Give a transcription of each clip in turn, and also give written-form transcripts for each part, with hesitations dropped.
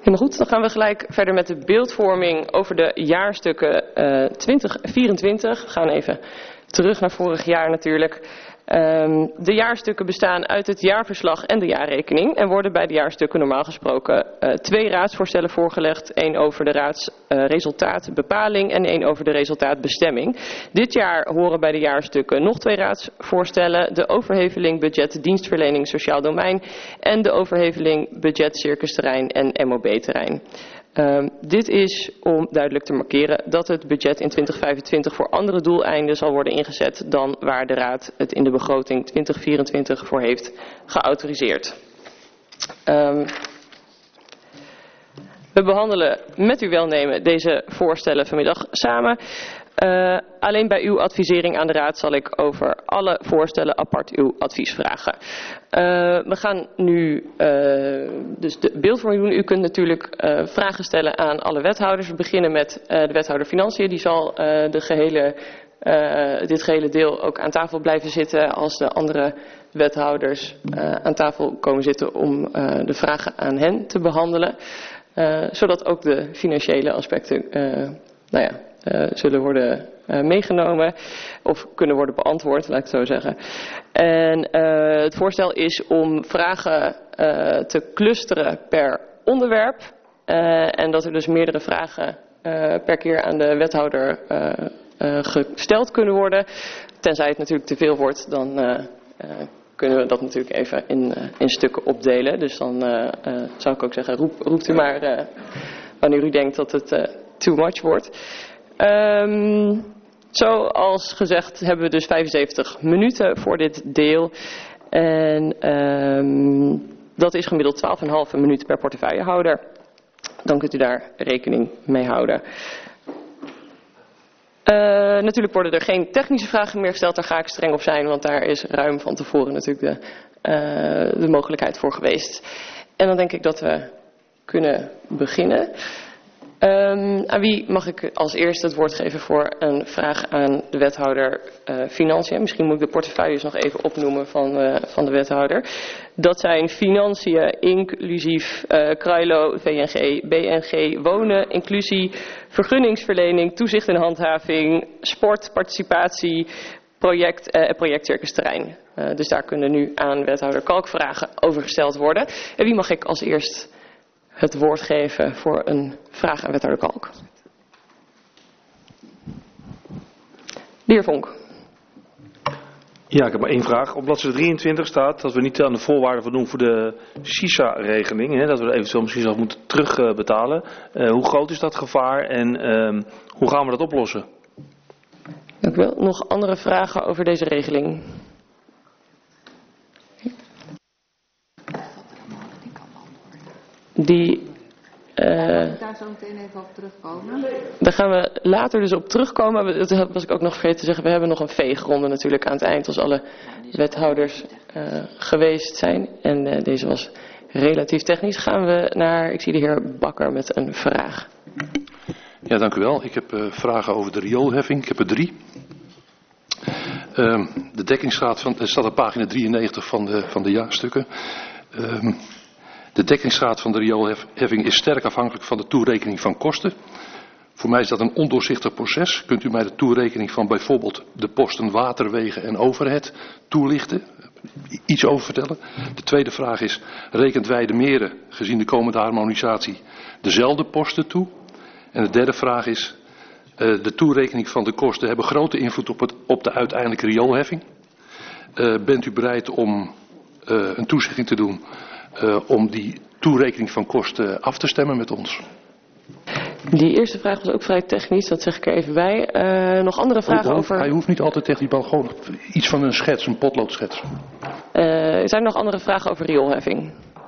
Helemaal goed, dan gaan we gelijk verder met de beeldvorming over de jaarstukken 2024. We gaan even terug naar vorig jaar natuurlijk. De jaarstukken bestaan uit het jaarverslag en de jaarrekening en worden bij de jaarstukken normaal gesproken 2 raadsvoorstellen voorgelegd. 1 over de raadsresultaatbepaling en 1 over de resultaatbestemming. Dit jaar horen bij de jaarstukken nog 2 raadsvoorstellen. De overheveling budget dienstverlening sociaal domein en de overheveling budget circusterrein en MOB-terrein. Dit is om duidelijk te markeren dat het budget in 2025 voor andere doeleinden zal worden ingezet dan waar de Raad het in de begroting 2024 voor heeft geautoriseerd. We behandelen met uw welnemen deze voorstellen vanmiddag samen. Alleen bij uw advisering aan de Raad zal ik over alle voorstellen apart uw advies vragen. We gaan nu dus de beeldvorming doen. U kunt natuurlijk vragen stellen aan alle wethouders. We beginnen met de wethouder Financiën. Die zal dit gehele deel ook aan tafel blijven zitten als de andere wethouders aan tafel komen zitten om de vragen aan hen te behandelen. Zodat ook de financiële aspecten zullen worden meegenomen of kunnen worden beantwoord, laat ik het zo zeggen. En het voorstel is om vragen te clusteren per onderwerp en dat er dus meerdere vragen per keer aan de wethouder gesteld kunnen worden. Tenzij het natuurlijk te veel wordt, dan kunnen we dat natuurlijk even in stukken opdelen. Dus dan zou ik ook zeggen, roept u maar wanneer u denkt dat het too much wordt. Zoals gezegd hebben we dus 75 minuten voor dit deel. En dat is gemiddeld 12,5 minuut per portefeuillehouder. Dan kunt u daar rekening mee houden. Natuurlijk worden er geen technische vragen meer gesteld. Daar ga ik streng op zijn, want daar is ruim van tevoren natuurlijk de mogelijkheid voor geweest. En dan denk ik dat we kunnen beginnen. Aan wie mag ik als eerste het woord geven voor een vraag aan de wethouder Financiën? Misschien moet ik de portefeuilles nog even opnoemen van de wethouder. Dat zijn Financiën, inclusief Kruilo, VNG, BNG, Wonen, Inclusie, Vergunningsverlening, Toezicht en Handhaving, Sport, Participatie, Project Circusterrein. Dus daar kunnen nu aan wethouder Kalk vragen over gesteld worden. En wie mag ik als eerst het woord geven voor een vraag aan wethouder Kalk? De heer Vonk. Ja, ik heb maar 1 vraag. Op bladzijde 23 staat dat we niet aan de voorwaarden voldoen voor de SISA-regeling. Dat we er eventueel misschien zelf moeten terugbetalen. Hoe groot is dat gevaar en hoe gaan we dat oplossen? Dank u wel. Nog andere vragen over deze regeling? Daar zo meteen even op terugkomen. Daar gaan we later dus op terugkomen. Dat was ik ook nog vergeten te zeggen. We hebben nog een veegronde natuurlijk aan het eind als alle wethouders geweest zijn. En deze was relatief technisch. Gaan we naar, ik zie de heer Bakker met een vraag. Ja, dank u wel. Ik heb vragen over de rioolheffing. Ik heb er 3. De dekkingsgraad staat op pagina 93 van de jaarstukken. De dekkingsgraad van de rioolheffing is sterk afhankelijk van de toerekening van kosten. Voor mij is dat een ondoorzichtig proces. Kunt u mij de toerekening van bijvoorbeeld de posten waterwegen en overhead toelichten? Iets over vertellen. De tweede vraag is, rekent Weijdermeren gezien de komende harmonisatie dezelfde posten toe? En de derde vraag is, de toerekening van de kosten hebben grote invloed op de uiteindelijke rioolheffing. Bent u bereid om een toezegging te doen om die toerekening van kosten af te stemmen met ons? Die eerste vraag was ook vrij technisch, dat zeg ik er even bij. Nog andere vragen over... Hij hoeft niet altijd technisch, maar gewoon iets van een schets, een potloodschets. Zijn er nog andere vragen over rioolheffing?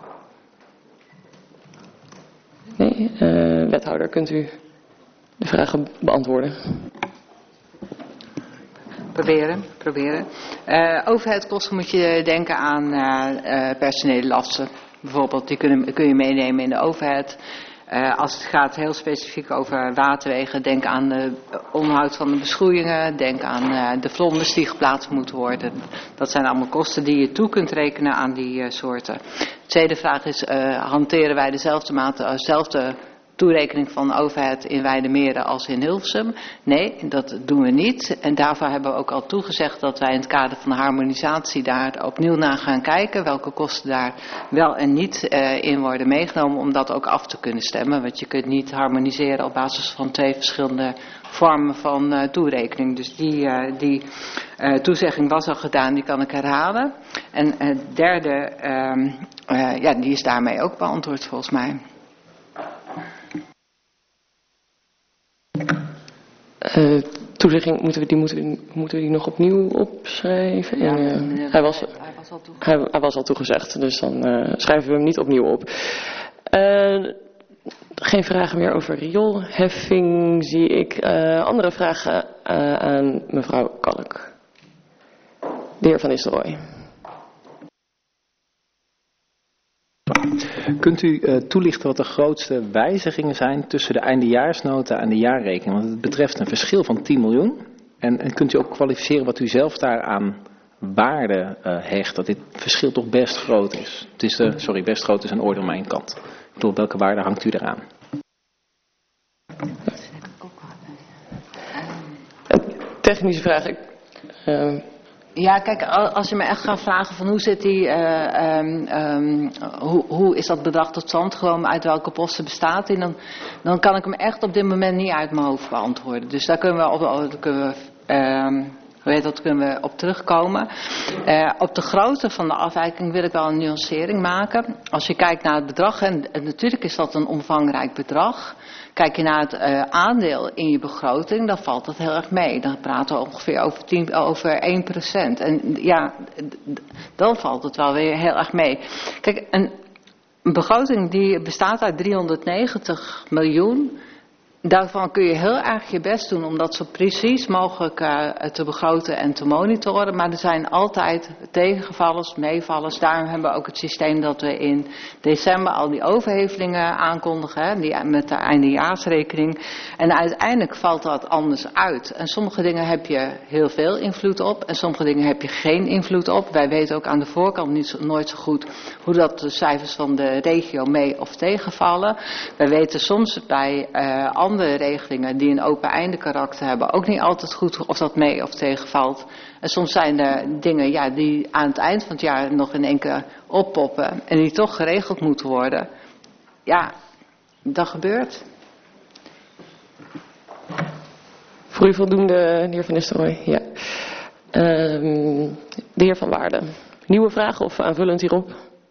Nee? Wethouder, kunt u de vragen beantwoorden? Proberen. Overheidkosten moet je denken aan personele lasten. Bijvoorbeeld, die kun je meenemen in de overhead. Als het gaat heel specifiek over waterwegen, denk aan de onderhoud van de beschoeiingen, denk aan de vlonders die geplaatst moeten worden. Dat zijn allemaal kosten die je toe kunt rekenen aan die soorten. De tweede vraag is, hanteren wij dezelfde toerekening van overheid in Weijdermeren als in Hilversum? Nee, dat doen we niet. En daarvoor hebben we ook al toegezegd dat wij in het kader van de harmonisatie daar opnieuw naar gaan kijken. Welke kosten daar wel en niet in worden meegenomen om dat ook af te kunnen stemmen. Want je kunt niet harmoniseren op basis van 2 verschillende vormen van toerekening. Dus die toezegging was al gedaan, die kan ik herhalen. En het derde, die is daarmee ook beantwoord volgens mij. Toezegging, moeten we die nog opnieuw opschrijven? Ja, hij was al toegezegd, dus dan schrijven we hem niet opnieuw op. Geen vragen meer over rioolheffing, zie ik. Andere vragen aan mevrouw Kalk. De heer Van Nistelrooy. Kunt u toelichten wat de grootste wijzigingen zijn tussen de eindejaarsnota en de jaarrekening? Want het betreft een verschil van 10 miljoen. En kunt u ook kwalificeren wat u zelf daaraan waarde hecht? Dat dit verschil toch best groot is. Best groot is een oordeel aan mijn kant. Ik bedoel, welke waarde hangt u eraan? Technische vraag. Ja, kijk, als je me echt gaat vragen van hoe zit hoe is dat bedrag tot stand gekomen, uit welke posten bestaat die, dan kan ik hem echt op dit moment niet uit mijn hoofd beantwoorden. Dus daar kunnen we op terugkomen. Op de grootte van de afwijking wil ik wel een nuancering maken. Als je kijkt naar het bedrag, en natuurlijk is dat een omvangrijk bedrag. Kijk je naar het aandeel in je begroting, dan valt dat heel erg mee. Dan praten we ongeveer over 1%. En ja, dan valt het wel weer heel erg mee. Kijk, een begroting die bestaat uit 390 miljoen... Daarvan kun je heel erg je best doen om dat zo precies mogelijk te begroten en te monitoren. Maar er zijn altijd tegenvallers, meevallers. Daarom hebben we ook het systeem dat we in december al die overhevelingen aankondigen. Met de eindejaarsrekening. En uiteindelijk valt dat anders uit. En sommige dingen heb je heel veel invloed op. En sommige dingen heb je geen invloed op. Wij weten ook aan de voorkant nooit zo goed hoe dat de cijfers van de regio mee of tegenvallen. Wij weten soms bij andere regelingen die een open einde karakter hebben ook niet altijd goed of dat mee of tegenvalt. En soms zijn er dingen die aan het eind van het jaar nog in één keer oppoppen en die toch geregeld moeten worden. Ja, dat gebeurt. Voor u voldoende, de heer Van Nistelrooy? Ja. De heer Van Waarden. Nieuwe vragen of aanvullend hierop?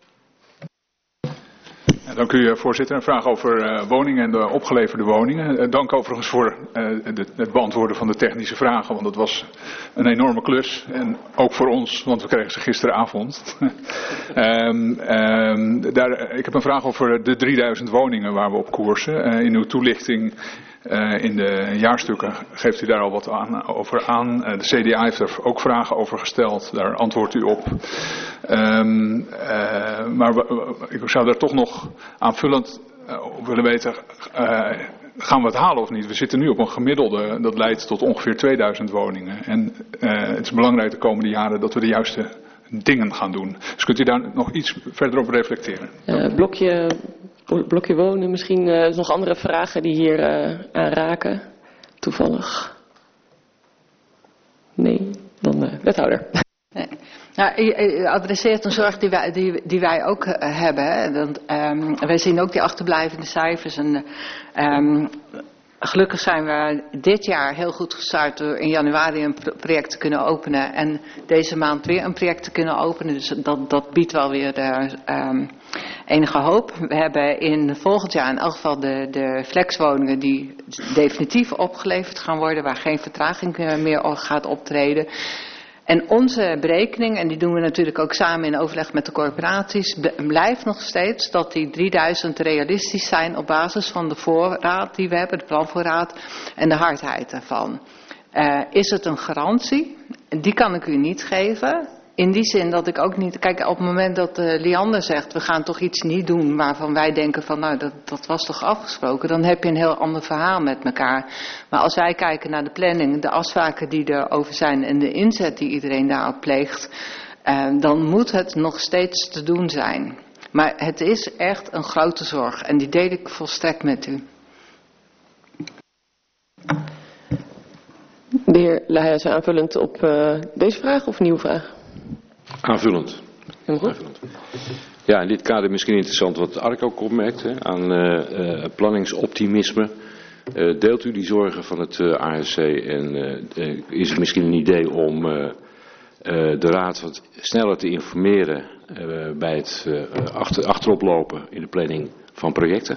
Dank u, voorzitter. Een vraag over woningen en de opgeleverde woningen. Dank overigens voor het beantwoorden van de technische vragen, want dat was een enorme klus. En ook voor ons, want we kregen ze gisteravond. Ik heb een vraag over de 3000 woningen waar we op koersen. In uw toelichting in de jaarstukken geeft u daar al wat over aan. De CDA heeft er ook vragen over gesteld. Daar antwoordt u op. Maar ik zou daar toch nog aanvullend op willen weten. Gaan we het halen of niet? We zitten nu op een gemiddelde. Dat leidt tot ongeveer 2000 woningen. En het is belangrijk de komende jaren dat we de juiste dingen gaan doen. Dus kunt u daar nog iets verder op reflecteren? Blokje wonen, misschien nog andere vragen die hier aanraken, toevallig? Nee, dan wethouder. Nee. Nou, u adresseert een zorg die wij ook hebben. Hè. Wij zien ook die achterblijvende cijfers. En gelukkig zijn we dit jaar heel goed gestart door in januari een project te kunnen openen. En deze maand weer een project te kunnen openen. Dus dat biedt wel weer enige hoop. We hebben in volgend jaar in elk geval de flexwoningen die definitief opgeleverd gaan worden. Waar geen vertraging meer gaat optreden. En onze berekening, en die doen we natuurlijk ook samen in overleg met de corporaties, blijft nog steeds dat die 3000 realistisch zijn op basis van de voorraad die we hebben, de planvoorraad en de hardheid daarvan. Is het een garantie? Die kan ik u niet geven. In die zin dat ik ook niet... Kijk, op het moment dat Liander zegt, we gaan toch iets niet doen waarvan wij denken van, nou, dat was toch afgesproken, dan heb je een heel ander verhaal met elkaar. Maar als wij kijken naar de planning, de afspraken die er over zijn en de inzet die iedereen daarop pleegt, dan moet het nog steeds te doen zijn. Maar het is echt een grote zorg en die deel ik volstrekt met u. De heer Leijers, aanvullend op deze vraag of een nieuwe vraag? Aanvullend. Aanvullend. Ja, in dit kader misschien interessant wat Ark ook opmerkt, hè, aan planningsoptimisme. Deelt u die zorgen van het ASC en is het misschien een idee om de Raad wat sneller te informeren bij het achteroplopen in de planning van projecten?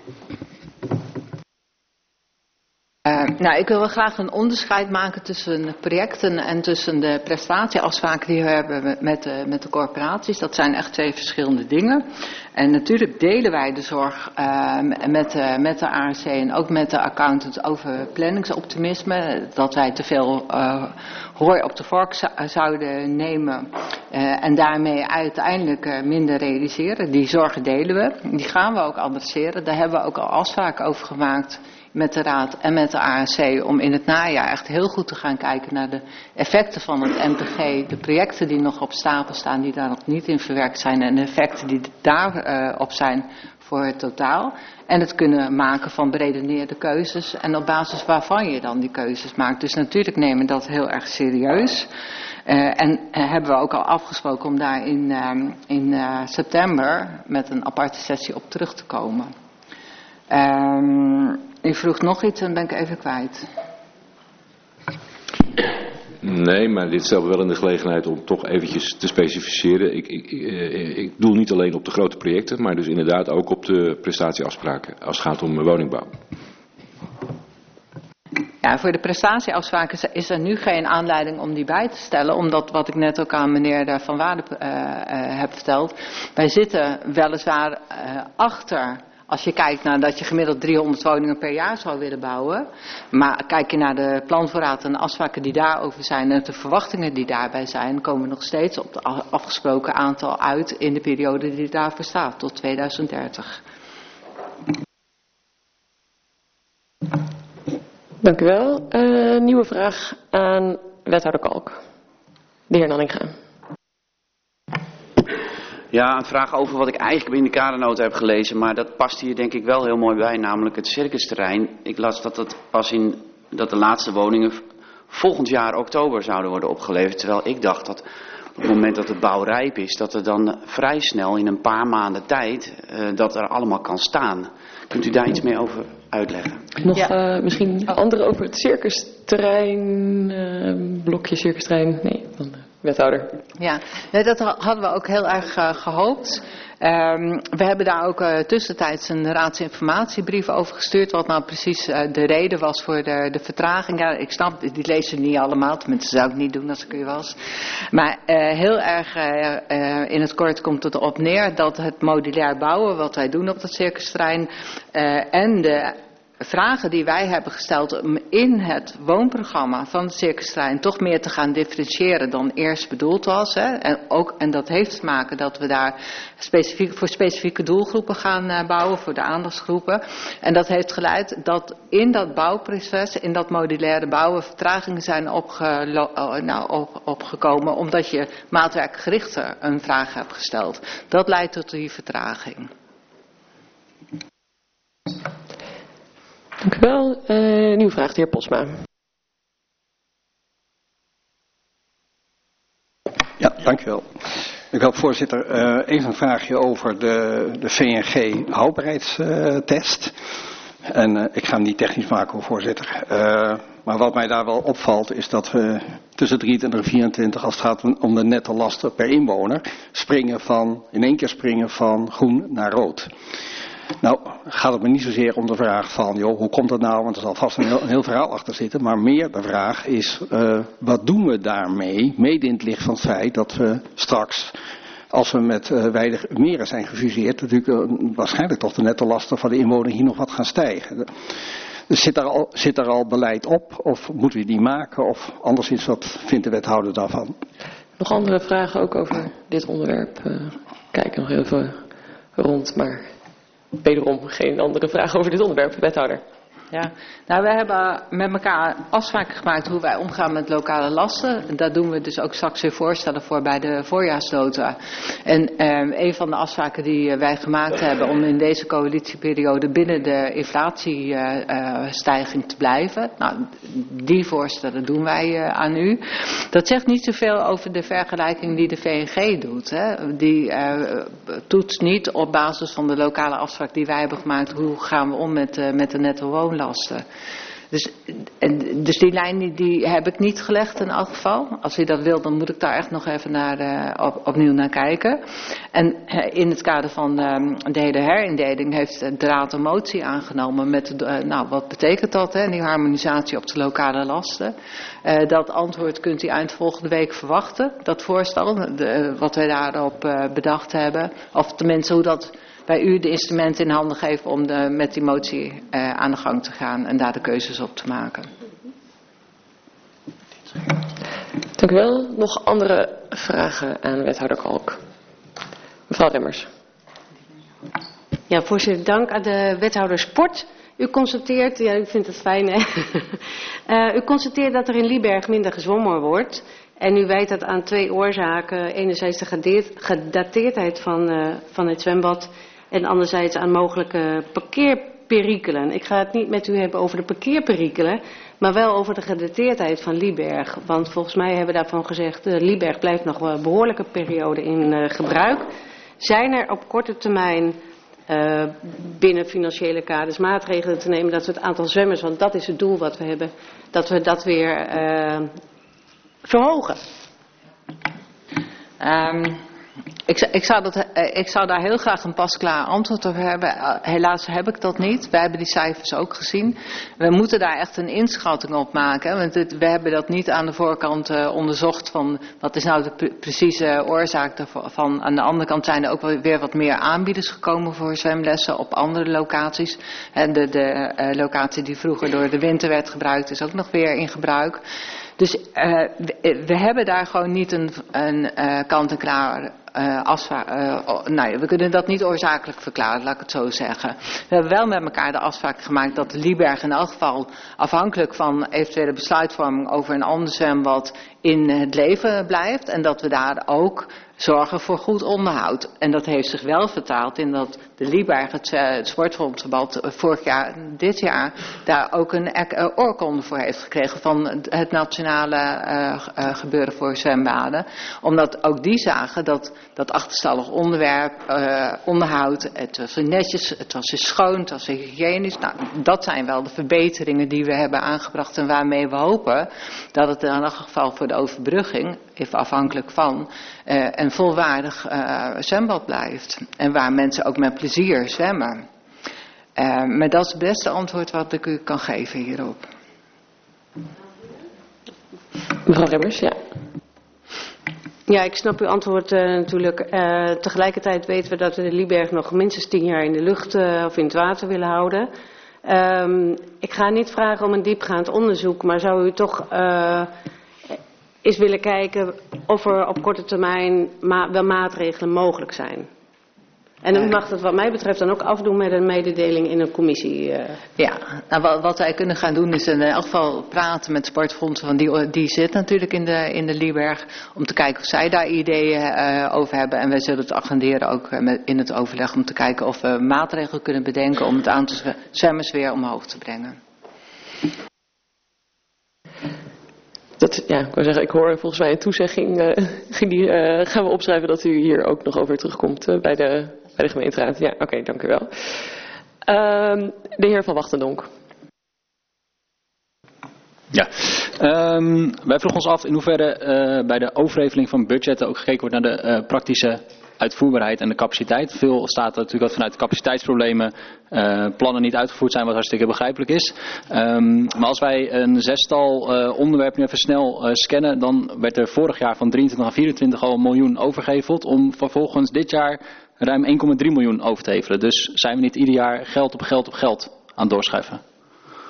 Nou, ik wil wel graag een onderscheid maken tussen projecten en tussen de prestatieafspraken die we hebben met de corporaties. Dat zijn echt twee verschillende dingen. En natuurlijk delen wij de zorg met de ARC en ook met de accountants over planningsoptimisme. Dat wij te veel hooi op de vork zouden nemen en daarmee uiteindelijk minder realiseren. Die zorgen delen we. Die gaan we ook adresseren. Daar hebben we ook al afspraken over gemaakt met de Raad en met de ARC om in het najaar echt heel goed te gaan kijken naar de effecten van het MPG, de projecten die nog op stapel staan, die daar nog niet in verwerkt zijn en de effecten die daarop zijn voor het totaal. En het kunnen maken van beredeneerde keuzes en op basis waarvan je dan die keuzes maakt. Dus natuurlijk nemen we dat heel erg serieus. En hebben we ook al afgesproken om daar in september met een aparte sessie op terug te komen. U vroeg nog iets en ben ik even kwijt. Nee, maar dit stelt wel in de gelegenheid om toch eventjes te specificeren. Ik doel niet alleen op de grote projecten, maar dus inderdaad ook op de prestatieafspraken als het gaat om woningbouw. Ja, voor de prestatieafspraken is er nu geen aanleiding om die bij te stellen. Omdat wat ik net ook aan meneer Van Waarden heb verteld. Wij zitten weliswaar achter. Als je kijkt naar dat je gemiddeld 300 woningen per jaar zou willen bouwen. Maar kijk je naar de planvoorraad en de afspraken die daarover zijn en de verwachtingen die daarbij zijn, komen we nog steeds op het afgesproken aantal uit in de periode die daarvoor staat, tot 2030. Dank u wel. Nieuwe vraag aan wethouder Kalk. De heer Nanninga. Ja, een vraag over wat ik eigenlijk in de kadernota heb gelezen, maar dat past hier denk ik wel heel mooi bij, namelijk het circusterrein. Ik las dat de laatste woningen volgend jaar oktober zouden worden opgeleverd, terwijl ik dacht dat op het moment dat de bouw rijp is, dat er dan vrij snel in een paar maanden tijd dat er allemaal kan staan. Kunt u daar iets meer over uitleggen? Nog misschien andere over het circusterrein, blokje circusterrein? Nee, dan wethouder. Ja, nee, dat hadden we ook heel erg gehoopt. We hebben daar ook tussentijds een raadsinformatiebrief over gestuurd. Wat nou precies de reden was voor de vertraging. Ja, ik snap, die lezen niet allemaal. Tenminste, zou ik niet doen als ik u was. Maar heel erg in het kort komt het erop neer dat het modulair bouwen, wat wij doen op dat circusterrein, en de vragen die wij hebben gesteld om in het woonprogramma van het circusterrein toch meer te gaan differentiëren dan eerst bedoeld was. Hè. En dat heeft te maken dat we daar voor specifieke doelgroepen gaan bouwen, voor de aandachtsgroepen. En dat heeft geleid dat in dat bouwproces, in dat modulaire bouwen, vertragingen zijn opgekomen omdat je maatwerkgerichter een vraag hebt gesteld. Dat leidt tot die vertraging. Dank u wel. Nieuwe vraag, de heer Posma. Ja, dank u wel. Ik had voorzitter even een vraagje over de VNG houdbaarheidstest. En ik ga hem niet technisch maken, voorzitter. Maar wat mij daar wel opvalt is dat we tussen 23 en 24, als het gaat om de nette lasten per inwoner, in één keer springen van groen naar rood. Nou, gaat het me niet zozeer om de vraag van, joh, hoe komt dat nou? Want er zal vast een heel verhaal achter zitten. Maar meer de vraag is, wat doen we daarmee? Mede in het licht van het feit dat we straks, als we met Weidig Meren zijn gefuseerd, natuurlijk waarschijnlijk toch de nette lasten van de inwoner hier nog wat gaan stijgen. Dus zit er al beleid op? Of moeten we die maken? Of anderszins, wat vindt de wethouder daarvan? Nog andere vragen ook over dit onderwerp? Kijk nog even rond, maar wederom geen andere vragen over dit onderwerp. Wethouder. Ja, nou, we hebben met elkaar afspraken gemaakt hoe wij omgaan met lokale lasten. Daar doen we dus ook straks weer voorstellen voor bij de voorjaarsnota. En een van de afspraken die wij gemaakt hebben om in deze coalitieperiode binnen de inflatiestijging te blijven. Nou, die voorstellen doen wij aan u. Dat zegt niet zoveel over de vergelijking die de VNG doet. Hè. Die toetst niet op basis van de lokale afspraak die wij hebben gemaakt. Hoe gaan we om met de netto woonlasten. Dus die lijn die heb ik niet gelegd in elk geval. Als u dat wil, dan moet ik daar echt nog even opnieuw naar kijken. En in het kader van de hele herindeling heeft de Raad een motie aangenomen met, wat betekent dat, hè, die harmonisatie op de lokale lasten. Dat antwoord kunt u eind volgende week verwachten, dat voorstel, wat wij daarop bedacht hebben. Of tenminste hoe dat bij u de instrumenten in handen geven om met die motie aan de gang te gaan en daar de keuzes op te maken. Dank u wel. Nog andere vragen aan wethouder Kalk? Mevrouw Remmers. Ja, voorzitter, dank aan de wethouder Sport. U constateert, ja, u vindt het fijn hè, u constateert dat er in Lieberg minder gezwommen wordt. En u wijt dat aan 2 oorzaken. Enerzijds de gedateerdheid van het zwembad en anderzijds aan mogelijke parkeerperikelen. Ik ga het niet met u hebben over de parkeerperikelen, maar wel over de gedateerdheid van Lieberg. Want volgens mij hebben we daarvan gezegd, Lieberg blijft nog wel een behoorlijke periode in gebruik. Zijn er op korte termijn binnen financiële kaders maatregelen te nemen dat we het aantal zwemmers, want dat is het doel wat we hebben, dat we dat weer verhogen? Ik zou daar heel graag een pasklaar antwoord op hebben. Helaas heb ik dat niet. Wij hebben die cijfers ook gezien. We moeten daar echt een inschatting op maken. Want we hebben dat niet aan de voorkant onderzocht van wat is nou de precieze oorzaak daarvan. Aan de andere kant zijn er ook weer wat meer aanbieders gekomen voor zwemlessen op andere locaties. En de locatie die vroeger door de winter werd gebruikt is ook nog weer in gebruik. Dus we hebben daar gewoon niet een kant-en-klaar we kunnen dat niet oorzakelijk verklaren, laat ik het zo zeggen. We hebben wel met elkaar de afspraak gemaakt dat de Lieberg in elk geval afhankelijk van eventuele besluitvorming over een ander zwembad in het leven blijft. En dat we daar ook zorgen voor goed onderhoud. En dat heeft zich wel vertaald in dat de Lieberg, het sportfondsverband, vorig jaar, dit jaar, daar ook een oorkonde voor heeft gekregen van het nationale gebeuren voor zwembaden. Omdat ook die zagen dat achterstallig onderhoud, het was netjes, het was schoon, het was hygiënisch. Nou, dat zijn wel de verbeteringen die we hebben aangebracht en waarmee we hopen dat het in elk geval voor de overbrugging, even afhankelijk van, een volwaardig zwembad blijft. En waar mensen ook met plezier zwemmen. Maar dat is het beste antwoord wat ik u kan geven hierop. Mevrouw Remmers, ja. Ja, ik snap uw antwoord natuurlijk. Tegelijkertijd weten we dat we de Lieberg nog minstens 10 jaar in de lucht of in het water willen houden. Ik ga niet vragen om een diepgaand onderzoek, maar zou u toch eens willen kijken of er op korte termijn wel maatregelen mogelijk zijn? En u mag dat wat mij betreft dan ook afdoen met een mededeling in een commissie. Ja, nou, wat wij kunnen gaan doen is in elk geval praten met sportfondsen. Want die zit natuurlijk in de Lieberg. Om te kijken of zij daar ideeën over hebben. En wij zullen het agenderen ook in het overleg. Om te kijken of we maatregelen kunnen bedenken om het aantal zwemmers weer omhoog te brengen. Ik wil zeggen, ik hoor volgens mij een toezegging. Die gaan we opschrijven dat u hier ook nog over terugkomt bij de gemeenteraad. Ja, oké, dank u wel. De heer Van Wachtendonk. Ja, wij vroegen ons af in hoeverre bij de overheveling van budgetten ook gekeken wordt naar de praktische uitvoerbaarheid en de capaciteit. Veel staat er natuurlijk dat vanuit de capaciteitsproblemen plannen niet uitgevoerd zijn, wat hartstikke begrijpelijk is. Maar als wij een 6-tal onderwerpen nu even snel scannen, dan werd er vorig jaar van 23 naar 24 al 1 miljoen overgeheveld om vervolgens dit jaar ruim 1,3 miljoen over te hevelen. Dus zijn we niet ieder jaar geld op geld op geld aan het doorschuiven?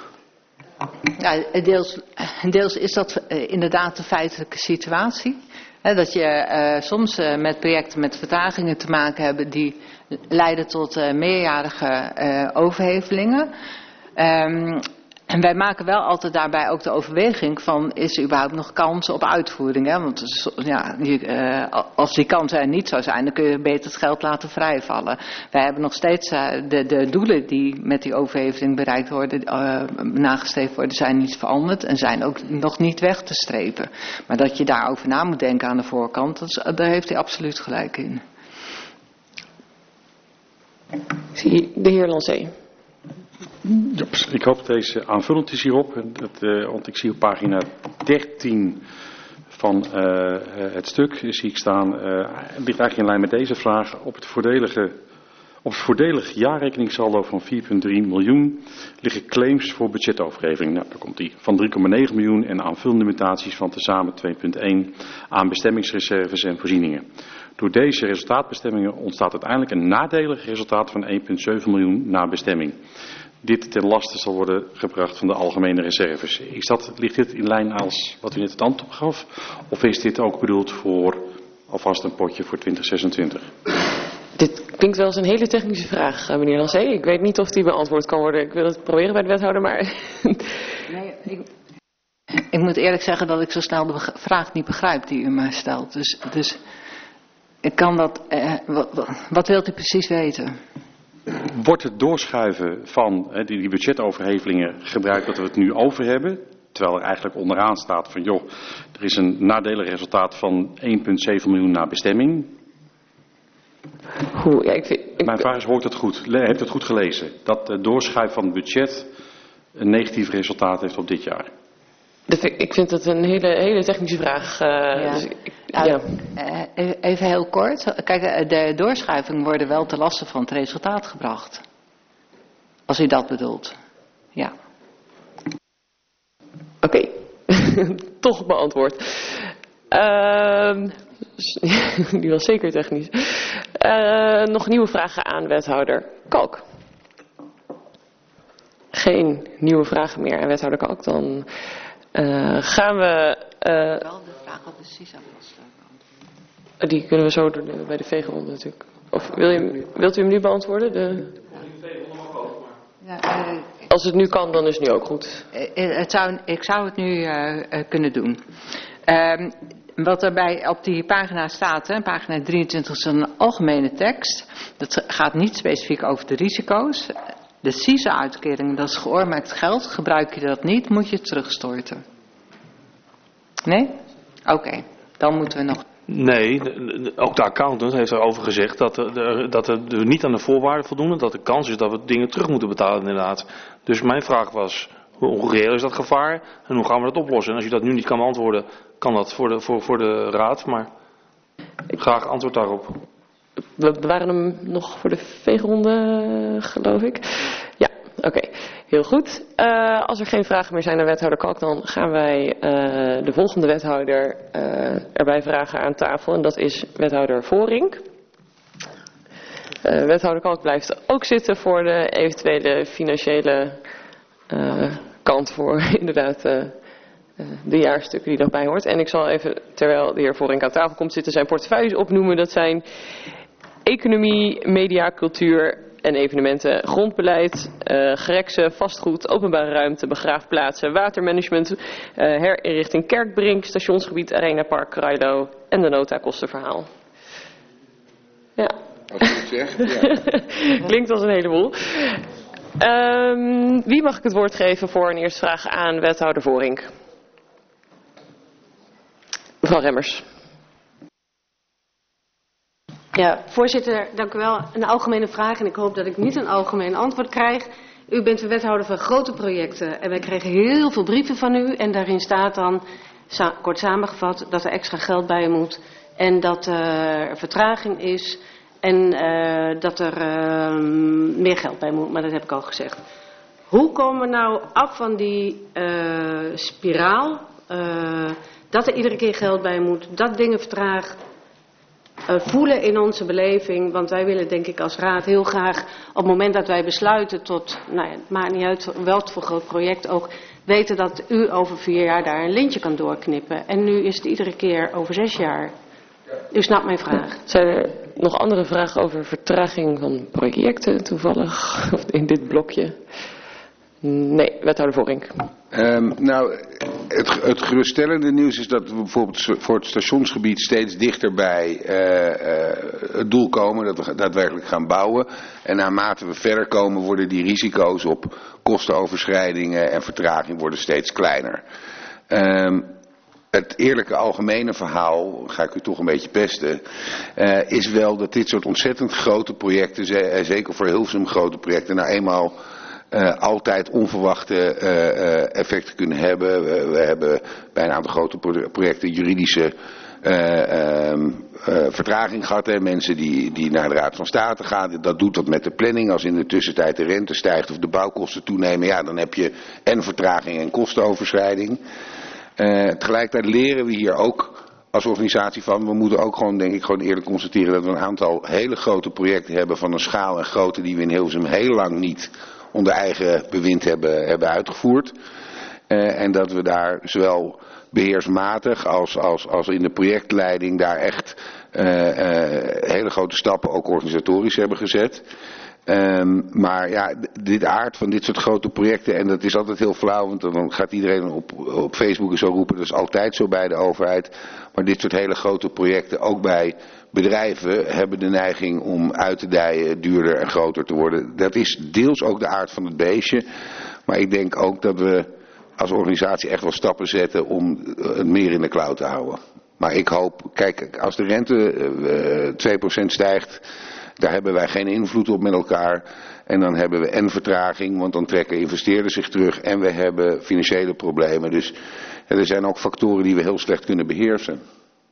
Ja, deels is dat inderdaad de feitelijke situatie. Dat je soms met projecten met vertragingen te maken hebt die leiden tot meerjarige overhevelingen. En wij maken wel altijd daarbij ook de overweging van, is er überhaupt nog kans op uitvoering? Hè? Want als die kansen er niet zou zijn, dan kun je beter het geld laten vrijvallen. Wij hebben nog steeds de doelen die met die overheveling bereikt worden, nagestreefd worden, zijn niet veranderd en zijn ook nog niet weg te strepen. Maar dat je daarover na moet denken aan de voorkant, daar heeft hij absoluut gelijk in. Zie de heer Lancé. Ik hoop dat deze aanvullend is hierop, want ik zie op pagina 13 van het stuk, zie ik staan, het ligt eigenlijk in lijn met deze vraag, op het voordelig jaarrekeningssaldo van 4,3 miljoen liggen claims voor budgetovergeving. Nou, daar komt die van 3,9 miljoen en aanvullende mutaties van tezamen 2,1 aan bestemmingsreserves en voorzieningen. Door deze resultaatbestemmingen ontstaat uiteindelijk een nadelig resultaat van 1,7 miljoen na bestemming. Dit ten laste zal worden gebracht van de algemene reserves. Ligt dit in lijn als wat u net het antwoord gaf? Of is dit ook bedoeld voor alvast een potje voor 2026? Dit klinkt wel als een hele technische vraag, meneer Lancé. Ik weet niet of die beantwoord kan worden. Ik wil het proberen bij de wethouder, maar... Nee, ik moet eerlijk zeggen dat ik zo snel de vraag niet begrijp die u mij stelt. Dus ik kan dat... wat wilt u precies weten? Wordt het doorschuiven van die budgetoverhevelingen gebruikt dat we het nu over hebben, terwijl er eigenlijk onderaan staat van joh, er is een nadelig resultaat van 1,7 miljoen naar bestemming. Mijn vraag is, hoort het goed? Heeft het goed gelezen? Dat het doorschuiven van het budget een negatief resultaat heeft op dit jaar? Ik vind het een hele technische vraag. Even heel kort. Kijk, de doorschuivingen worden wel ten laste van het resultaat gebracht. Als u dat bedoelt. Ja. Oké. Toch beantwoord. Die was zeker technisch. Nog nieuwe vragen aan wethouder Kalk? Geen nieuwe vragen meer aan wethouder Kalk. Dan gaan we... Wel de vraag op de CISA-kosten beantwoorden. Die kunnen we zo doen bij de veegronde natuurlijk. Of wilt u hem nu beantwoorden? Als het nu kan, dan is het nu ook goed. Ik zou het nu kunnen doen. Wat er op die pagina staat, pagina 23, is een algemene tekst. Dat gaat niet specifiek over de risico's. De CISA-uitkering, dat is geoormerkt geld. Gebruik je dat niet, moet je het terugstorten. Nee? Oké, dan moeten we nog... Nee, ook de accountant heeft erover gezegd dat er niet aan de voorwaarden voldoen. Dat de kans is dat we dingen terug moeten betalen inderdaad. Dus mijn vraag was, hoe reëel is dat gevaar en hoe gaan we dat oplossen? En als je dat nu niet kan beantwoorden, kan dat voor de raad. Maar graag antwoord daarop. We bewaren hem nog voor de veegronde, geloof ik. Ja, oké. Heel goed. Als er geen vragen meer zijn aan wethouder Kalk, dan gaan wij de volgende wethouder erbij vragen aan tafel. En dat is wethouder Voorink. Wethouder Kalk blijft ook zitten voor de eventuele financiële kant voor inderdaad de jaarstukken die daarbij hoort. En ik zal even, terwijl de heer Voorink aan tafel komt zitten, zijn portefeuilles opnoemen. Dat zijn economie, media, cultuur en evenementen, grondbeleid, gereksen, vastgoed, openbare ruimte, begraafplaatsen, watermanagement, herinrichting Kerkbrink, stationsgebied, Arena Park, Krailo en de nota-kostenverhaal. Ja. Als je het zegt, ja. Klinkt als een heleboel. Wie mag ik het woord geven voor een eerste vraag aan wethouder Voorink? Mevrouw Remmers. Ja, voorzitter, dank u wel. Een algemene vraag en ik hoop dat ik niet een algemeen antwoord krijg. U bent de wethouder van grote projecten en wij kregen heel veel brieven van u. En daarin staat dan, kort samengevat, dat er extra geld bij moet. En dat er vertraging is en dat er meer geld bij moet. Maar dat heb ik al gezegd. Hoe komen we nou af van die spiraal? Dat er iedere keer geld bij moet, dat dingen vertragen. Voelen in onze beleving, want wij willen denk ik als raad heel graag op het moment dat wij besluiten tot, nou ja, het maakt niet uit welk voor groot project ook, weten dat u over 4 jaar daar een lintje kan doorknippen. En nu is het iedere keer over 6 jaar. U snapt mijn vraag. Zijn er nog andere vragen over vertraging van projecten toevallig in dit blokje? Nee, wethouder Vorink. Het geruststellende nieuws is dat we bijvoorbeeld voor het stationsgebied steeds dichter bij het doel komen dat we daadwerkelijk gaan bouwen. En naarmate we verder komen worden die risico's op kostenoverschrijdingen en vertraging worden steeds kleiner. Het eerlijke algemene verhaal, ga ik u toch een beetje pesten, is wel dat dit soort ontzettend grote projecten, zeker voor Hilversum grote projecten, nou eenmaal altijd onverwachte effecten kunnen hebben. We hebben bij een aantal grote projecten juridische vertraging gehad. Hè. Mensen die naar de Raad van State gaan. Dat doet wat met de planning. Als in de tussentijd de rente stijgt of de bouwkosten toenemen. Ja, dan heb je en vertraging en kostenoverschrijding. Tegelijkertijd leren we hier ook als organisatie van. We moeten ook gewoon, denk ik, gewoon eerlijk constateren dat we een aantal hele grote projecten hebben van een schaal en grootte die we in Hilversum heel lang niet onder eigen bewind hebben uitgevoerd. En dat we daar zowel beheersmatig als in de projectleiding daar echt hele grote stappen ook organisatorisch hebben gezet. Maar ja, de aard van dit soort grote projecten, en dat is altijd heel flauw, want dan gaat iedereen op Facebook en zo roepen, dat is altijd zo bij de overheid. Maar dit soort hele grote projecten, ook bij bedrijven, hebben de neiging om uit te dijen, duurder en groter te worden. Dat is deels ook de aard van het beestje. Maar ik denk ook dat we als organisatie echt wel stappen zetten om het meer in de klauw te houden. Maar ik hoop, kijk, als de rente 2% stijgt, daar hebben wij geen invloed op met elkaar. En dan hebben we en vertraging, want dan trekken investeerders zich terug. En we hebben financiële problemen. Dus er zijn ook factoren die we heel slecht kunnen beheersen.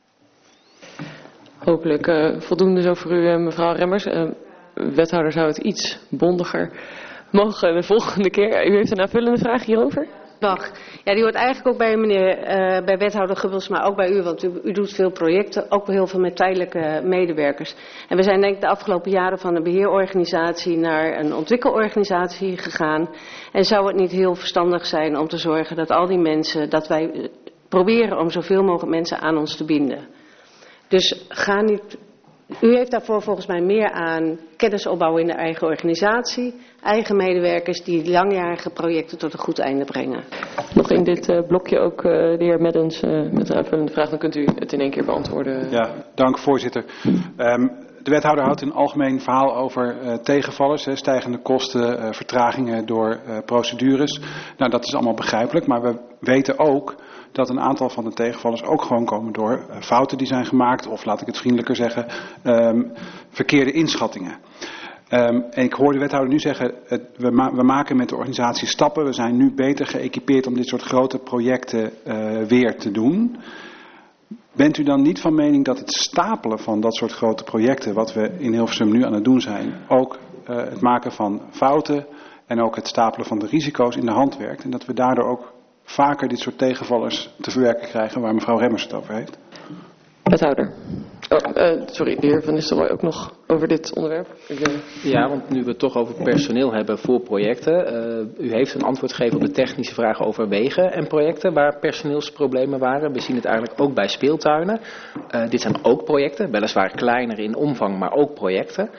Hopelijk voldoende zo voor u, mevrouw Remmers. Wethouder zou het iets bondiger mogen de volgende keer. U heeft een aanvullende vraag hierover? Dag. Ja, die hoort eigenlijk ook bij bij wethouder Gubbels, maar ook bij u, want u doet veel projecten, ook heel veel met tijdelijke medewerkers. En we zijn denk ik de afgelopen jaren van een beheerorganisatie naar een ontwikkelorganisatie gegaan. En zou het niet heel verstandig zijn om te zorgen dat al die mensen, dat wij proberen om zoveel mogelijk mensen aan ons te binden. Dus ga niet. U heeft daarvoor volgens mij meer aan kennis opbouwen in de eigen organisatie. Eigen medewerkers die langjarige projecten tot een goed einde brengen. Nog in dit blokje ook de heer Meddens met een aanvullende vraag. Dan kunt u het in één keer beantwoorden. Ja, dank voorzitter. De wethouder houdt een algemeen verhaal over tegenvallers. Stijgende kosten, vertragingen door procedures. Nou, dat is allemaal begrijpelijk. Maar we weten ook dat een aantal van de tegenvallers ook gewoon komen door fouten die zijn gemaakt. Of laat ik het vriendelijker zeggen, verkeerde inschattingen. En ik hoor de wethouder nu zeggen, we maken met de organisatie stappen. We zijn nu beter geëquipeerd om dit soort grote projecten weer te doen. Bent u dan niet van mening dat het stapelen van dat soort grote projecten, wat we in Hilversum nu aan het doen zijn, ook het maken van fouten en ook het stapelen van de risico's in de hand werkt. En dat we daardoor ook vaker dit soort tegenvallers te verwerken krijgen waar mevrouw Remmers het over heeft? Wethouder. Sorry, de heer Van Nistelrooy ook nog over dit onderwerp. Ja, want nu we het toch over personeel hebben voor projecten. U heeft een antwoord gegeven op de technische vragen over wegen en projecten waar personeelsproblemen waren. We zien het eigenlijk ook bij speeltuinen. Dit zijn ook projecten, weliswaar kleiner in omvang, maar ook projecten.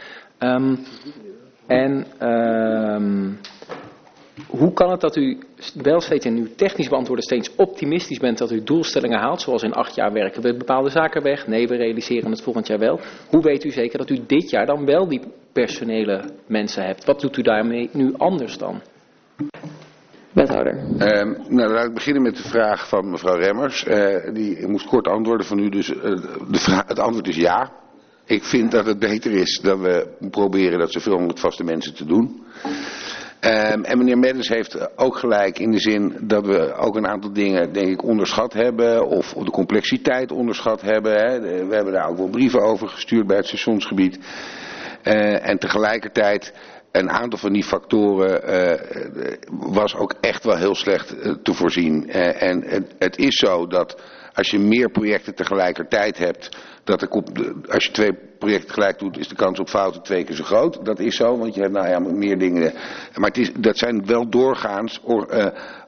Hoe kan het dat u wel steeds in uw technisch beantwoorden steeds optimistisch bent dat u doelstellingen haalt, zoals in 8 jaar werken we bepaalde zaken weg, nee we realiseren het volgend jaar wel. Hoe weet u zeker dat u dit jaar dan wel die personele mensen hebt? Wat doet u daarmee nu anders dan? Wethouder. Nou, laat ik beginnen met de vraag van mevrouw Remmers. Ik moest kort antwoorden van u, dus het antwoord is ja. Ik vind dat het beter is dat we proberen dat zoveel mogelijk vaste mensen te doen. En meneer Meddens heeft ook gelijk in de zin dat we ook een aantal dingen denk ik onderschat hebben of de complexiteit onderschat hebben. Hè. We hebben daar ook wel brieven over gestuurd bij het stationsgebied. En tegelijkertijd een aantal van die factoren was ook echt wel heel slecht te voorzien. En het is zo dat als je meer projecten tegelijkertijd hebt, als je 2 projecten tegelijk doet, is de kans op fouten 2 keer zo groot. Dat is zo, want je hebt meer dingen. Maar dat zijn wel doorgaans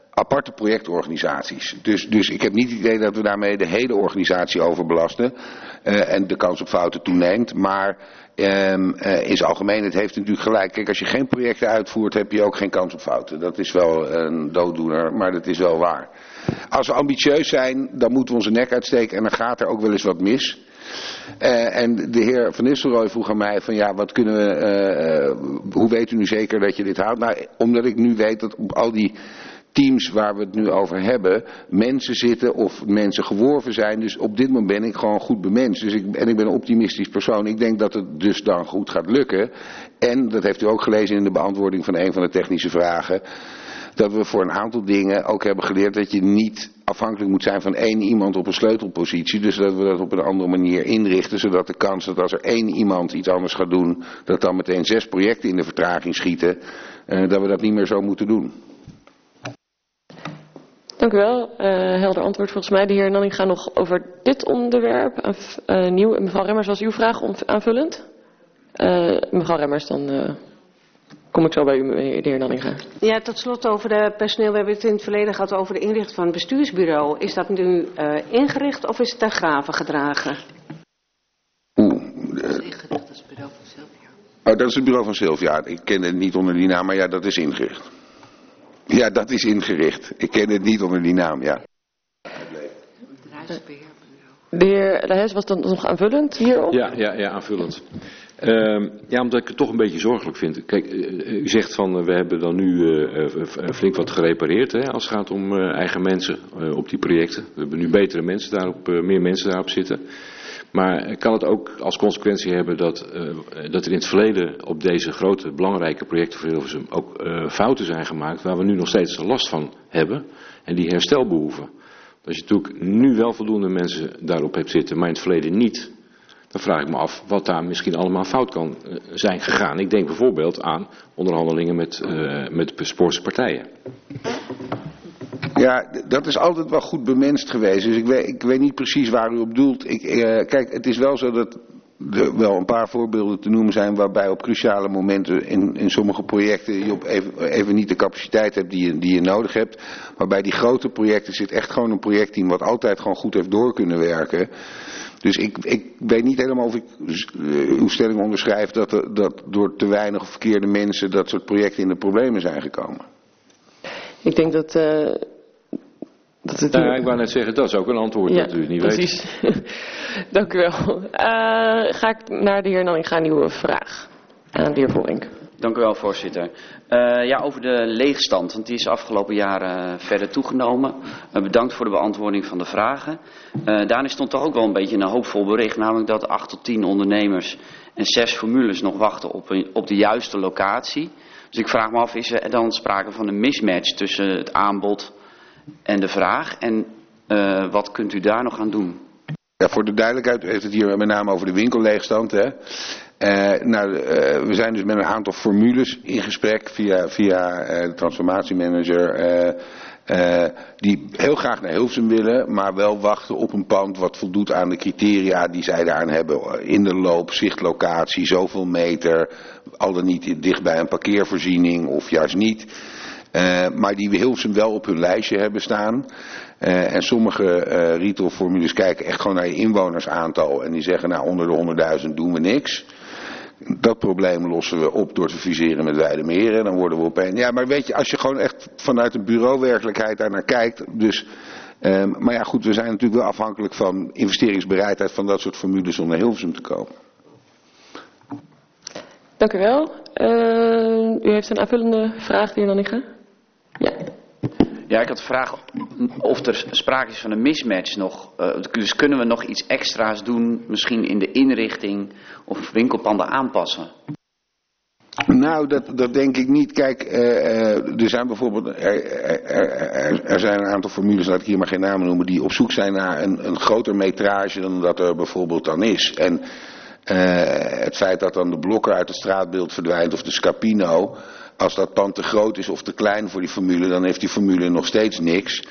aparte projectorganisaties. Dus ik heb niet het idee dat we daarmee de hele organisatie overbelasten en de kans op fouten toeneemt. Maar in zijn algemeenheid heeft het natuurlijk gelijk. Kijk, als je geen projecten uitvoert, heb je ook geen kans op fouten. Dat is wel een dooddoener, maar dat is wel waar. Als we ambitieus zijn, dan moeten we onze nek uitsteken en dan gaat er ook wel eens wat mis. En de heer Van Nistelrooy vroeg aan mij van ja, wat kunnen we, hoe weet u nu zeker dat je dit houdt? Nou, omdat ik nu weet dat op al die teams waar we het nu over hebben, mensen zitten of mensen geworven zijn. Dus op dit moment ben ik gewoon goed bemenst. Dus ik ben een optimistisch persoon. Ik denk dat het dus dan goed gaat lukken. En, dat heeft u ook gelezen in de beantwoording van een van de technische vragen, dat we voor een aantal dingen ook hebben geleerd dat je niet afhankelijk moet zijn van één iemand op een sleutelpositie. Dus dat we dat op een andere manier inrichten, zodat de kans dat als er één iemand iets anders gaat doen, dat dan meteen 6 projecten in de vertraging schieten, dat we dat niet meer zo moeten doen. Dank u wel. Helder antwoord volgens mij. De heer Nanninga nog over dit onderwerp. Nieuw. Mevrouw Remmers, was uw vraag aanvullend? Mevrouw Remmers, dan kom ik zo bij u, de heer Nanninga. Ja, tot slot over de personeel. We hebben het in het verleden gehad over de inrichting van het bestuursbureau. Is dat nu ingericht of is het ten grave gedragen? Oh, dat is het bureau van Sylvia. Ik ken het niet onder die naam, maar ja, dat is ingericht. Ja, dat is ingericht. Ik ken het niet onder die naam, ja. De heer Lehes, was dan nog aanvullend hierop? Ja, aanvullend. Ja, omdat ik het toch een beetje zorgelijk vind. Kijk, u zegt van we hebben dan nu flink wat gerepareerd hè, als het gaat om eigen mensen op die projecten. We hebben nu betere mensen daarop, meer mensen daarop zitten. Maar kan het ook als consequentie hebben dat er in het verleden op deze grote belangrijke projecten voor Hilversum ook fouten zijn gemaakt waar we nu nog steeds last van hebben en die herstel behoeven. Als je natuurlijk nu wel voldoende mensen daarop hebt zitten, maar in het verleden niet, dan vraag ik me af wat daar misschien allemaal fout kan zijn gegaan. Ik denk bijvoorbeeld aan onderhandelingen met sportse partijen. Ja, dat is altijd wel goed bemenst geweest. Dus ik weet niet precies waar u op doelt. Kijk, het is wel zo dat er wel een paar voorbeelden te noemen zijn waarbij op cruciale momenten in sommige projecten je op even niet de capaciteit hebt die je nodig hebt. Maar bij die grote projecten zit echt gewoon een projectteam wat altijd gewoon goed heeft door kunnen werken. Dus ik weet niet helemaal of ik uw stelling onderschrijf dat door te weinig of verkeerde mensen dat soort projecten in de problemen zijn gekomen. Ik denk dat het... Nou, ik wou net zeggen, dat is ook een antwoord dat u het niet precies. Weet. Dank u wel. Ga ik naar de heer Nanninga, een nieuwe vraag aan de heer Voorink. Dank u wel, voorzitter. Over de leegstand, want die is de afgelopen jaren verder toegenomen. Bedankt voor de beantwoording van de vragen. Daarin stond toch ook wel een beetje een hoopvol bericht, namelijk dat 8 tot 10 ondernemers en 6 formules nog wachten op de juiste locatie. Dus ik vraag me af, is er dan sprake van een mismatch tussen het aanbod en de vraag? En wat kunt u daar nog aan doen? Ja, voor de duidelijkheid, u heeft het hier met name over de winkelleegstand. Hè? We zijn dus met een aantal formules in gesprek via de transformatiemanager. Die heel graag naar Hilversum willen, maar wel wachten op een pand wat voldoet aan de criteria die zij daaraan hebben. In de loop, zichtlocatie, zoveel meter, al dan niet dicht bij een parkeervoorziening of juist niet. Maar die Hilversum wel op hun lijstje hebben staan. En sommige retailformules kijken echt gewoon naar je inwonersaantal. En die zeggen nou onder de 100.000 doen we niks. Dat probleem lossen we op door te fuseren met Weijdermeren. Dan worden we opeens... Ja, maar weet je, als je gewoon echt vanuit een bureauwerkelijkheid daar naar kijkt. Dus, maar ja goed, we zijn natuurlijk wel afhankelijk van investeringsbereidheid van dat soort formules om naar Hilversum te komen. Dank u wel. U heeft een aanvullende vraag, de heer Nanninga? Ja. Ja, ik had de vraag of er sprake is van een mismatch nog. Dus kunnen we nog iets extra's doen, misschien in de inrichting of winkelpanden aanpassen? Nou, dat denk ik niet. Kijk, er zijn bijvoorbeeld er zijn een aantal formules, laat ik hier maar geen namen noemen, die op zoek zijn naar een groter metrage dan dat er bijvoorbeeld dan is. En het feit dat dan de blokker uit het straatbeeld verdwijnt of de Scapino, als dat pand te groot is of te klein voor die formule, dan heeft die formule nog steeds niks.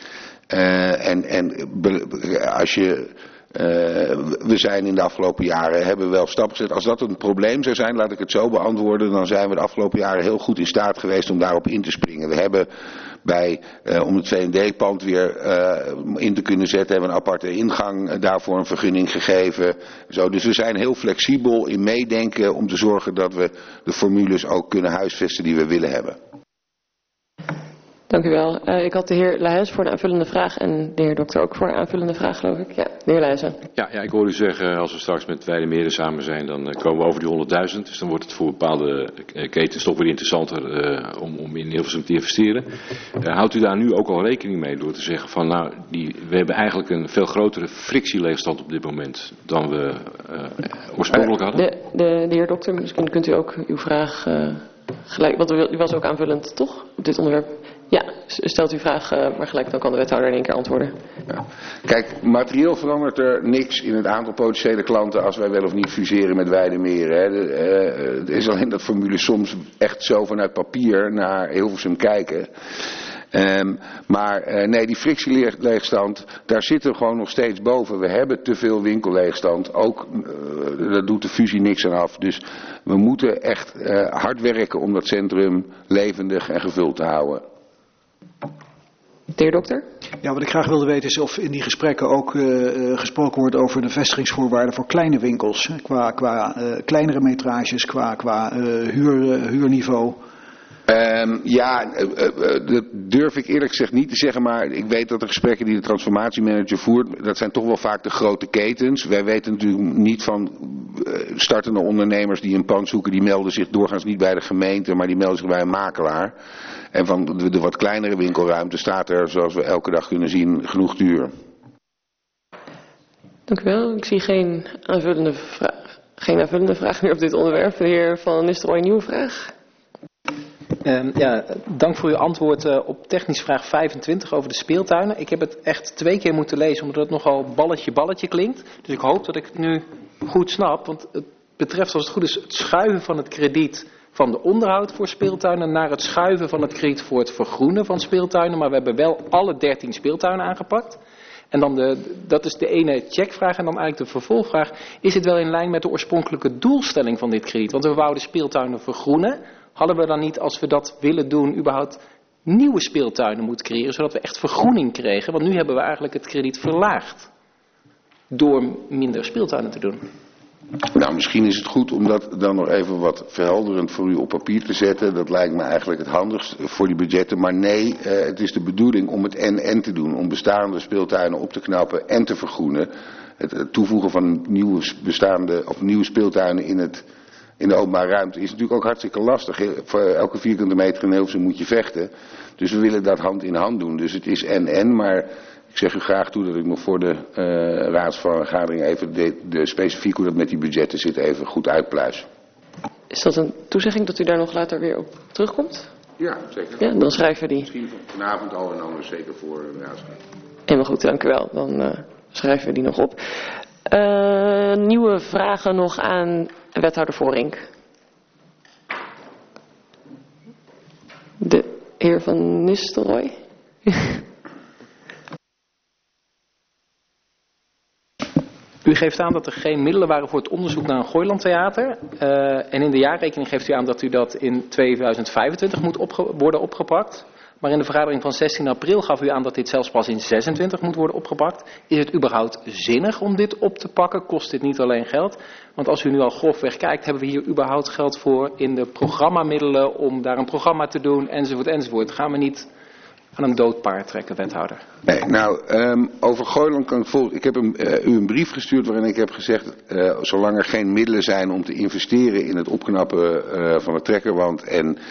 We zijn in de afgelopen jaren, hebben wel stappen gezet. Als dat een probleem zou zijn, laat ik het zo beantwoorden, dan zijn we de afgelopen jaren heel goed in staat geweest om daarop in te springen. We hebben om het V&D-pand weer in te kunnen zetten, hebben we een aparte ingang daarvoor een vergunning gegeven. Zo, dus we zijn heel flexibel in meedenken om te zorgen dat we de formules ook kunnen huisvesten die we willen hebben. Dank u wel. Ik had de heer Leijs voor een aanvullende vraag en de heer Dokter ook voor een aanvullende vraag, geloof ik. Ja, de heer Leijs. Ja, ik hoor u zeggen, als we straks met Weide-Meeren samen zijn, dan komen we over die 100.000. Dus dan wordt het voor bepaalde ketens toch weer interessanter om in Hilversum te investeren. Houdt u daar nu ook al rekening mee door te zeggen van, nou, we hebben eigenlijk een veel grotere frictieleegstand op dit moment dan we oorspronkelijk hadden? De heer Dokter, misschien kunt u ook uw vraag gelijk, want u was ook aanvullend, toch, op dit onderwerp? Ja, stelt uw vraag maar gelijk, dan kan de wethouder in één keer antwoorden. Ja. Kijk, materieel verandert er niks in het aantal potentiële klanten als wij wel of niet fuseren met Weide-Meeren. Het is alleen dat formules soms echt zo vanuit papier naar Hilversum kijken. Nee, die frictieleegstand, daar zitten we gewoon nog steeds boven. We hebben te veel winkelleegstand. Ook, dat doet de fusie niks aan af. Dus we moeten echt hard werken om dat centrum levendig en gevuld te houden. De heer Dokter? Ja, wat ik graag wilde weten is of in die gesprekken ook gesproken wordt over de vestigingsvoorwaarden voor kleine winkels. Qua kleinere metrages, qua huurniveau. Dat durf ik eerlijk gezegd niet te zeggen, maar ik weet dat de gesprekken die de transformatiemanager voert, dat zijn toch wel vaak de grote ketens. Wij weten natuurlijk niet van startende ondernemers die een pand zoeken, die melden zich doorgaans niet bij de gemeente, maar die melden zich bij een makelaar. En van de wat kleinere winkelruimte staat er, zoals we elke dag kunnen zien, genoeg te huur. Dank u wel. Ik zie geen aanvullende vraag meer op dit onderwerp. De heer Van Nistelrooy, een nieuwe vraag. Dank voor uw antwoord op technische vraag 25 over de speeltuinen. Ik heb het echt 2 keer moeten lezen omdat het nogal balletje klinkt. Dus ik hoop dat ik het nu goed snap. Want het betreft, als het goed is, het schuiven van het krediet van de onderhoud voor speeltuinen naar het schuiven van het krediet voor het vergroenen van speeltuinen. Maar we hebben wel alle 13 speeltuinen aangepakt. En dan dat is de ene checkvraag. En dan eigenlijk de vervolgvraag. Is het wel in lijn met de oorspronkelijke doelstelling van dit krediet? Want we wouden speeltuinen vergroenen. Hadden we dan niet, als we dat willen doen, überhaupt nieuwe speeltuinen moeten creëren, zodat we echt vergroening kregen? Want nu hebben we eigenlijk het krediet verlaagd door minder speeltuinen te doen. Nou, misschien is het goed om dat dan nog even wat verhelderend voor u op papier te zetten. Dat lijkt me eigenlijk het handigst voor die budgetten. Maar nee, het is de bedoeling om het en te doen. Om bestaande speeltuinen op te knappen en te vergroenen. Het toevoegen van nieuwe speeltuinen in de openbare ruimte is natuurlijk ook hartstikke lastig. Voor elke vierkante meter in Hilversum moet je vechten. Dus we willen dat hand in hand doen. Dus het is en, maar ik zeg u graag toe dat ik nog voor de raadsvergadering even de specifiek hoe dat met die budgetten zit even goed uitpluis. Is dat een toezegging dat u daar nog later weer op terugkomt? Ja, zeker. Ja, dan schrijven we die. Misschien vanavond al en anders zeker voor de raadsvergadering. Helemaal goed, dank u wel. Dan schrijven we die nog op. Nieuwe vragen nog aan wethouder Voorink. De heer Van Nistelrooy. U geeft aan dat er geen middelen waren voor het onderzoek naar een Gooilandtheater. En in de jaarrekening geeft u aan dat u dat in 2025 moet worden opgepakt. Maar in de vergadering van 16 april gaf u aan dat dit zelfs pas in 26 moet worden opgepakt. Is het überhaupt zinnig om dit op te pakken? Kost dit niet alleen geld? Want als u nu al grofweg kijkt, hebben we hier überhaupt geld voor in de programmamiddelen om daar een programma te doen, enzovoort. Gaan we niet aan een dood paard trekken, wethouder? Nee, nou, over Gooiland kan ik volgen. Ik heb u een brief gestuurd waarin ik heb gezegd, zolang er geen middelen zijn om te investeren in het opknappen van de trekkerwand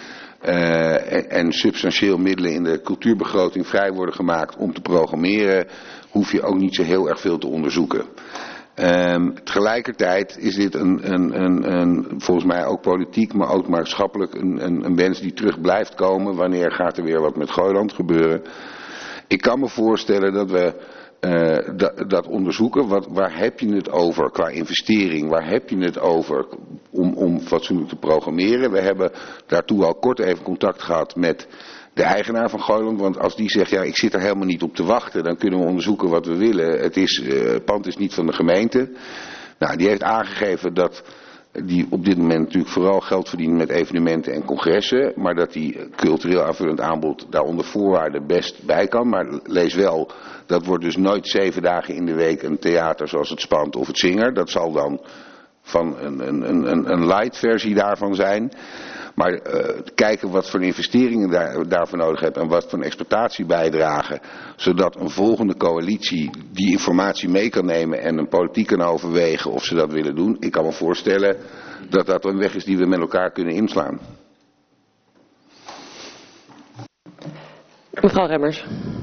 en substantieel middelen in de cultuurbegroting vrij worden gemaakt om te programmeren, hoef je ook niet zo heel erg veel te onderzoeken. Tegelijkertijd is dit volgens mij ook politiek, maar ook maatschappelijk een wens die terug blijft komen. Wanneer gaat er weer wat met Gooiland gebeuren? Ik kan me voorstellen dat we dat onderzoeken. Waar heb je het over qua investering? Waar heb je het over om fatsoenlijk te programmeren? We hebben daartoe al kort even contact gehad met de eigenaar van Gooiland. Want als die zegt, ja, ik zit er helemaal niet op te wachten, dan kunnen we onderzoeken wat we willen. Het pand is niet van de gemeente. Nou, die heeft aangegeven dat die op dit moment natuurlijk vooral geld verdienen met evenementen en congressen, maar dat die cultureel aanvullend aanbod daar onder voorwaarden best bij kan. Maar lees wel, dat wordt dus nooit 7 dagen in de week een theater zoals het Spand of het Zinger. Dat zal dan van een light versie daarvan zijn. Maar kijken wat voor investeringen daarvoor nodig hebt en wat voor een exploitatiebijdrage, zodat een volgende coalitie die informatie mee kan nemen en een politiek kan overwegen of ze dat willen doen. Ik kan me voorstellen dat dat een weg is die we met elkaar kunnen inslaan. Mevrouw Remmers.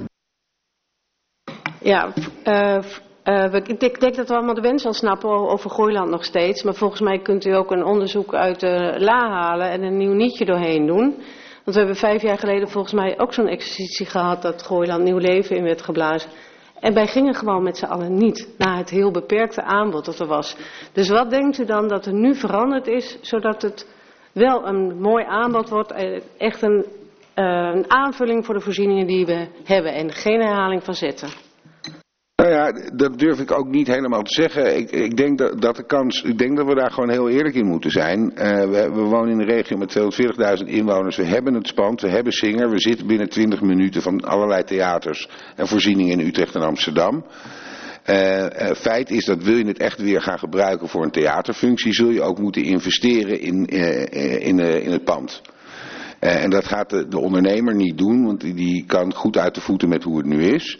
Ja, ik denk dat we allemaal de wens al snappen over Gooiland nog steeds. Maar volgens mij kunt u ook een onderzoek uit de la halen en een nieuw nietje doorheen doen. Want we hebben 5 jaar geleden volgens mij ook zo'n exercitie gehad dat Gooiland nieuw leven in werd geblazen. En wij gingen gewoon met z'n allen niet, na het heel beperkte aanbod dat er was. Dus wat denkt u dan dat er nu veranderd is, zodat het wel een mooi aanbod wordt, echt een aanvulling voor de voorzieningen die we hebben en geen herhaling van zetten? Nou ja, dat durf ik ook niet helemaal te zeggen. Ik denk dat we daar gewoon heel eerlijk in moeten zijn. We wonen in een regio met 240.000 inwoners. We hebben het Spand, we hebben Zinger. We zitten binnen 20 minuten van allerlei theaters en voorzieningen in Utrecht en Amsterdam. Feit is dat wil je het echt weer gaan gebruiken voor een theaterfunctie, zul je ook moeten investeren in het pand. En dat gaat de ondernemer niet doen, want die kan goed uit de voeten met hoe het nu is.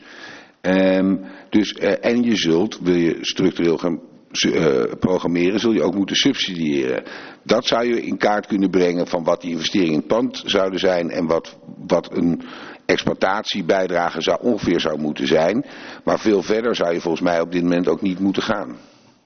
En je zult, wil je structureel gaan programmeren, zul je ook moeten subsidiëren. Dat zou je in kaart kunnen brengen van wat die investeringen in het pand zouden zijn en wat een exploitatiebijdrage ongeveer zou moeten zijn. Maar veel verder zou je volgens mij op dit moment ook niet moeten gaan.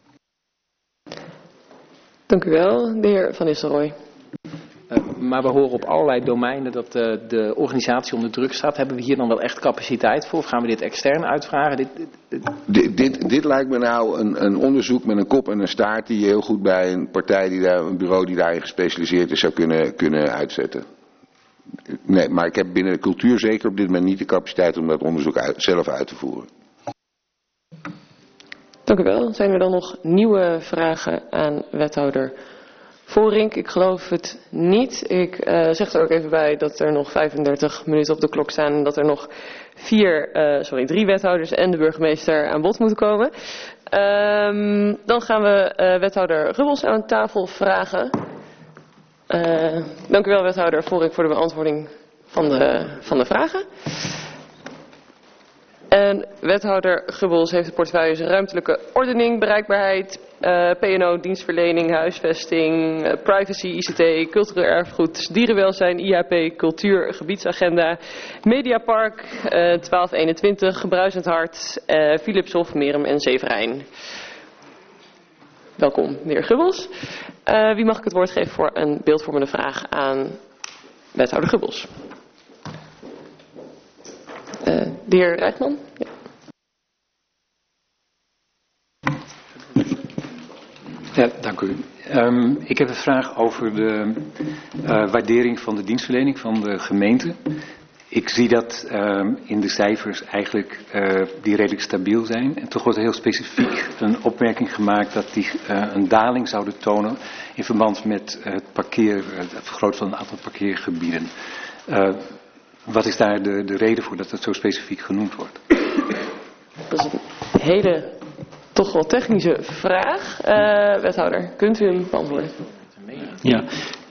Dank u wel, de heer Van Nistelrooy. Maar we horen op allerlei domeinen dat de organisatie onder druk staat. Hebben we hier dan wel echt capaciteit voor? Of gaan we dit extern uitvragen? Dit lijkt me nou een onderzoek met een kop en een staart die je heel goed bij een bureau die daarin gespecialiseerd is zou kunnen uitzetten. Nee, maar ik heb binnen de cultuur zeker op dit moment niet de capaciteit om dat onderzoek zelf uit te voeren. Dank u wel. Zijn er dan nog nieuwe vragen aan wethouder Voorink? Ik geloof het niet. Ik zeg er ook even bij dat er nog 35 minuten op de klok staan en dat er nog 3 wethouders en de burgemeester aan bod moeten komen. Dan gaan we wethouder Gubbels aan tafel vragen. Dank u wel, wethouder Voorink, voor de beantwoording van de vragen. En wethouder Gubbels heeft de portefeuilles ruimtelijke ordening, bereikbaarheid, P&O, dienstverlening, huisvesting, privacy, ICT, cultureel erfgoed, dierenwelzijn, IHP, cultuur, gebiedsagenda, Mediapark, 1221, Gebruisend Hart, Philipshof, Merum en Zeverijn. Welkom, de heer Gubbels. Wie mag ik het woord geven voor een beeldvormende vraag aan wethouder Gubbels? De heer Rijkman. Ja. Ja, dank u. Ik heb een vraag over de waardering van de dienstverlening van de gemeente. Ik zie dat in de cijfers eigenlijk die redelijk stabiel zijn. En toch wordt er heel specifiek een opmerking gemaakt dat die een daling zouden tonen in verband met het vergroten van een aantal parkeergebieden. Wat is daar de reden voor dat het zo specifiek genoemd wordt? Dat is een hele, toch wel technische vraag. Wethouder, kunt u hem beantwoorden? Ja,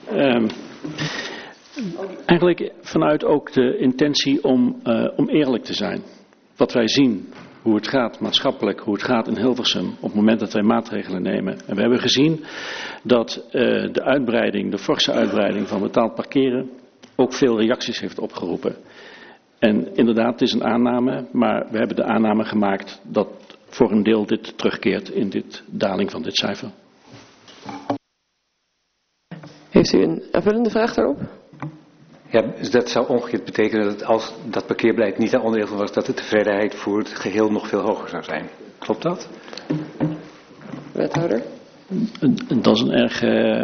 eigenlijk vanuit ook de intentie om eerlijk te zijn. Wat wij zien, hoe het gaat maatschappelijk, hoe het gaat in Hilversum op het moment dat wij maatregelen nemen. En we hebben gezien dat de forse uitbreiding van betaald parkeren ook veel reacties heeft opgeroepen. En inderdaad, het is een aanname, maar we hebben de aanname gemaakt dat voor een deel dit terugkeert in de daling van dit cijfer. Heeft u een aanvullende vraag daarop? Ja, dus dat zou omgekeerd betekenen dat als dat parkeerbeleid niet een onderdeel van was, dat de tevredenheid voor het geheel nog veel hoger zou zijn. Klopt dat? Wethouder? Dat is een erg...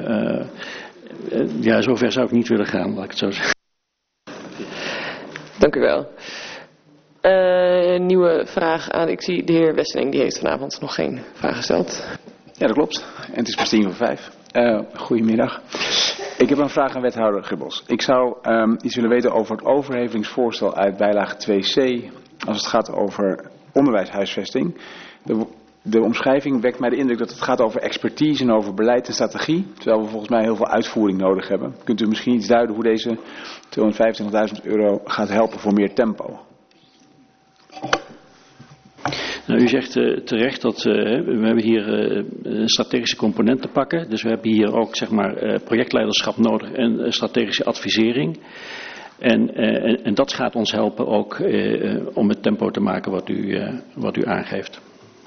ja, zover zou ik niet willen gaan, laat ik het zo zeggen. Dank u wel. Nieuwe vraag aan, ik zie de heer Wesseling, die heeft vanavond nog geen vraag gesteld. Ja, dat klopt. En het is pas 4:50. Goedemiddag. Ik heb een vraag aan wethouder Gibbels. Ik zou iets willen weten over het overhevelingsvoorstel uit bijlage 2c. Als het gaat over onderwijshuisvesting. De omschrijving wekt mij de indruk dat het gaat over expertise en over beleid en strategie. Terwijl we volgens mij heel veel uitvoering nodig hebben. Kunt u misschien iets duiden hoe deze €225.000 gaat helpen voor meer tempo? Nou, u zegt terecht dat we hebben hier een strategische component te pakken. Dus we hebben hier ook zeg maar, projectleiderschap nodig en strategische advisering. En dat gaat ons helpen ook om het tempo te maken wat u aangeeft.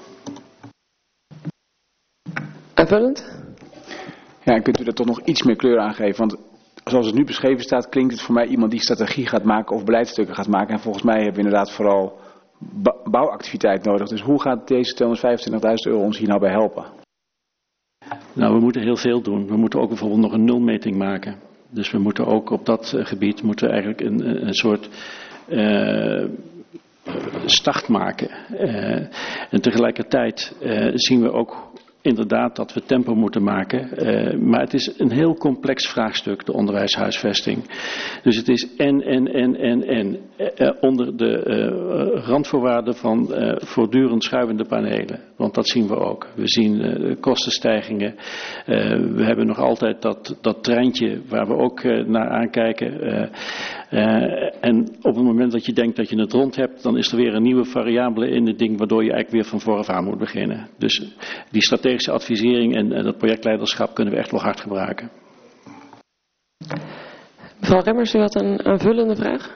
Aanvullend? Ja, en kunt u daar toch nog iets meer kleur aan geven? Want zoals het nu beschreven staat, klinkt het voor mij iemand die strategie gaat maken of beleidstukken gaat maken. En volgens mij hebben we inderdaad vooral bouwactiviteit nodig. Dus hoe gaat deze €225.000 ons hier nou bij helpen? Nou, we moeten heel veel doen. We moeten ook bijvoorbeeld nog een nulmeting maken. Dus we moeten ook op dat gebied eigenlijk een soort start maken. En tegelijkertijd zien we ook inderdaad dat we tempo moeten maken. Maar het is een heel complex vraagstuk, de onderwijshuisvesting. Dus het is en. Onder de randvoorwaarden van voortdurend schuivende panelen. Want dat zien we ook. We zien kostenstijgingen. We hebben nog altijd dat treintje waar we ook naar aankijken. En op het moment dat je denkt dat je het rond hebt, dan is er weer een nieuwe variabele in het ding, waardoor je eigenlijk weer van vooraf aan moet beginnen. Dus die strategische advisering en dat projectleiderschap kunnen we echt wel hard gebruiken. Mevrouw Remmers, u had een aanvullende vraag?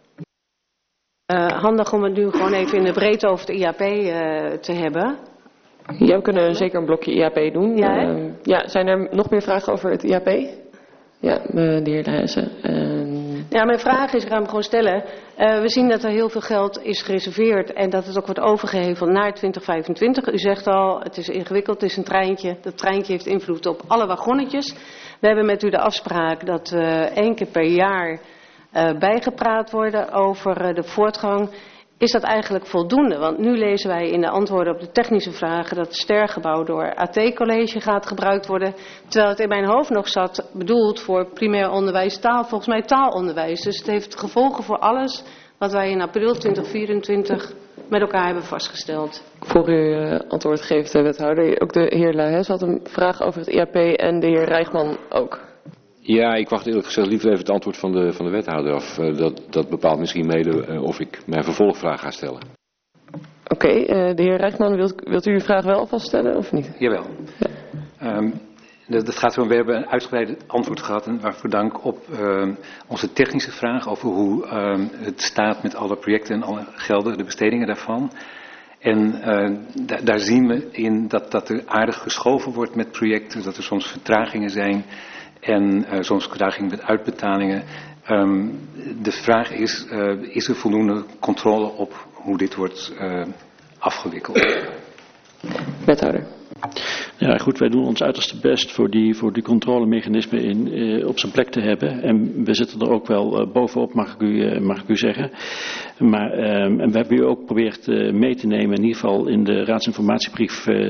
Handig om het nu gewoon even in de breedte over de IAP te hebben. Ja, we kunnen zeker een blokje IAP doen. Ja, zijn er nog meer vragen over het IAP? Ja, de heer Leijzen. Ja, mijn vraag is, ik ga hem gewoon stellen. We zien dat er heel veel geld is gereserveerd en dat het ook wordt overgeheveld naar 2025. U zegt al, het is ingewikkeld, het is een treintje. Dat treintje heeft invloed op alle wagonnetjes. We hebben met u de afspraak dat 1 keer per jaar bijgepraat worden over de voortgang. Is dat eigenlijk voldoende? Want nu lezen wij in de antwoorden op de technische vragen dat het stergebouw door AT-college gaat gebruikt worden. Terwijl het in mijn hoofd nog zat bedoeld voor primair onderwijs, volgens mij taalonderwijs. Dus het heeft gevolgen voor alles wat wij in april 2024 met elkaar hebben vastgesteld. Voor u antwoord geeft de wethouder. Ook de heer Lahes had een vraag over het IAP en de heer Rijgman ook. Ja, ik wacht eerlijk gezegd liever even het antwoord van de wethouder af. Dat bepaalt misschien mede of ik mijn vervolgvraag ga stellen. Oké, de heer Rijgman, wilt u uw vraag wel alvast stellen of niet? Jawel. Ja. Dat gaat zo. We hebben een uitgebreid antwoord gehad en waarvoor dank op onze technische vraag over hoe het staat met alle projecten en alle gelden, de bestedingen daarvan. En daar zien we in dat er aardig geschoven wordt met projecten, dat er soms vertragingen zijn. En soms vertraging met uitbetalingen. De vraag is er voldoende controle op hoe dit wordt afgewikkeld? Wethouder. Ja goed, wij doen ons uiterste best voor die controlemechanismen op zijn plek te hebben. En we zitten er ook wel bovenop, mag ik u zeggen. Maar en we hebben u ook geprobeerd mee te nemen, in ieder geval in de raadsinformatiebrief 2024-84.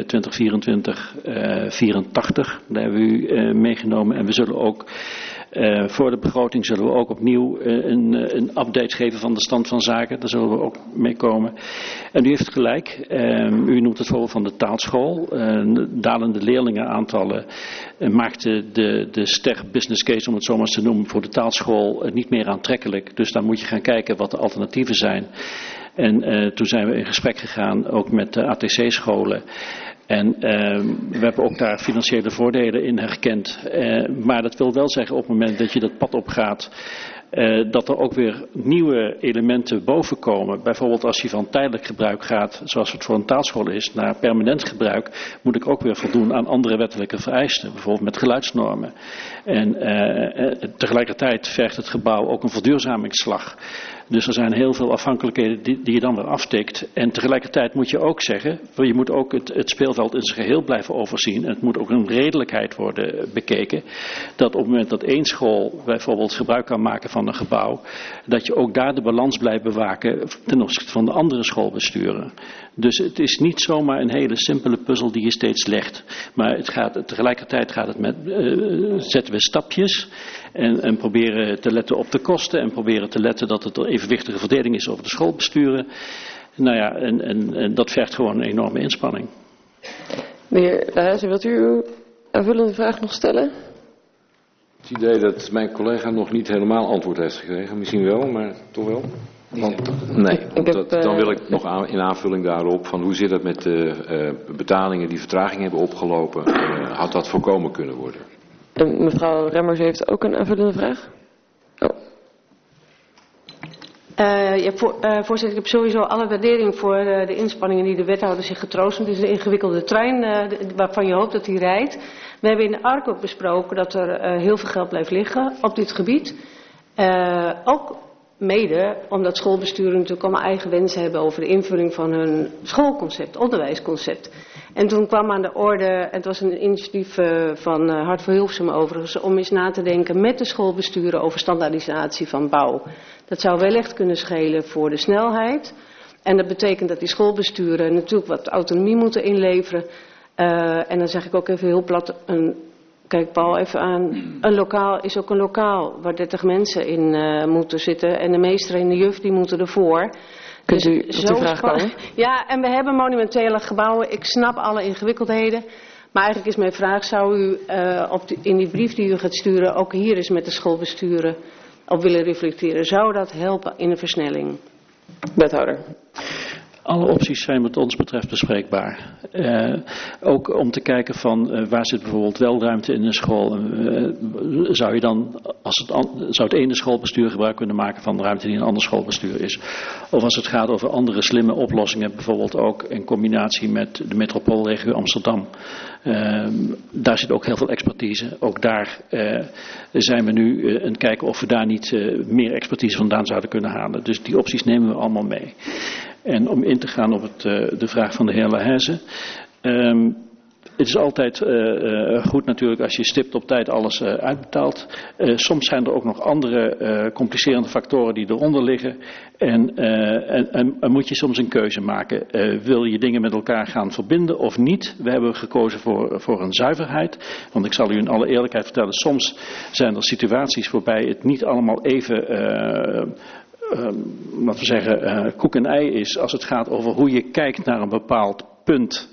Daar hebben we u meegenomen en we zullen ook voor de begroting zullen we ook opnieuw een update geven van de stand van zaken. Daar zullen we ook mee komen. En u heeft gelijk. U noemt het voorbeeld van de taalschool. Dalende leerlingenaantallen maakte de ster business case, om het zo maar eens te noemen, voor de taalschool niet meer aantrekkelijk. Dus dan moet je gaan kijken wat de alternatieven zijn. En toen zijn we in gesprek gegaan ook met de ATC-scholen. En we hebben ook daar financiële voordelen in herkend. Maar dat wil wel zeggen op het moment dat je dat pad opgaat, dat er ook weer nieuwe elementen boven komen. Bijvoorbeeld als je van tijdelijk gebruik gaat, zoals het voor een taalschool is, naar permanent gebruik, moet ik ook weer voldoen aan andere wettelijke vereisten. Bijvoorbeeld met geluidsnormen. En tegelijkertijd vergt het gebouw ook een verduurzamingsslag. Dus er zijn heel veel afhankelijkheden die je dan weer aftikt. En tegelijkertijd moet je ook zeggen, je moet ook het speelveld in zijn geheel blijven overzien. En het moet ook een redelijkheid worden bekeken. Dat op het moment dat één school bijvoorbeeld gebruik kan maken van een gebouw, dat je ook daar de balans blijft bewaken ten opzichte van de andere schoolbesturen. Dus het is niet zomaar een hele simpele puzzel die je steeds legt. Maar tegelijkertijd gaat het met, zetten we stapjes en proberen te letten op de kosten en proberen te letten dat het een evenwichtige verdeling is over de schoolbesturen. Nou ja, en dat vergt gewoon een enorme inspanning. De heer Lahaze, wilt u uw aanvullende vraag nog stellen? Het idee dat mijn collega nog niet helemaal antwoord heeft gekregen, misschien wel, maar toch wel? Dan wil ik nog in aanvulling daarop van hoe zit het met de betalingen die vertraging hebben opgelopen. Had dat voorkomen kunnen worden? Mevrouw Remmers heeft ook een aanvullende vraag. Voorzitter, ik heb sowieso alle waardering voor de inspanningen die de wethouder zich getroost. Het is een ingewikkelde trein waarvan je hoopt dat hij rijdt. We hebben in de ARC ook besproken dat er heel veel geld blijft liggen op dit gebied. Ook mede omdat schoolbesturen natuurlijk allemaal eigen wensen hebben over de invulling van hun schoolconcept, onderwijsconcept. En toen kwam aan de orde, het was een initiatief van Hart voor Hilversum overigens, om eens na te denken met de schoolbesturen over standaardisatie van bouw. Dat zou wellicht kunnen schelen voor de snelheid. En dat betekent dat die schoolbesturen natuurlijk wat autonomie moeten inleveren. En dan zeg ik ook even heel plat, kijk Paul even aan, een lokaal is ook een lokaal waar 30 mensen in moeten zitten. En de meester en de juf die moeten ervoor. Kunt u op die vraag komen? Ja, en we hebben monumentele gebouwen. Ik snap alle ingewikkeldheden. Maar eigenlijk is mijn vraag, zou u in die brief die u gaat sturen ook hier eens met de schoolbesturen op willen reflecteren? Zou dat helpen in de versnelling? Wethouder. Alle opties zijn wat ons betreft bespreekbaar. Ook om te kijken van waar zit bijvoorbeeld wel ruimte in een school. Zou je dan, zou het ene schoolbestuur gebruik kunnen maken van de ruimte die een ander schoolbestuur is? Of als het gaat over andere slimme oplossingen, bijvoorbeeld ook in combinatie met de metropoolregio Amsterdam. Daar zit ook heel veel expertise. Ook daar zijn we nu aan het kijken of we daar niet meer expertise vandaan zouden kunnen halen. Dus die opties nemen we allemaal mee. En om in te gaan op de vraag van de heer Lahaze. Het is altijd goed natuurlijk als je stipt op tijd alles uitbetaalt. Soms zijn er ook nog andere complicerende factoren die eronder liggen. En moet je soms een keuze maken. Wil je dingen met elkaar gaan verbinden of niet? We hebben gekozen voor een zuiverheid. Want ik zal u in alle eerlijkheid vertellen. Soms zijn er situaties waarbij het niet allemaal even laten we zeggen, koek en ei is als het gaat over hoe je kijkt naar een bepaald punt.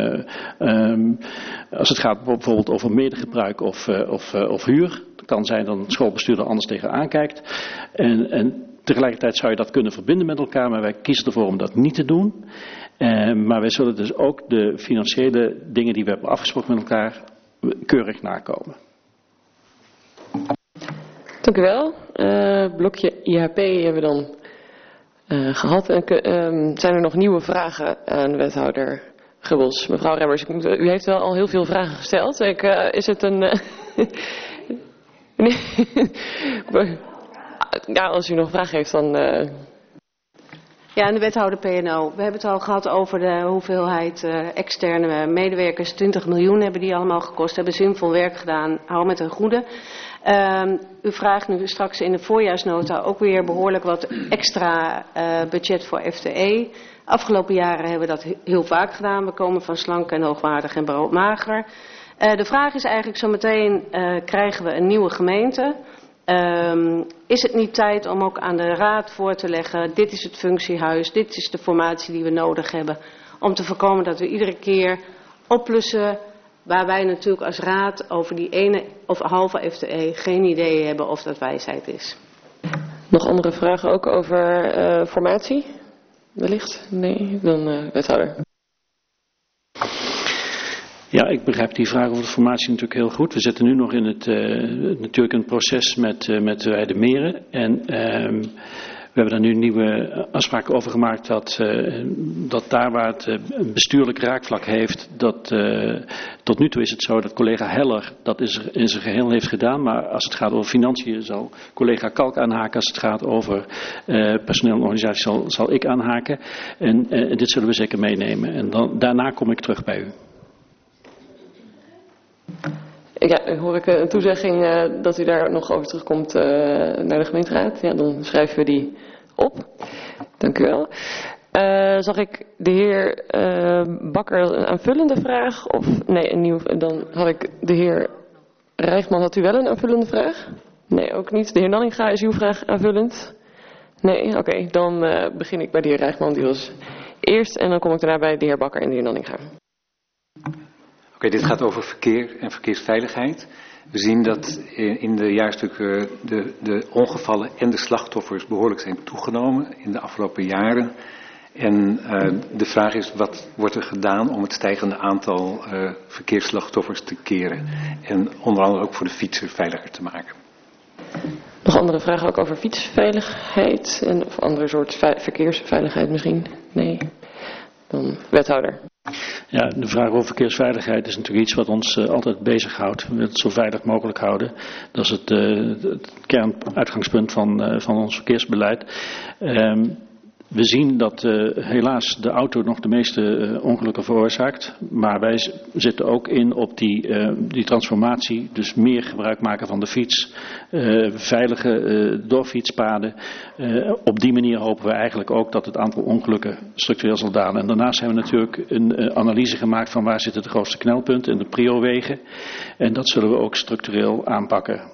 Als het gaat bijvoorbeeld over medegebruik of huur. Het kan zijn dat een schoolbestuurder anders tegenaan kijkt. En tegelijkertijd zou je dat kunnen verbinden met elkaar, maar wij kiezen ervoor om dat niet te doen. Maar wij zullen dus ook de financiële dingen die we hebben afgesproken met elkaar keurig nakomen. Dank u wel. Blokje IHP hebben we dan gehad. Zijn er nog nieuwe vragen aan wethouder Gubbels? Mevrouw Remmers, u heeft wel al heel veel vragen gesteld. Is het een... Ja, als u nog vragen heeft dan... Ja, en de wethouder PNO. We hebben het al gehad over de hoeveelheid externe medewerkers. 20 miljoen hebben die allemaal gekost. Hebben zinvol werk gedaan. Hou met een goede. U vraagt nu straks in de voorjaarsnota ook weer behoorlijk wat extra budget voor FTE. Afgelopen jaren hebben we dat heel vaak gedaan. We komen van slank en hoogwaardig en broodmager. De vraag is eigenlijk zometeen, krijgen we een nieuwe gemeente? Is het niet tijd om ook aan de raad voor te leggen, dit is het functiehuis, dit is de formatie die we nodig hebben. Om te voorkomen dat we iedere keer oplussen waar wij natuurlijk als raad over die ene of halve FTE geen idee hebben of dat wijsheid is. Nog andere vragen ook over formatie? Wellicht? Nee, dan wethouder. Ja, ik begrijp die vraag over de formatie natuurlijk heel goed. We zitten nu nog in natuurlijk een proces met Weide Meren. En We hebben daar nu nieuwe afspraken over gemaakt dat daar waar het een bestuurlijk raakvlak heeft, tot nu toe is het zo dat collega Heller dat in zijn geheel heeft gedaan. Maar als het gaat over financiën zal collega Kalk aanhaken. Als het gaat over personeel en organisatie zal ik aanhaken. En dit zullen we zeker meenemen. En daarna kom ik terug bij u. Ja, hoor ik een toezegging dat u daar nog over terugkomt naar de gemeenteraad? Ja, dan schrijven we die op. Dank u wel. Zag ik de heer Bakker een aanvullende vraag? Of nee, dan had ik de heer Rijgman, had u wel een aanvullende vraag? Nee, ook niet. De heer Nanninga, is uw vraag aanvullend? Nee, oké. Dan begin ik bij de heer Rijgman, die was eerst. En dan kom ik daarna bij de heer Bakker en de heer Nanninga. Oké, dit gaat over verkeer en verkeersveiligheid. We zien dat in de jaarstukken de ongevallen en de slachtoffers behoorlijk zijn toegenomen in de afgelopen jaren. En de vraag is, wat wordt er gedaan om het stijgende aantal verkeersslachtoffers te keren? En onder andere ook voor de fietser veiliger te maken. Nog andere vragen ook over fietsveiligheid of andere soort verkeersveiligheid misschien? Nee? Dan wethouder. Ja, de vraag over verkeersveiligheid is natuurlijk iets wat ons altijd bezighoudt. We willen het zo veilig mogelijk houden. Dat is het kernuitgangspunt van ons verkeersbeleid. We zien dat helaas de auto nog de meeste ongelukken veroorzaakt. Maar wij zitten ook in op die transformatie. Dus meer gebruik maken van de fiets. Veilige doorfietspaden. Op die manier hopen we eigenlijk ook dat het aantal ongelukken structureel zal dalen. En daarnaast hebben we natuurlijk een analyse gemaakt van waar zitten de grootste knelpunten in de priowegen. En dat zullen we ook structureel aanpakken.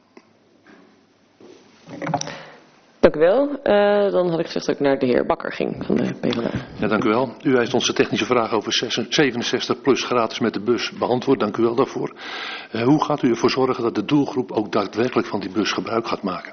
Dank u wel. Dan had ik gezegd dat ik naar de heer Bakker ging van de PvdA. Ja, dank u wel. U heeft onze technische vraag over 67 plus gratis met de bus beantwoord. Dank u wel daarvoor. Hoe gaat u ervoor zorgen dat de doelgroep ook daadwerkelijk van die bus gebruik gaat maken?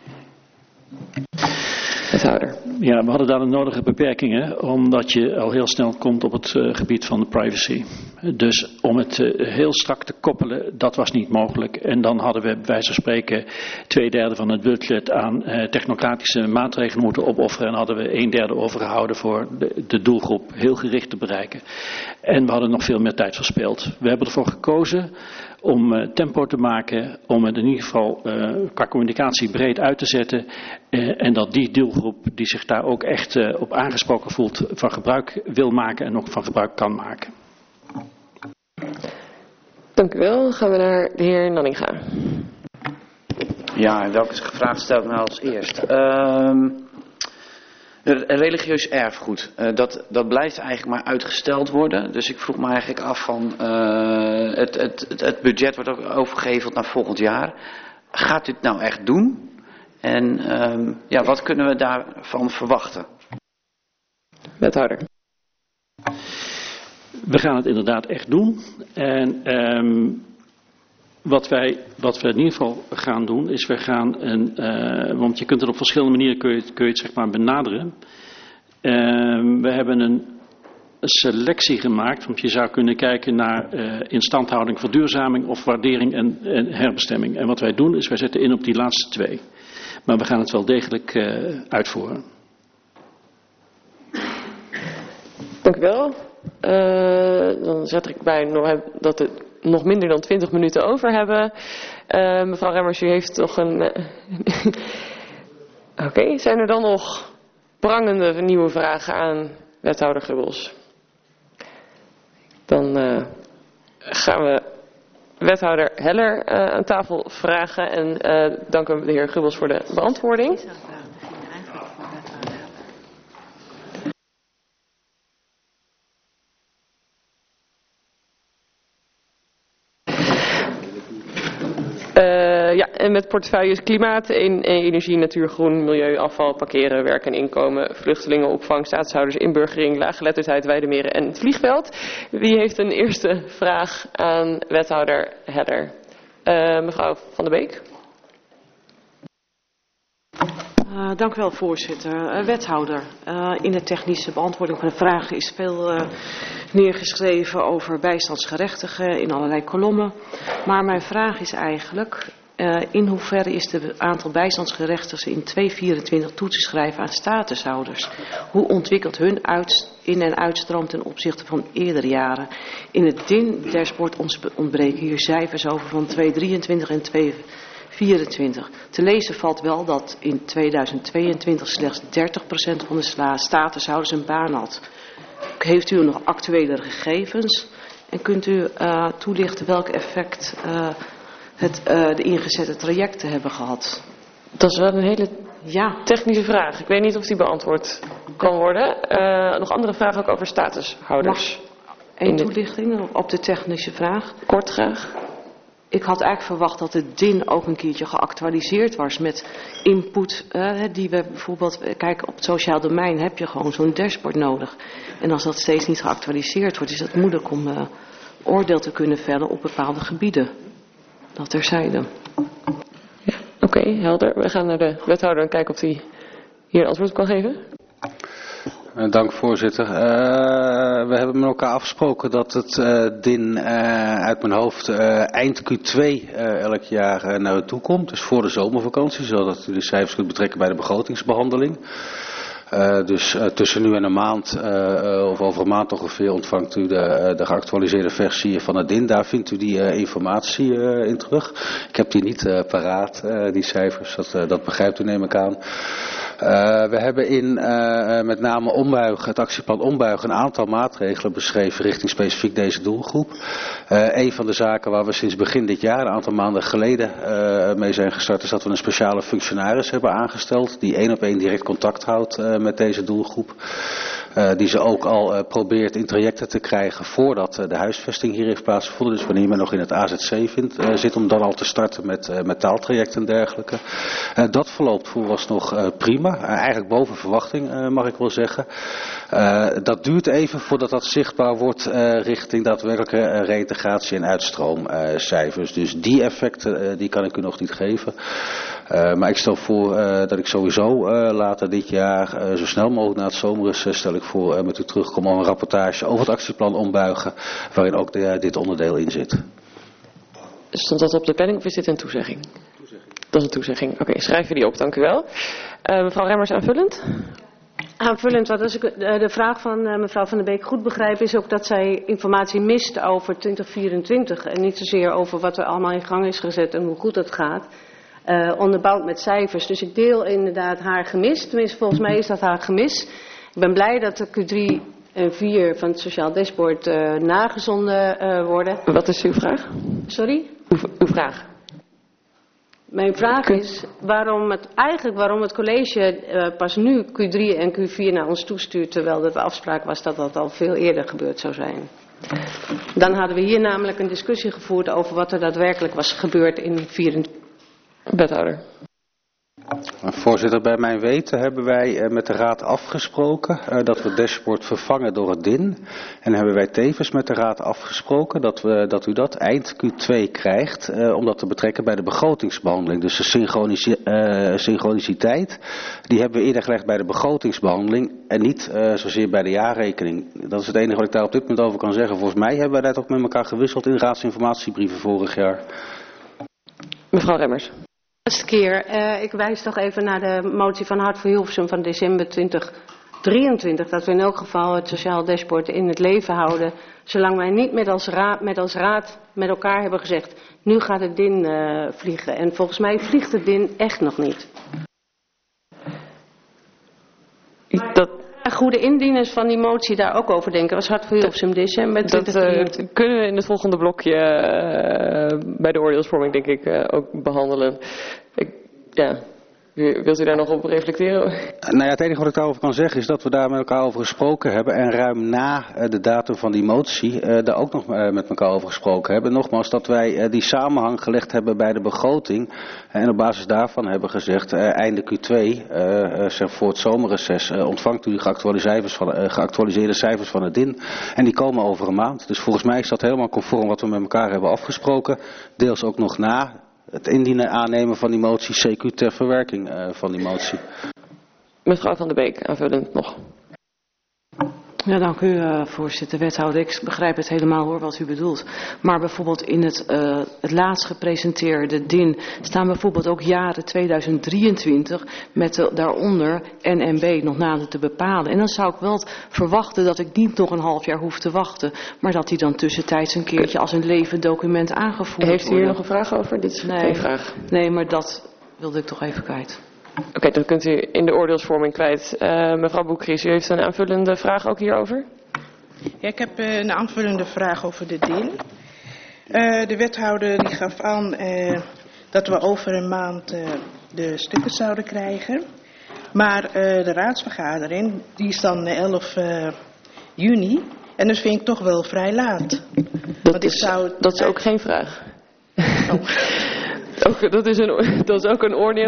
Wethouder. Ja, we hadden daar de nodige beperkingen, omdat je al heel snel komt op het gebied van de privacy. Dus om het heel strak te koppelen, dat was niet mogelijk. En dan hadden we bij wijze van spreken 2/3 van het budget aan technocratische maatregelen moeten opofferen. En hadden we 1/3 overgehouden voor de doelgroep heel gericht te bereiken. En we hadden nog veel meer tijd verspeeld. We hebben ervoor gekozen om tempo te maken, om het in ieder geval qua communicatie breed uit te zetten. En dat die doelgroep die zich daar ook echt op aangesproken voelt van gebruik wil maken en ook van gebruik kan maken. Dank u wel. Dan gaan we naar de heer Nanninga. Ja, en welke vraag stel ik nou als eerst? Religieus erfgoed, dat blijft eigenlijk maar uitgesteld worden. Dus ik vroeg me eigenlijk af van het budget wordt ook overgeheveld naar volgend jaar. Gaat u het nou echt doen? En wat kunnen we daarvan verwachten? Wethouder. We gaan het inderdaad echt doen. En wat we in ieder geval gaan doen is we gaan want je kunt het op verschillende manieren kun je het zeg maar benaderen. We hebben een selectie gemaakt, want je zou kunnen kijken naar instandhouding, verduurzaming of waardering en herbestemming. En wat wij doen is wij zetten in op die laatste 2. Maar we gaan het wel degelijk uitvoeren. Dank u wel. Dan zet ik bij dat we nog minder dan 20 minuten over hebben. Mevrouw Remmers, u heeft nog een... Oké, zijn er dan nog prangende nieuwe vragen aan wethouder Gubbels? Dan gaan we wethouder Heller aan tafel vragen en danken we de heer Gubbels voor de beantwoording. En met portefeuilles klimaat, energie, natuur, groen, milieu, afval, parkeren, werk en inkomen, vluchtelingenopvang, staatshouders, inburgering, laaggeletterdheid, weidemeren en het vliegveld. Wie heeft een eerste vraag aan wethouder Heller? Mevrouw Van der Beek. Dank u wel, voorzitter. Wethouder, in de technische beantwoording van de vragen is veel neergeschreven over bijstandsgerechtigen in allerlei kolommen. Maar mijn vraag is eigenlijk, In hoeverre is het aantal bijstandsgerechtigden in 2024 toe te schrijven aan statushouders? Hoe ontwikkelt hun in- en uitstroom ten opzichte van eerdere jaren? In het DIN-dashboard ontbreken hier cijfers over van 2023 en 2024. Te lezen valt wel dat in 2022 slechts 30% van de statushouders een baan had. Heeft u nog actuelere gegevens? En kunt u toelichten welk effect de ingezette trajecten hebben gehad? Dat is wel een hele technische vraag. Ik weet niet of die beantwoord kan worden. Nog andere vragen ook over statushouders? Eén toelichting op de technische vraag? Kort graag. Ik had eigenlijk verwacht dat het DIN ook een keertje geactualiseerd was met input die we bijvoorbeeld... Kijk, op het sociaal domein heb je gewoon zo'n dashboard nodig. En als dat steeds niet geactualiseerd wordt, is het moeilijk om oordeel te kunnen vellen op bepaalde gebieden. Dat terzijde. Ja, Oké, helder. We gaan naar de wethouder en kijken of hij hier een antwoord op kan geven. Dank voorzitter. We hebben met elkaar afgesproken dat het DIN uit mijn hoofd eind Q2 elk jaar naar u toe komt. Dus voor de zomervakantie, zodat u de cijfers kunt betrekken bij de begrotingsbehandeling. Dus tussen nu en een maand, of over een maand ongeveer, ontvangt u de geactualiseerde versie van het DIN. Daar vindt u die informatie in terug. Ik heb die niet paraat, die cijfers, dat begrijpt u neem ik aan. We hebben in met name Ombuigen, het actieplan Ombuigen, een aantal maatregelen beschreven richting specifiek deze doelgroep. Een van de zaken waar we sinds begin dit jaar, een aantal maanden geleden mee zijn gestart, is dat we een speciale functionaris hebben aangesteld die 1-op-1 direct contact houdt met deze doelgroep. Die ze ook al probeert in trajecten te krijgen voordat de huisvesting hier heeft plaatsgevonden. Dus wanneer men nog in het AZC zit, om dan al te starten met taaltrajecten en dergelijke. Dat verloopt vooralsnog prima. Eigenlijk boven verwachting, mag ik wel zeggen. Dat duurt even voordat dat zichtbaar wordt richting daadwerkelijke reintegratie- en uitstroomcijfers. Dus die effecten die kan ik u nog niet geven. Maar ik stel voor dat ik sowieso later dit jaar, zo snel mogelijk na het zomerreces, stel ik voor met u terugkom om een rapportage over het actieplan Ombuigen, waarin ook dit onderdeel in zit. Stond dat op de planning of is dit een toezegging? Dat is een toezegging. Oké, schrijven we die op, dank u wel. Mevrouw Remmers, aanvullend? Aanvullend, wat als ik de vraag van mevrouw Van der Beek goed begrijp, is ook dat zij informatie mist over 2024 en niet zozeer over wat er allemaal in gang is gezet en hoe goed het gaat. Onderbouwd met cijfers. Dus ik deel inderdaad haar gemis. Tenminste, volgens mij is dat haar gemis. Ik ben blij dat de Q3 en 4 van het Sociaal Dashboard nagezonden worden. Wat is uw vraag? Sorry? Uw vraag. Mijn vraag is waarom het college pas nu Q3 en Q4 naar ons toestuurt, terwijl de afspraak was dat dat al veel eerder gebeurd zou zijn. Dan hadden we hier namelijk een discussie gevoerd over wat er daadwerkelijk was gebeurd in 24. Wethouder. Voorzitter, bij mijn weten hebben wij met de Raad afgesproken dat we het dashboard vervangen door het DIN. En hebben wij tevens met de Raad afgesproken dat u dat eind Q2 krijgt om dat te betrekken bij de begrotingsbehandeling. Dus de synchroniciteit, die hebben we eerder gelegd bij de begrotingsbehandeling en niet zozeer bij de jaarrekening. Dat is het enige wat ik daar op dit moment over kan zeggen. Volgens mij hebben wij dat ook met elkaar gewisseld in de raadsinformatiebrieven vorig jaar. Mevrouw Remmers. Laatste keer, ik wijs toch even naar de motie van Hart voor Hilversum van december 2023. Dat we in elk geval het sociaal dashboard in het leven houden. Zolang wij niet met als raad met elkaar hebben gezegd, nu gaat het DIN vliegen. En volgens mij vliegt het DIN echt nog niet. Goede indieners van die motie daar ook over denken. Was Hart voor Hilversum december 2023. Dat kunnen we in het volgende blokje bij de oordeelsvorming denk ik ook behandelen. Wilt u daar nog op reflecteren? Nou ja, het enige wat ik daarover kan zeggen is dat we daar met elkaar over gesproken hebben. En ruim na de datum van die motie daar ook nog met elkaar over gesproken hebben. Nogmaals, dat wij die samenhang gelegd hebben bij de begroting. En op basis daarvan hebben gezegd, einde Q2, voor het zomerreces, ontvangt u geactualiseerde cijfers van het DIN. En die komen over een maand. Dus volgens mij is dat helemaal conform wat we met elkaar hebben afgesproken. Deels ook nog na het indienen aannemen van die motie, CQ ter verwerking van die motie. Mevrouw Van der Beek, aanvullend nog. Ja, dank u, voorzitter, wethouder. Ik begrijp het helemaal hoor, wat u bedoelt. Maar bijvoorbeeld in het laatst gepresenteerde DIN staan bijvoorbeeld ook jaren 2023 met daaronder NNB nog nader te bepalen. En dan zou ik wel verwachten dat ik niet nog een half jaar hoef te wachten, maar dat die dan tussentijds een keertje als een levend document aangevoerd wordt. Heeft u hier nog een vraag over? Dit is geen vraag. Nee, maar dat wilde ik toch even kwijt. Oké, dat kunt u in de oordeelsvorming kwijt. Mevrouw Boekries, u heeft een aanvullende vraag ook hierover? Ja, ik heb een aanvullende vraag over de DIN. De wethouder die gaf aan dat we over een maand de stukken zouden krijgen. Maar de raadsvergadering die is dan 11 juni. En dat vind ik toch wel vrij laat. Dat is ook geen vraag. Oh. Dat is ook een oordeel.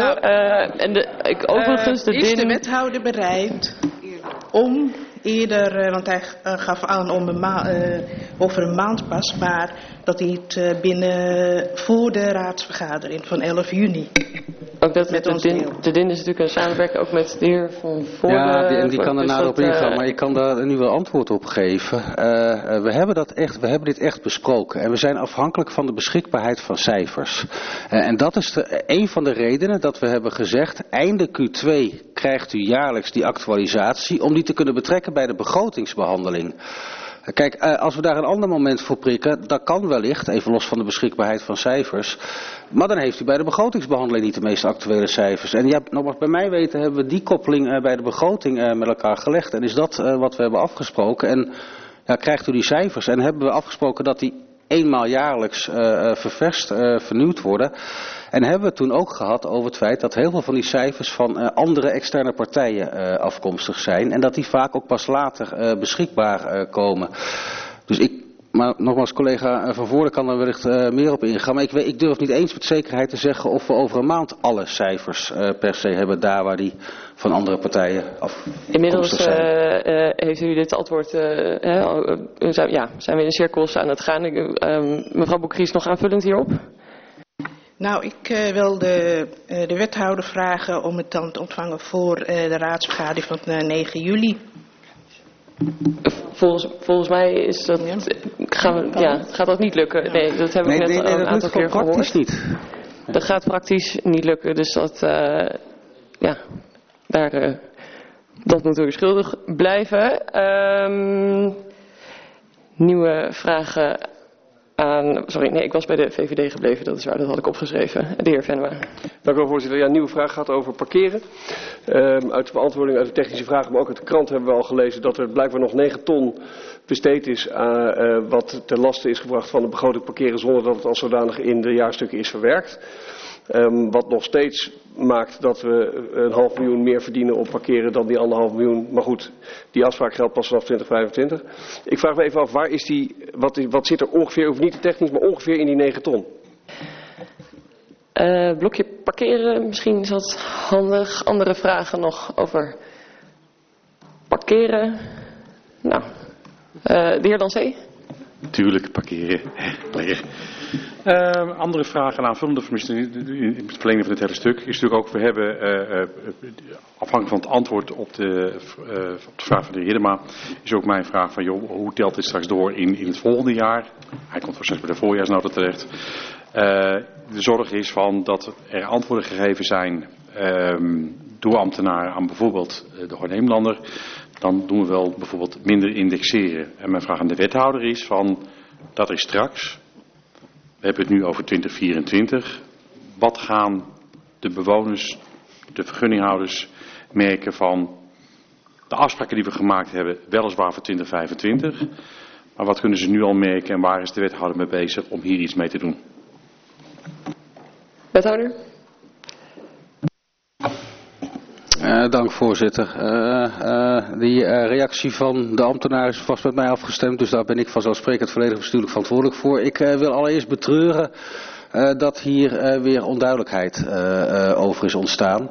Overigens, is de wethouder bereid om eerder, want hij gaf aan om over een maand pas, maar dat hij het voor de raadsvergadering van 11 juni. Ook dat de DIN is natuurlijk een samenwerking ook met de heer Van Voorde. Ja, die kan daarna op ingaan, maar ik kan daar nu wel antwoord op geven. We hebben dit echt besproken en we zijn afhankelijk van de beschikbaarheid van cijfers. En dat is een van de redenen dat we hebben gezegd, einde Q2 krijgt u jaarlijks die actualisatie om die te kunnen betrekken bij de begrotingsbehandeling. Kijk, als we daar een ander moment voor prikken, dat kan wellicht, even los van de beschikbaarheid van cijfers. Maar dan heeft u bij de begrotingsbehandeling niet de meest actuele cijfers. En ja, nogmaals, bij mij weten hebben we die koppeling bij de begroting met elkaar gelegd. En is dat wat we hebben afgesproken. En ja, krijgt u die cijfers. En hebben we afgesproken dat die eenmaal jaarlijks ververst, vernieuwd worden. En hebben we toen ook gehad over het feit dat heel veel van die cijfers van andere externe partijen afkomstig zijn. En dat die vaak ook pas later beschikbaar komen. Dus maar nogmaals, collega Van Voorde kan er wellicht meer op ingaan. Maar ik durf niet eens met zekerheid te zeggen of we over een maand alle cijfers per se hebben daar waar die van andere partijen afkomstig zijn. Inmiddels heeft u dit antwoord, zijn we in cirkels aan het gaan. Mevrouw Boekries, nog aanvullend hierop? Nou, ik wil de wethouder vragen om het dan te ontvangen voor de raadsvergadering van 9 juli. Volgens mij is dat, gaat dat niet lukken. Nee, dat hebben we net al een aantal keer gehoord. Praktisch niet. Dat gaat praktisch niet lukken. Dus dat moeten we schuldig blijven. Nieuwe vragen aan... Sorry, nee, ik was bij de VVD gebleven. Dat is waar, dat had ik opgeschreven. De heer Venema. Dank u wel, voorzitter. Ja, een nieuwe vraag gaat over parkeren. Uit de beantwoording uit de technische vragen, maar ook uit de krant hebben we al gelezen dat er blijkbaar nog 9 ton besteed is aan wat ten laste is gebracht van de begroting parkeren zonder dat het als zodanig in de jaarstukken is verwerkt. Wat nog steeds maakt dat we 500.000 meer verdienen op parkeren dan die 1,5 miljoen. Maar goed, die afspraak geldt pas vanaf 2025. Ik vraag me even af, waar is wat zit er ongeveer, hoeft niet te technisch, maar ongeveer in die 9 ton? Blokje parkeren, misschien is dat handig. Andere vragen nog over parkeren? Nou, de heer Dancé? Tuurlijk, parkeren. Andere vragen aanvullende, in het verlenging van het hele stuk, is natuurlijk ook, we hebben, afhankelijk van het antwoord op de vraag van de heer Hiddema, is ook mijn vraag van, joh, hoe telt dit straks door in het volgende jaar? Hij komt straks bij de voorjaarsnota terecht. De zorg is van dat er antwoorden gegeven zijn door ambtenaren aan bijvoorbeeld de Hoorn-Heemlander. Dan doen we wel bijvoorbeeld minder indexeren. En mijn vraag aan de wethouder is van, dat is straks, we hebben het nu over 2024. Wat gaan de bewoners, de vergunninghouders merken van de afspraken die we gemaakt hebben, weliswaar voor 2025. Maar wat kunnen ze nu al merken en waar is de wethouder mee bezig om hier iets mee te doen? Wethouder? Dank voorzitter. Die reactie van de ambtenaar is vast met mij afgestemd, dus daar ben ik vanzelfsprekend volledig bestuurlijk verantwoordelijk voor. Ik wil allereerst betreuren dat hier weer onduidelijkheid over is ontstaan.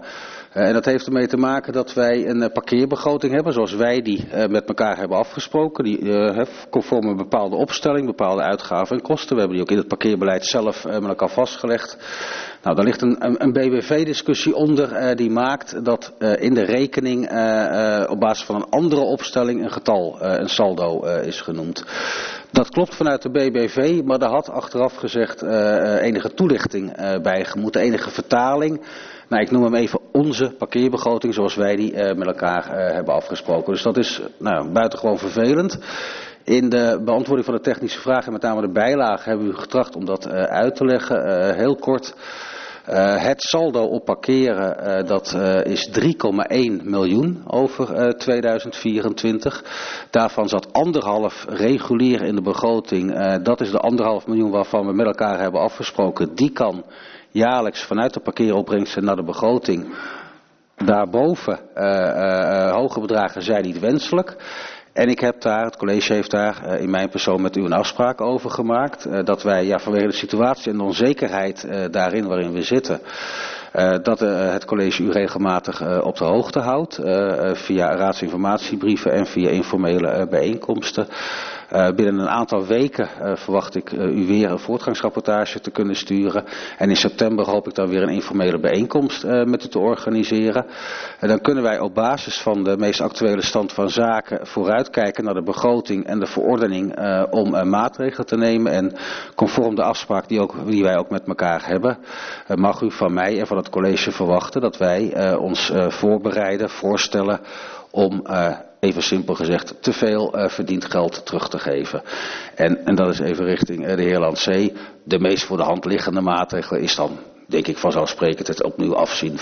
En dat heeft ermee te maken dat wij een parkeerbegroting hebben, zoals wij die met elkaar hebben afgesproken. Die conform een bepaalde opstelling, bepaalde uitgaven en kosten. We hebben die ook in het parkeerbeleid zelf met elkaar vastgelegd. Nou, daar ligt een BBV-discussie onder die maakt dat in de rekening op basis van een andere opstelling een getal, een saldo is genoemd. Dat klopt vanuit de BBV, maar daar had achteraf gezegd enige toelichting bij gemoeten, enige vertaling. Nou, ik noem hem even onze parkeerbegroting zoals wij die met elkaar hebben afgesproken. Dus dat is buitengewoon vervelend. In de beantwoording van de technische vraag en met name de bijlage hebben we getracht om dat uit te leggen. Heel kort. Het saldo op parkeren dat is 3,1 miljoen over 2024. Daarvan zat 1,5 regulier in de begroting. Dat is de 1,5 miljoen waarvan we met elkaar hebben afgesproken. Die kan jaarlijks vanuit de parkeeropbrengsten naar de begroting. Daarboven hoge bedragen zijn niet wenselijk. En ik heb daar, het college heeft daar in mijn persoon met u een afspraak over gemaakt. Dat wij vanwege de situatie en de onzekerheid daarin waarin we zitten. Dat het college u regelmatig op de hoogte houdt. Via raadsinformatiebrieven en via informele bijeenkomsten. Binnen een aantal weken verwacht ik u weer een voortgangsrapportage te kunnen sturen. En in september hoop ik dan weer een informele bijeenkomst met u te organiseren. En dan kunnen wij op basis van de meest actuele stand van zaken vooruitkijken naar de begroting en de verordening om maatregelen te nemen. En conform de afspraak die wij ook met elkaar hebben, mag u van mij en van het college verwachten dat wij ons voorbereiden, voorstellen om even simpel gezegd te veel verdiend geld terug te geven. En dat is even richting de heer Lanzee. De meest voor de hand liggende maatregel is dan, denk ik vanzelfsprekend, het opnieuw afzien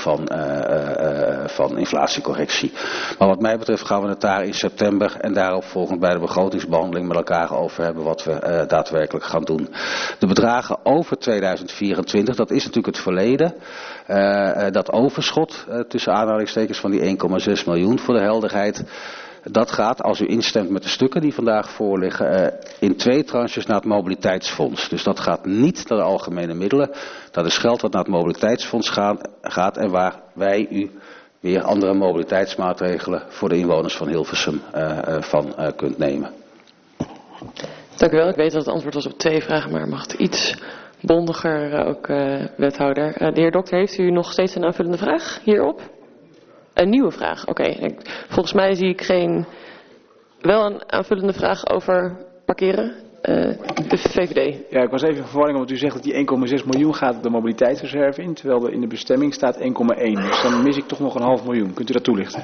van inflatiecorrectie. Maar wat mij betreft gaan we het daar in september en daarop volgend bij de begrotingsbehandeling met elkaar over hebben wat we daadwerkelijk gaan doen. De bedragen over 2024, dat is natuurlijk het verleden. Dat overschot tussen aanhalingstekens van die 1,6 miljoen voor de helderheid. Dat gaat, als u instemt met de stukken die vandaag voorliggen, in 2 tranches naar het mobiliteitsfonds. Dus dat gaat niet naar de algemene middelen. Dat is geld dat naar het mobiliteitsfonds gaat en waar wij u weer andere mobiliteitsmaatregelen voor de inwoners van Hilversum van kunt nemen. Dank u wel. Ik weet dat het antwoord was op 2 vragen, maar mag het iets bondiger ook, wethouder. De heer Dokter, heeft u nog steeds een aanvullende vraag hierop? Een nieuwe vraag, oké. Volgens mij zie ik wel een aanvullende vraag over parkeren. De VVD. Ja, ik was even in verwarring omdat u zegt dat die 1,6 miljoen gaat op de mobiliteitsreserve in, terwijl er in de bestemming staat 1,1. Dus dan mis ik toch nog een half miljoen. Kunt u dat toelichten?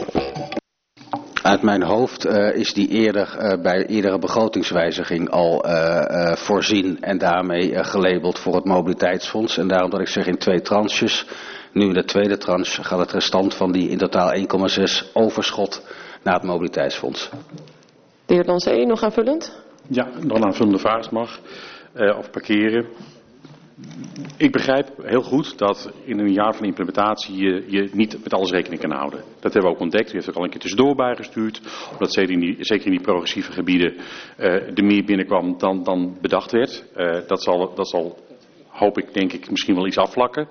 Uit mijn hoofd is die bij eerdere begrotingswijziging al voorzien en daarmee gelabeld voor het mobiliteitsfonds. En daarom dat ik zeg in 2 tranches. Nu in de tweede tranche gaat het restant van die in totaal 1,6 overschot naar het mobiliteitsfonds. De heer Lanzee, nog aanvullend? Ja, nog een aanvullende vraag mag over parkeren. Ik begrijp heel goed dat in een jaar van implementatie je niet met alles rekening kan houden. Dat hebben we ook ontdekt. U heeft er al een keer tussendoor bijgestuurd. Omdat zeker in die progressieve gebieden er meer binnenkwam dan bedacht werd. Dat zal, hoop ik, denk ik, misschien wel iets afvlakken.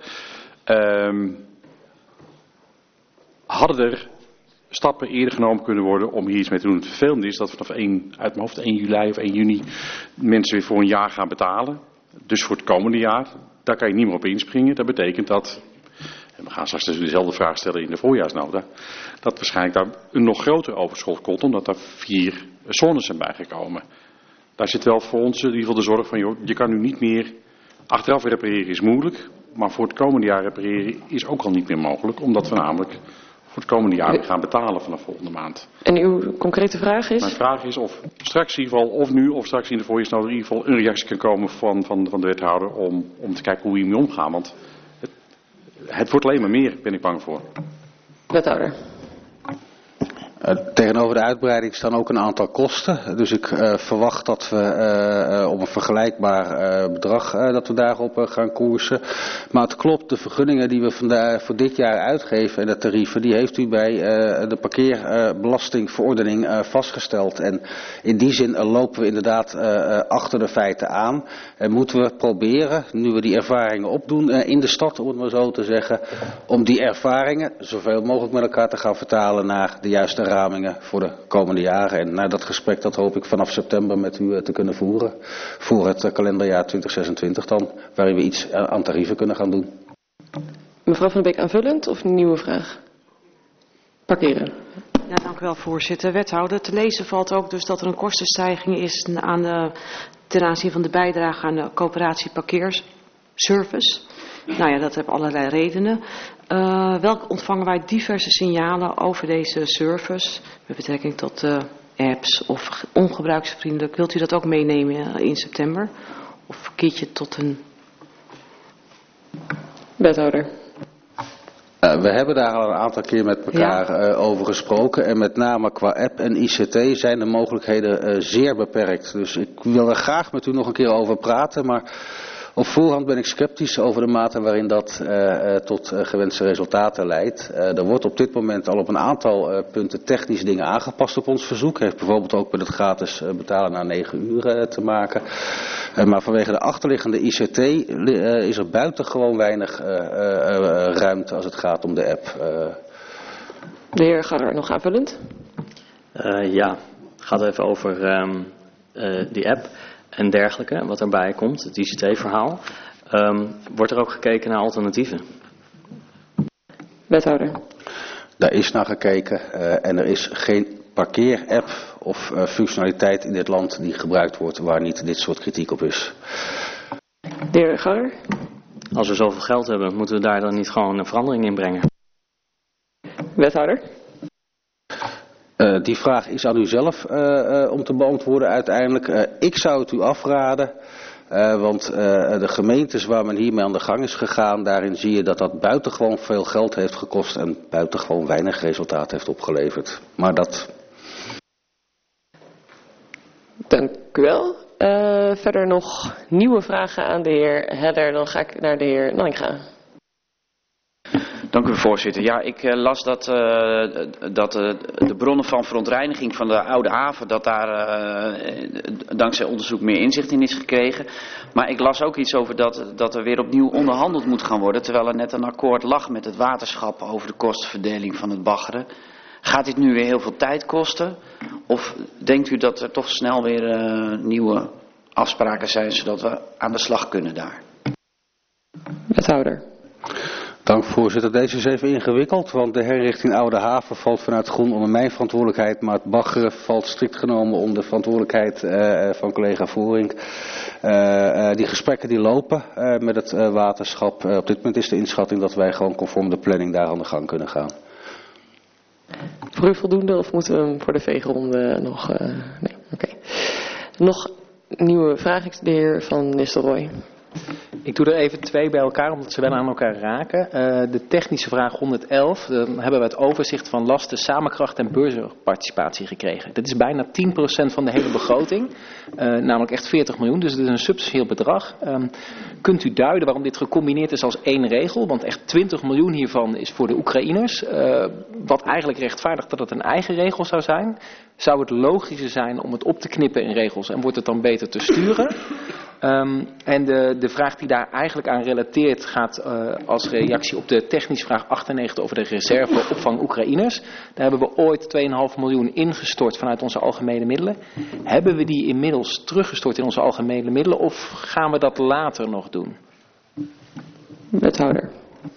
Hadden er stappen eerder genomen kunnen worden om hier iets mee te doen? Het vervelende is dat vanaf 1 juli of 1 juni mensen weer voor een jaar gaan betalen. Dus voor het komende jaar, daar kan je niet meer op inspringen. Dat betekent dat, en we gaan straks dus dezelfde vraag stellen in de voorjaarsnota, dat waarschijnlijk daar een nog groter overschot komt, omdat daar 4 zones zijn bijgekomen. Daar zit wel voor ons in ieder geval de zorg van, joh, je kan nu niet meer, achteraf repareren is moeilijk, maar voor het komende jaar repareren is ook al niet meer mogelijk, omdat we namelijk voor het komende jaar gaan betalen vanaf volgende maand. En uw concrete vraag is? Mijn vraag is of straks in ieder geval, of nu of straks in de voorjaarsnota in ieder geval een reactie kan komen van de wethouder om te kijken hoe we hiermee omgaan. Want het wordt alleen maar meer, ben ik bang voor. Wethouder. Tegenover de uitbreiding staan ook een aantal kosten. Dus ik verwacht dat we op een vergelijkbaar bedrag dat we daarop gaan koersen. Maar het klopt, de vergunningen die we voor dit jaar uitgeven en de tarieven, die heeft u bij de parkeerbelastingverordening vastgesteld. En in die zin lopen we inderdaad achter de feiten aan. En moeten we proberen, nu we die ervaringen opdoen in de stad, om het maar zo te zeggen, om die ervaringen zoveel mogelijk met elkaar te gaan vertalen naar de juiste ramingen voor de komende jaren. En naar dat gesprek, dat hoop ik vanaf september met u te kunnen voeren. Voor het kalenderjaar 2026 dan, waarin we iets aan tarieven kunnen gaan doen. Mevrouw Van der Beek, aanvullend of een nieuwe vraag? Parkeren. Ja, dank u wel, voorzitter. Wethouder, te lezen valt ook dus dat er een kostenstijging is ten aanzien van de bijdrage aan de coöperatie parkeerservice. Nou ja, dat heeft allerlei redenen. Welk ontvangen wij diverse signalen over deze service met betrekking tot apps of ongebruiksvriendelijk? Wilt u dat ook meenemen in september? Of verkiet je tot een... Wethouder. We hebben daar al een aantal keer met elkaar over gesproken. En met name qua app en ICT zijn de mogelijkheden zeer beperkt. Dus ik wil er graag met u nog een keer over praten. Maar op voorhand ben ik sceptisch over de mate waarin dat tot gewenste resultaten leidt. Er wordt op dit moment al op een aantal punten technisch dingen aangepast op ons verzoek. Heeft bijvoorbeeld ook met het gratis betalen na 9 uur te maken. Maar vanwege de achterliggende ICT is er buitengewoon weinig ruimte als het gaat om de app. De heer Garder, nog aanvullend? Ja, het gaat even over die app en dergelijke, wat erbij komt, het ICT-verhaal. Wordt er ook gekeken naar alternatieven? Wethouder. Daar is naar gekeken en er is geen parkeer-app of functionaliteit in dit land die gebruikt wordt waar niet dit soort kritiek op is. De heer Garder. Als we zoveel geld hebben, moeten we daar dan niet gewoon een verandering in brengen? Wethouder. Die vraag is aan u zelf om te beantwoorden uiteindelijk. Ik zou het u afraden, want de gemeentes waar men hiermee aan de gang is gegaan, daarin zie je dat dat buitengewoon veel geld heeft gekost en buitengewoon weinig resultaat heeft opgeleverd. Maar dat... Dank u wel. Verder nog nieuwe vragen aan de heer Hedder. Dan ga ik naar de heer Nanninga. Dank u, voorzitter. Ja, ik las dat de bronnen van verontreiniging van de Oude Haven, dat daar dankzij onderzoek meer inzicht in is gekregen. Maar ik las ook iets over dat er weer opnieuw onderhandeld moet gaan worden, terwijl er net een akkoord lag met het waterschap over de kostenverdeling van het baggeren. Gaat dit nu weer heel veel tijd kosten? Of denkt u dat er toch snel weer nieuwe afspraken zijn, zodat we aan de slag kunnen daar? Wethouder. Dank voorzitter. Deze is even ingewikkeld, want de herinrichting Oude Haven valt vanuit Groen onder mijn verantwoordelijkheid, maar het baggeren valt strikt genomen onder de verantwoordelijkheid van collega Voering. Die gesprekken die lopen met het waterschap. Op dit moment is de inschatting dat wij gewoon conform de planning daar aan de gang kunnen gaan. Voor u voldoende of moeten we hem voor de veegronde nog... nee, oké. Nog nieuwe vragen, de heer Van Nistelrooy. Ik doe er even 2 bij elkaar, omdat ze wel aan elkaar raken. De technische vraag 111, dan hebben we het overzicht van lasten, samenkracht en beurzenparticipatie gekregen. Dat is bijna 10% van de hele begroting, namelijk echt 40 miljoen, dus het is een substantieel bedrag. Kunt u duiden waarom dit gecombineerd is als 1 regel? Want echt 20 miljoen hiervan is voor de Oekraïners, wat eigenlijk rechtvaardigt dat het een eigen regel zou zijn. Zou het logischer zijn om het op te knippen in regels en wordt het dan beter te sturen? En de vraag die daar eigenlijk aan relateert gaat als reactie op de technische vraag 98 over de reserveopvang Oekraïners. Daar hebben we ooit 2,5 miljoen ingestort vanuit onze algemene middelen. Hebben we die inmiddels teruggestort in onze algemene middelen of gaan we dat later nog doen? Wethouder.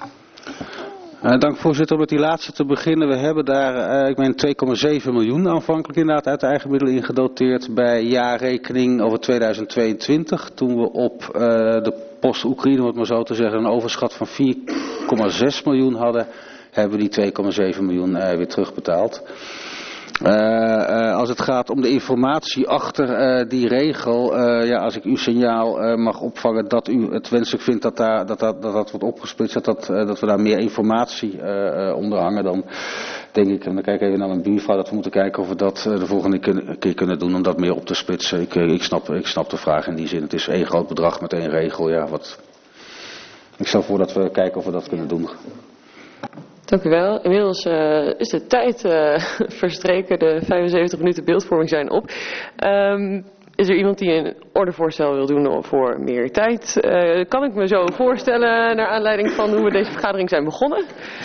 Dank voorzitter. Om met die laatste te beginnen. We hebben daar, ik meen 2,7 miljoen aanvankelijk inderdaad uit de eigen middelen ingedoteerd bij jaarrekening over 2022. Toen we op de post Oekraïne, om het maar zo te zeggen, een overschat van 4,6 miljoen hadden, hebben we die 2,7 miljoen weer terugbetaald. Als het gaat om de informatie achter die regel, als ik uw signaal mag opvangen dat u het wenselijk vindt dat wordt opgesplitst, dat we daar meer informatie onder hangen, dan denk ik, en dan kijk ik even naar mijn buurvrouw, dat we moeten kijken of we dat de volgende keer kunnen doen om dat meer op te splitsen. Ik snap de vraag in die zin. Het is één groot bedrag met één regel. Ik stel voor dat we kijken of we dat kunnen doen. Dank u wel. Inmiddels is de tijd verstreken. De 75 minuten beeldvorming zijn op. Is er iemand die een ordevoorstel wil doen voor meer tijd? Kan ik me zo voorstellen naar aanleiding van hoe we deze vergadering zijn begonnen?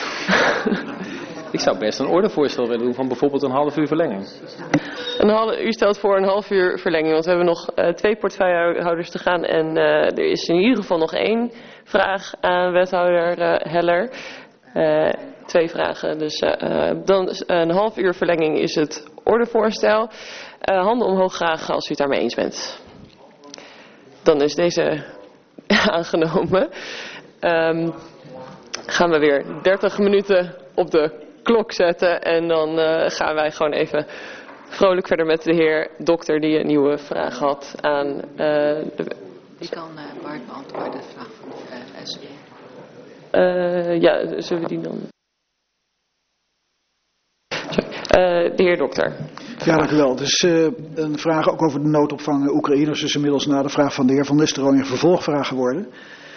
Ik zou best een ordevoorstel willen doen van bijvoorbeeld een half uur verlenging. U stelt voor een half uur verlenging, want we hebben nog 2 portefeuillehouders te gaan. En er is in ieder geval nog 1 vraag aan wethouder Heller. 2 vragen, dus dan een half uur verlenging is het ordevoorstel. Handen omhoog graag als u het daarmee eens bent. Dan is deze aangenomen. Gaan we weer 30 minuten op de klok zetten en dan gaan wij gewoon even vrolijk verder met de heer dokter die een nieuwe vraag had aan Wie kan Bart beantwoorden de vraag van de SP? Ja, zullen we die dan... de heer dokter. Ja, dank u wel. Dus een vraag ook over de noodopvang Oekraïners is inmiddels na de vraag van de heer Van Nistelrooy een vervolgvraag geworden.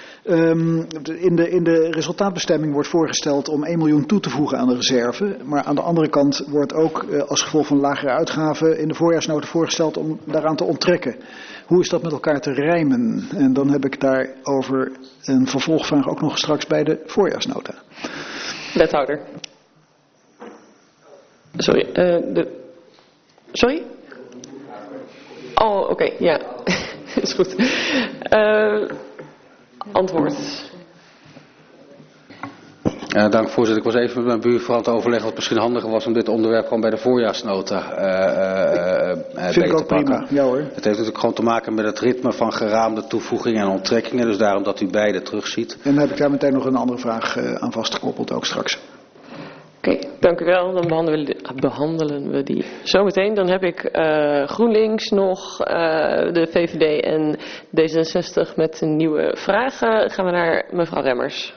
In de resultaatbestemming wordt voorgesteld om 1 miljoen toe te voegen aan de reserve. Maar aan de andere kant wordt ook als gevolg van lagere uitgaven in de voorjaarsnota voorgesteld om daaraan te onttrekken. Hoe is dat met elkaar te rijmen? En dan heb ik daarover een vervolgvraag ook nog straks bij de voorjaarsnota. Wethouder. Sorry. Sorry? Oh, oké. Ja. Is goed. Antwoord. Dank voorzitter. Ik was even met mijn buurvrouw aan het overleggen dat het misschien handiger was om dit onderwerp gewoon bij de voorjaarsnota Vind ik ook prima. Ja hoor. Het heeft natuurlijk gewoon te maken met het ritme van geraamde toevoegingen en onttrekkingen. Dus daarom dat u beide terugziet. En dan heb ik daar meteen nog een andere vraag aan vastgekoppeld ook straks. Oké, dank u wel. Dan behandelen we die zometeen. Dan heb ik GroenLinks nog, de VVD en D66 met een nieuwe vraag. Gaan we naar mevrouw Remmers.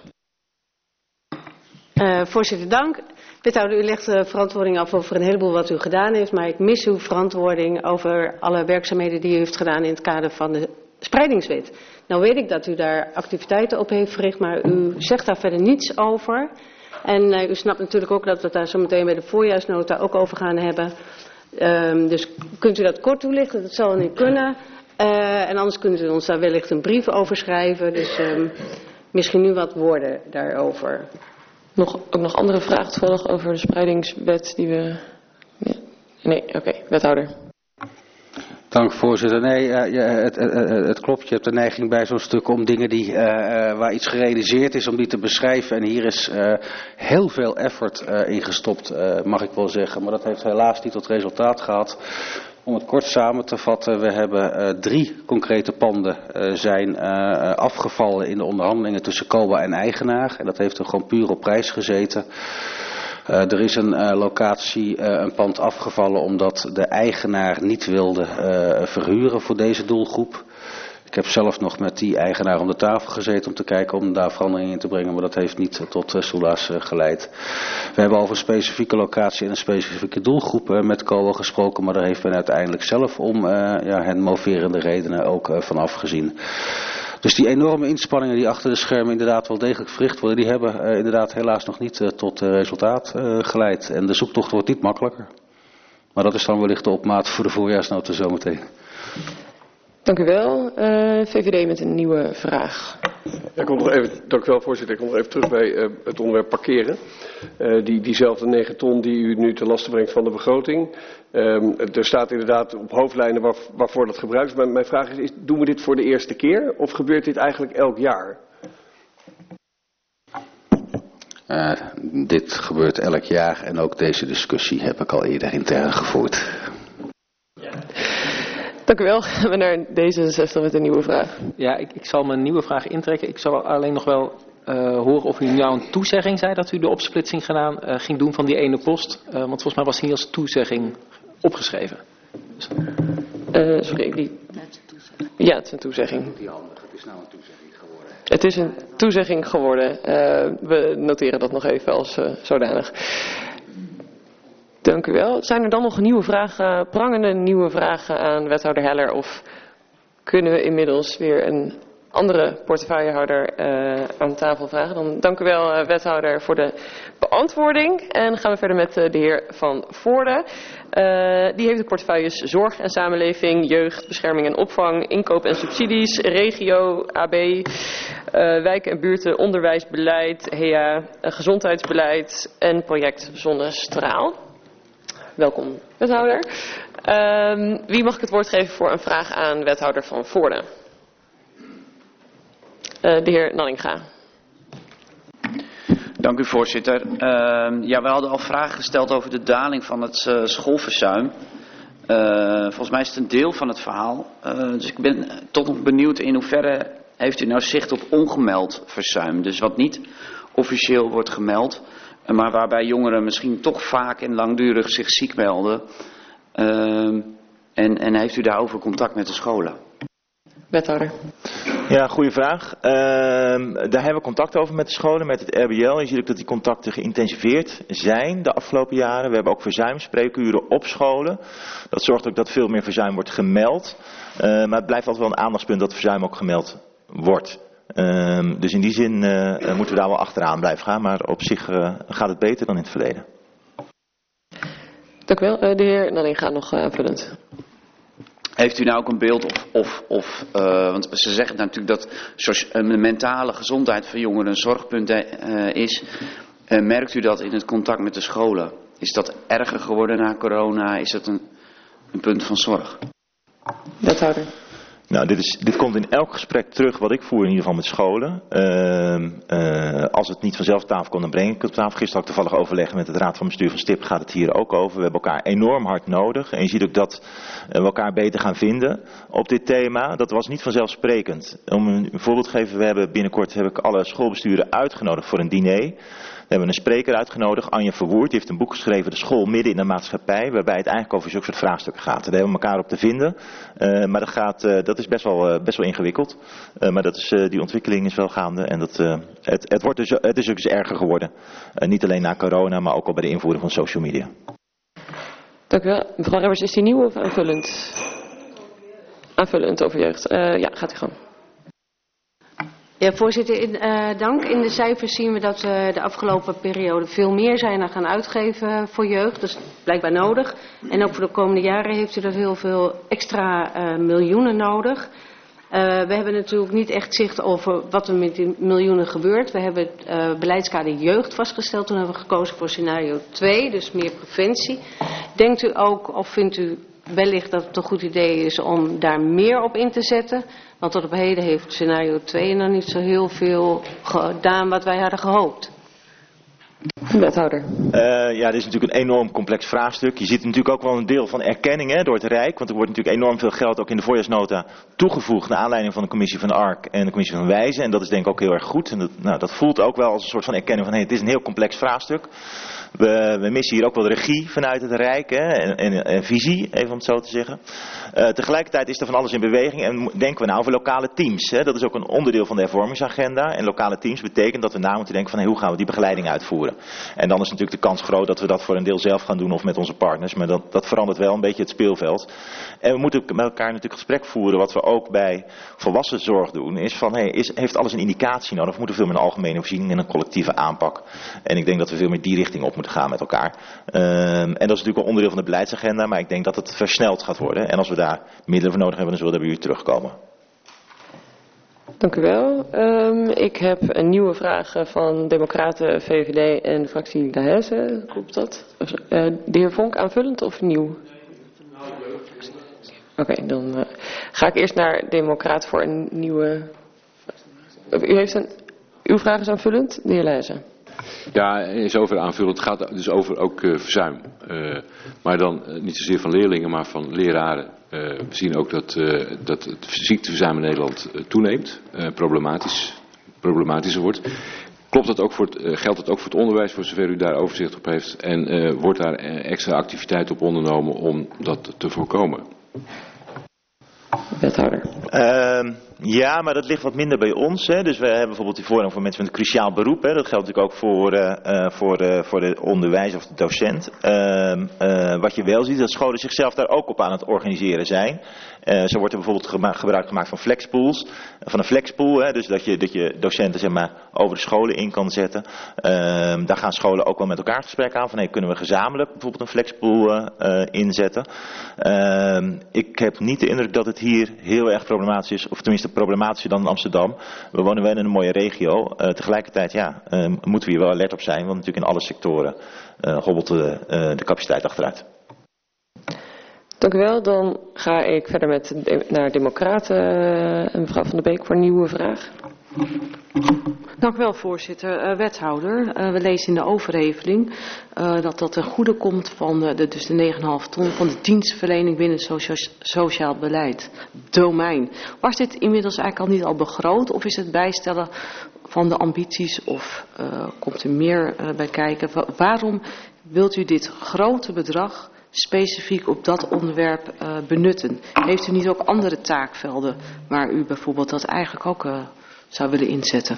Voorzitter, dank. Wethouder, u legt de verantwoording af over een heleboel wat u gedaan heeft. Maar ik mis uw verantwoording over alle werkzaamheden die u heeft gedaan in het kader van de spreidingswet. Nou weet ik dat u daar activiteiten op heeft verricht, maar u zegt daar verder niets over. En u snapt natuurlijk ook dat we het daar zo meteen bij de voorjaarsnota ook over gaan hebben. Dus kunt u dat kort toelichten? Dat zal niet kunnen. En anders kunt u ons daar wellicht een brief over schrijven. Dus misschien nu wat woorden daarover. Ook nog andere vragen toevallig over de spreidingswet die we... Ja. Nee, oké. Wethouder. Dank voorzitter. Nee, het klopt. Je hebt de neiging bij zo'n stuk om dingen waar iets gerealiseerd is, om die te beschrijven. En hier is heel veel effort in gestopt, mag ik wel zeggen. Maar dat heeft helaas niet tot resultaat gehad. Om het kort samen te vatten, we hebben 3 concrete panden zijn afgevallen in de onderhandelingen tussen COA en eigenaar. En dat heeft er gewoon puur op prijs gezeten. Er is een locatie, een pand afgevallen omdat de eigenaar niet wilde verhuren voor deze doelgroep. Ik heb zelf nog met die eigenaar om de tafel gezeten om te kijken om daar verandering in te brengen, maar dat heeft niet tot soelaas geleid. We hebben over een specifieke locatie en een specifieke doelgroep met COA gesproken, maar daar heeft men uiteindelijk zelf om hen moverende redenen ook van afgezien. Dus die enorme inspanningen die achter de schermen inderdaad wel degelijk verricht worden, die hebben inderdaad helaas nog niet tot resultaat geleid. En de zoektocht wordt niet makkelijker. Maar dat is dan wellicht de opmaat voor de voorjaarsnota zometeen. Dank u wel. VVD met een nieuwe vraag. Ja, dank u wel, voorzitter. Ik kom nog even terug bij het onderwerp parkeren. Diezelfde 9 ton die u nu ten laste brengt van de begroting. Er staat inderdaad op hoofdlijnen waarvoor dat gebruikt is. Maar mijn vraag is, doen we dit voor de eerste keer of gebeurt dit eigenlijk elk jaar? Dit gebeurt elk jaar en ook deze discussie heb ik al eerder intern gevoerd. Dank u wel. Gaan we naar D66 met een nieuwe vraag. Ja, ik zal mijn nieuwe vraag intrekken. Ik zal alleen nog wel horen of u nou een toezegging zei dat u de opsplitsing ging doen van die ene post. Want volgens mij was het niet als toezegging opgeschreven. Sorry, ja, het is een toezegging. Het is nou een toezegging geworden. Het is een toezegging geworden. We noteren dat nog even als zodanig. Dank u wel. Zijn er dan nog nieuwe vragen, prangende nieuwe vragen aan wethouder Heller? Of kunnen we inmiddels weer een andere portefeuillehouder aan tafel vragen? Dan dank u wel, wethouder, voor de beantwoording. En gaan we verder met de heer Van Voorde. Die heeft de portefeuilles zorg en samenleving, jeugd, bescherming en opvang, inkoop en subsidies, regio, AB, wijken en buurten, onderwijsbeleid, HEA, gezondheidsbeleid en project Zonnestraal. Welkom, wethouder. Wie mag ik het woord geven voor een vraag aan wethouder Van Voorde? De heer Nanninga. Dank u, voorzitter. Ja, we hadden al vragen gesteld over de daling van het schoolverzuim. Volgens mij is het een deel van het verhaal. Dus ik ben toch nog benieuwd in hoeverre heeft u nou zicht op ongemeld verzuim. Dus wat niet officieel wordt gemeld, maar waarbij jongeren misschien toch vaak en langdurig zich ziek melden. En heeft u daarover contact met de scholen? Wethouder. Ja, goede vraag. Daar hebben we contact over met de scholen, met het RBL. Je ziet ook dat die contacten geïntensiveerd zijn de afgelopen jaren. We hebben ook verzuimspreekuren op scholen. Dat zorgt ook dat veel meer verzuim wordt gemeld. Maar het blijft altijd wel een aandachtspunt dat verzuim ook gemeld wordt. Dus in die zin moeten we daar wel achteraan blijven gaan. Maar op zich gaat het beter dan in het verleden. Dank u wel. De heer Nanninga nog aanvullend. Heeft u nou ook een beeld want ze zeggen natuurlijk dat de mentale gezondheid van jongeren een zorgpunt is. Merkt u dat in het contact met de scholen? Is dat erger geworden na corona? Is dat een punt van zorg? Wethouder. Nou, dit komt in elk gesprek terug wat ik voer in ieder geval met scholen. Als het niet vanzelf op tafel komt, dan breng ik het op tafel. Gisteren had ik toevallig overleggen met het raad van bestuur van STIP, gaat het hier ook over. We hebben elkaar enorm hard nodig. En je ziet ook dat we elkaar beter gaan vinden op dit thema. Dat was niet vanzelfsprekend. Om een voorbeeld te geven, binnenkort heb ik alle schoolbesturen uitgenodigd voor een diner. We hebben een spreker uitgenodigd, Anja Verwoerd. Die heeft een boek geschreven, De School Midden in de Maatschappij. Waarbij het eigenlijk over zulke soort vraagstukken gaat. Daar hebben we elkaar op te vinden. Maar dat is best wel ingewikkeld. Maar die ontwikkeling is wel gaande. En het is ook eens erger geworden. Niet alleen na corona, maar ook al bij de invoering van social media. Dank u wel. Mevrouw Remmers, is die nieuw of aanvullend? Aanvullend over jeugd. Ja, gaat u gang. Ja, voorzitter, dank. In de cijfers zien we dat we de afgelopen periode veel meer zijn gaan uitgeven voor jeugd. Dat is blijkbaar nodig. En ook voor de komende jaren heeft u er heel veel extra miljoenen nodig. We hebben natuurlijk niet echt zicht over wat er met die miljoenen gebeurt. We hebben het beleidskader jeugd vastgesteld. Toen hebben we gekozen voor scenario 2, dus meer preventie. Denkt u ook, of vindt u wellicht dat het een goed idee is om daar meer op in te zetten? Want tot op heden heeft scenario 2 nog niet zo heel veel gedaan wat wij hadden gehoopt. Wethouder. Ja, dit is natuurlijk een enorm complex vraagstuk. Je ziet natuurlijk ook wel een deel van erkenning door het Rijk. Want er wordt natuurlijk enorm veel geld ook in de voorjaarsnota toegevoegd naar aanleiding van de commissie van ARK en de commissie van Wijzen. En dat is denk ik ook heel erg goed. En dat voelt ook wel als een soort van erkenning van het is een heel complex vraagstuk. We missen hier ook wel de regie vanuit het Rijk en visie, even om het zo te zeggen. Tegelijkertijd is er van alles in beweging en denken we nou over lokale teams. Dat is ook een onderdeel van de hervormingsagenda. En lokale teams betekent dat we na moeten denken van hoe gaan we die begeleiding uitvoeren. En dan is natuurlijk de kans groot dat we dat voor een deel zelf gaan doen of met onze partners. Maar dat verandert wel een beetje het speelveld. En we moeten met elkaar natuurlijk gesprek voeren. Wat we ook bij volwassenzorg doen is van heeft alles een indicatie nodig? Of moeten we veel meer een algemene voorziening en een collectieve aanpak? En ik denk dat we veel meer die richting op moeten gaan met elkaar. En dat is natuurlijk een onderdeel van de beleidsagenda. Maar ik denk dat het versneld gaat worden. En als we daar middelen voor nodig hebben, dan zullen we bij u terugkomen. Dank u wel. Ik heb een nieuwe vraag van Democraten, VVD en fractie Dahese. Klopt dat? De heer Vonk, aanvullend of nieuw? Oké, dan ga ik eerst naar Democraten voor een nieuwe... Uw vraag is aanvullend, de heer Leijzen. Ja, is over aanvullend. Het gaat dus over ook verzuim. Maar dan niet zozeer van leerlingen, maar van leraren. We zien ook dat het ziekteverzuim in Nederland toeneemt. Problematisch. problematischer wordt. Geldt dat ook voor het onderwijs, voor zover u daar overzicht op heeft? En wordt daar extra activiteit op ondernomen om dat te voorkomen? Wethouder. Ja, maar dat ligt wat minder bij ons. Hè. Dus we hebben bijvoorbeeld die voorrang voor mensen met een cruciaal beroep. Hè. Dat geldt natuurlijk ook voor de onderwijzer of de docent. Wat je wel ziet, dat scholen zichzelf daar ook op aan het organiseren zijn. Zo wordt er bijvoorbeeld gebruik gemaakt van flexpools. Van een flexpool, hè, dus dat je docenten zeg maar, over de scholen in kan zetten. Daar gaan scholen ook wel met elkaar het gesprek aan. Van hey, kunnen we gezamenlijk bijvoorbeeld een flexpool inzetten. Ik heb niet de indruk dat het hier heel erg problematisch is. Of tenminste problematischer dan in Amsterdam. We wonen wel in een mooie regio. Tegelijkertijd moeten we hier wel alert op zijn. Want natuurlijk in alle sectoren hobbelt de capaciteit achteruit. Dank u wel. Dan ga ik verder naar Democraten en mevrouw Van der Beek voor een nieuwe vraag. Dank u wel, voorzitter. Wethouder, we lezen in de overheveling dat ten goede komt van de 9,5 ton van de dienstverlening binnen het sociaal beleid domein. Was dit inmiddels eigenlijk al begroot of is het bijstellen van de ambities of komt er meer bij kijken? Waarom wilt u dit grote bedrag specifiek op dat onderwerp benutten? Heeft u niet ook andere taakvelden waar u bijvoorbeeld dat eigenlijk ook zou willen inzetten?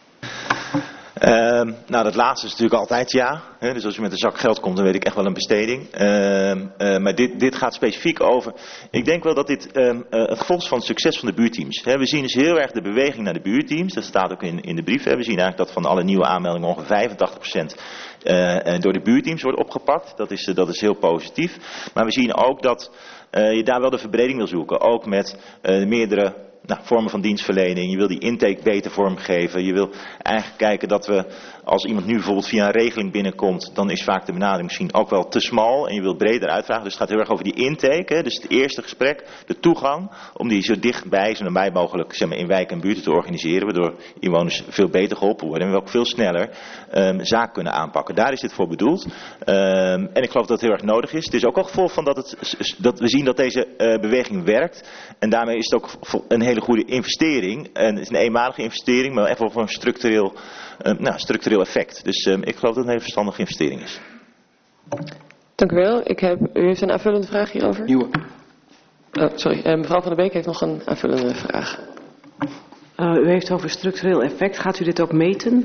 Nou, dat laatste is natuurlijk altijd ja. Dus als u met een zak geld komt, dan weet ik echt wel een besteding. Maar dit gaat specifiek over. Ik denk wel dat dit het gevolg is van het succes van de buurteams. We zien dus heel erg de beweging naar de buurteams. Dat staat ook in de brief. We zien eigenlijk dat van alle nieuwe aanmeldingen ongeveer 85% door de buurteams wordt opgepakt. Dat is heel positief. Maar we zien ook dat je daar wel de verbreding wil zoeken. Ook met meerdere vormen van dienstverlening. Je wil die intake beter vormgeven. Je wil eigenlijk kijken dat we, als iemand nu bijvoorbeeld via een regeling binnenkomt, dan is vaak de benadering misschien ook wel te smal en je wilt breder uitvragen. Dus het gaat heel erg over die intake. Hè? Dus het eerste gesprek, de toegang, om die zo dichtbij, zo nabij mogelijk zeg maar, in wijken en buurten te organiseren, waardoor inwoners veel beter geholpen worden en we ook veel sneller zaken kunnen aanpakken. Daar is dit voor bedoeld. En ik geloof dat het heel erg nodig is. Het is ook al gevolg van dat we zien dat deze beweging werkt. En daarmee is het ook een hele goede investering. En het is een eenmalige investering, maar echt wel voor een structureel effect. Dus ik geloof dat het een hele verstandige investering is. Dank u wel. U heeft een aanvullende vraag hierover? Nieuwe. Sorry, mevrouw Van der Beek heeft nog een aanvullende vraag. U heeft over structureel effect. Gaat u dit ook meten?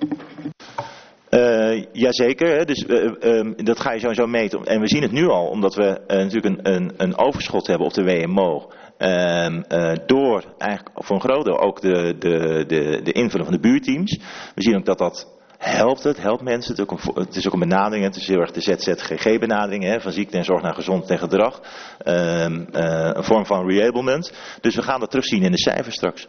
Jazeker, dus dat ga je sowieso meten. En we zien het nu al, omdat we natuurlijk een overschot hebben op de WMO. Door eigenlijk voor een groot deel ook de invulling van de buurteams. We zien ook dat helpt. Het helpt mensen. Het is ook een benadering. Het is heel erg de ZZGG-benadering. Van ziekte en zorg naar gezond en gedrag. Een vorm van reablement. Dus we gaan dat terugzien in de cijfers straks.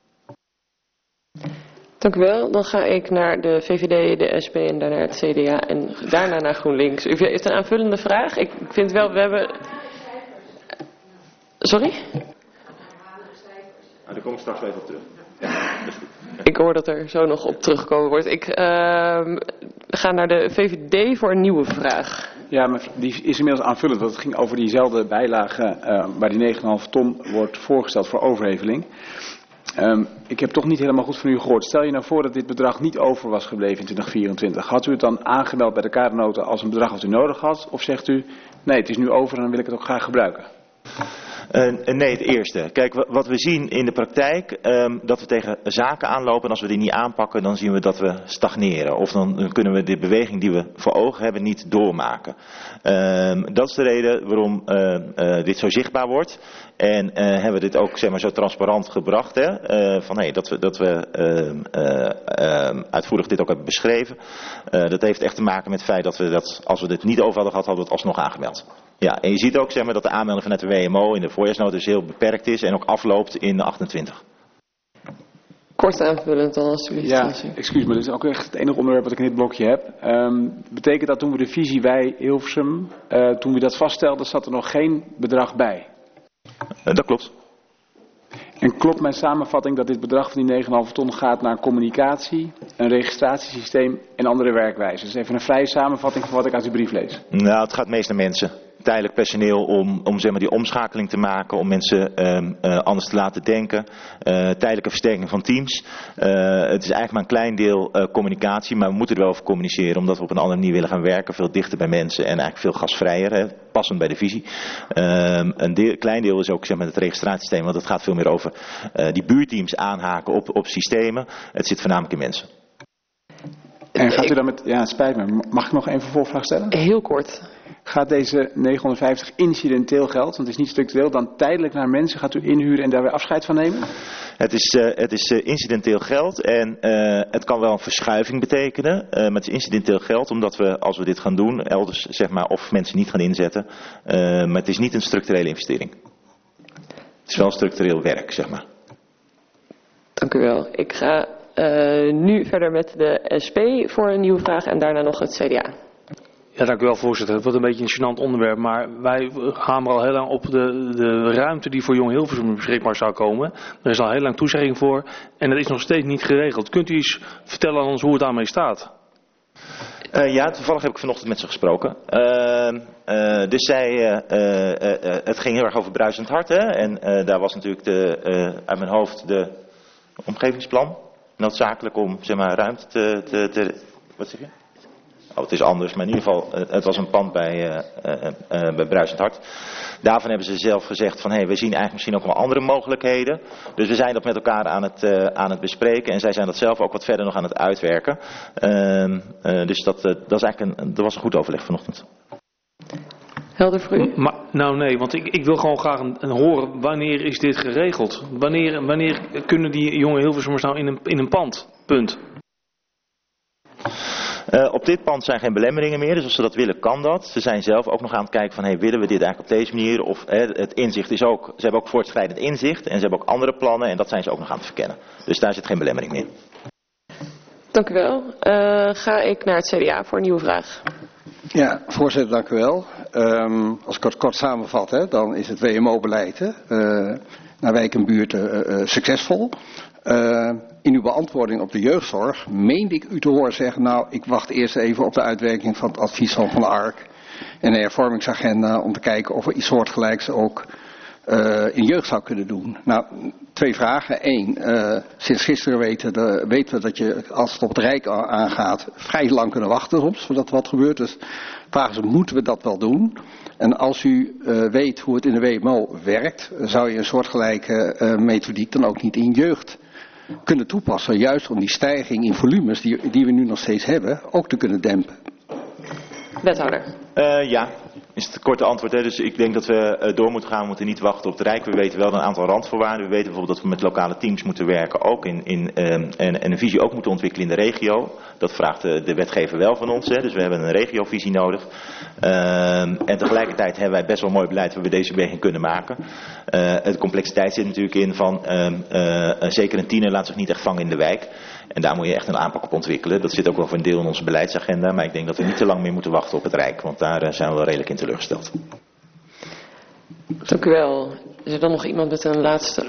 Dank u wel. Dan ga ik naar de VVD, de SP en daarna het CDA en daarna naar GroenLinks. U heeft een aanvullende vraag? Ik vind wel, we hebben... Sorry? Daar kom ik straks even op terug. Ja, dat is goed. Ik hoor dat er zo nog op teruggekomen wordt. Ik ga naar de VVD voor een nieuwe vraag. Ja, maar die is inmiddels aanvullend. Want het ging over diezelfde bijlage waar die 9,5 ton wordt voorgesteld voor overheveling. Ik heb toch niet helemaal goed van u gehoord. Stel je nou voor dat dit bedrag niet over was gebleven in 2024. Had u het dan aangemeld bij de kadernota als een bedrag wat u nodig had? Of zegt u, nee, het is nu over en dan wil ik het ook graag gebruiken? Nee, het eerste. Kijk, wat we zien in de praktijk, dat we tegen zaken aanlopen en als we die niet aanpakken, dan zien we dat we stagneren. Of dan kunnen we de beweging die we voor ogen hebben niet doormaken. Dat is de reden waarom dit zo zichtbaar wordt. En hebben we dit ook zeg maar, zo transparant gebracht. Hè? Dat we uitvoerig dit ook hebben beschreven. Dat heeft echt te maken met het feit dat we dat, als we dit niet over hadden gehad, hadden we het alsnog aangemeld. Ja, en je ziet ook zeg maar, dat de aanmelding vanuit de WMO in de voorjaarsnota dus heel beperkt is en ook afloopt in 28. Kort aanvullend dan alsjeblieft. Ja, excuus me, dit is ook echt het enige onderwerp wat ik in dit blokje heb. Betekent dat toen we de visie bij Hilversum, toen we dat vaststelden, zat er nog geen bedrag bij? Dat klopt. En klopt mijn samenvatting dat dit bedrag van die 9,5 ton gaat naar communicatie, een registratiesysteem en andere werkwijzen? Dus even een vrije samenvatting van wat ik uit uw brief lees. Nou, het gaat meest naar mensen. tijdelijk personeel om zeg maar, die omschakeling te maken, om mensen anders te laten denken. Tijdelijke versterking van teams. Het is eigenlijk maar een klein deel communicatie, maar we moeten er wel over communiceren, omdat we op een andere manier willen gaan werken, veel dichter bij mensen en eigenlijk veel gasvrijer, hè, passend bij de visie. Klein deel is ook zeg maar, het registratiesysteem, want het gaat veel meer over die buurteams aanhaken op systemen. Het zit voornamelijk in mensen. En gaat u dan met, ja het spijt me, mag ik nog even een vervolgvraag stellen? Heel kort. Gaat deze 950 incidenteel geld, want het is niet structureel, dan tijdelijk naar mensen gaat u inhuren en daar weer afscheid van nemen? Het is incidenteel geld en het kan wel een verschuiving betekenen. Maar het is incidenteel geld omdat we, als we dit gaan doen, elders zeg maar, of mensen niet gaan inzetten. Maar het is niet een structurele investering. Het is wel een structureel werk, zeg maar. Dank u wel. Ik ga nu verder met de SP voor een nieuwe vraag en daarna nog het CDA. Ja, dank u wel, voorzitter. Het wordt een beetje een gênant onderwerp, maar wij hameren al heel lang op de ruimte die voor Jong Hilversum beschikbaar zou komen. Er is al heel lang toezegging voor en dat is nog steeds niet geregeld. Kunt u eens vertellen aan ons hoe het daarmee staat? Ja, toevallig heb ik vanochtend met ze gesproken. Dus het ging heel erg over bruisend hart. Hè? En daar was natuurlijk uit mijn hoofd de omgevingsplan. Noodzakelijk om zeg maar, ruimte te wat zeg je? Oh, het is anders, maar in ieder geval, het was een pand bij Bruisend Hart. Daarvan hebben ze zelf gezegd van, we zien eigenlijk misschien ook wel andere mogelijkheden. Dus we zijn dat met elkaar aan het bespreken en zij zijn dat zelf ook wat verder nog aan het uitwerken. Dus dat was een goed overleg vanochtend. Helder voor u? Maar, nou nee, want ik wil gewoon graag horen, wanneer is dit geregeld? Wanneer kunnen die jonge Hilversummers nou in een pand? Punt. Op dit pand zijn geen belemmeringen meer, dus als ze dat willen kan dat. Ze zijn zelf ook nog aan het kijken van, willen we dit eigenlijk op deze manier? Of het inzicht is ook, ze hebben ook voortschrijdend inzicht en ze hebben ook andere plannen en dat zijn ze ook nog aan het verkennen. Dus daar zit geen belemmering meer. Dank u wel. Ga ik naar het CDA voor een nieuwe vraag. Ja, voorzitter, dank u wel. Als ik het kort samenvat, dan is het WMO-beleid naar wijk en buurten succesvol. In uw beantwoording op de jeugdzorg meende ik u te horen zeggen, nou, ik wacht eerst even op de uitwerking van het advies van de ARK en de hervormingsagenda om te kijken of we iets soortgelijks ook in jeugd zou kunnen doen. Nou, 2 vragen. 1, sinds gisteren weten we dat je, als het op het Rijk aangaat, vrij lang kunnen wachten soms voordat er wat gebeurt. Dus de vraag is, moeten we dat wel doen? En als u weet hoe het in de WMO werkt, zou je een soortgelijke methodiek dan ook niet in jeugd kunnen toepassen, juist om die stijging in volumes die we nu nog steeds hebben, ook te kunnen dempen. Wethouder. Ja, is het korte antwoord. Hè? Dus ik denk dat we door moeten gaan. We moeten niet wachten op het Rijk. We weten wel een aantal randvoorwaarden. We weten bijvoorbeeld dat we met lokale teams moeten werken. Ook en een visie ook moeten ontwikkelen in de regio. Dat vraagt de wetgever wel van ons. Hè? Dus we hebben een regiovisie nodig. En tegelijkertijd hebben wij best wel mooi beleid waar we deze beweging kunnen maken. De complexiteit zit natuurlijk in van zeker een tiener laat zich niet echt vangen in de wijk. En daar moet je echt een aanpak op ontwikkelen. Dat zit ook wel voor een deel in onze beleidsagenda. Maar ik denk dat we niet te lang meer moeten wachten op het Rijk. Want daar zijn we wel redelijk in teleurgesteld. Dank u wel. Is er dan nog iemand met een laatste...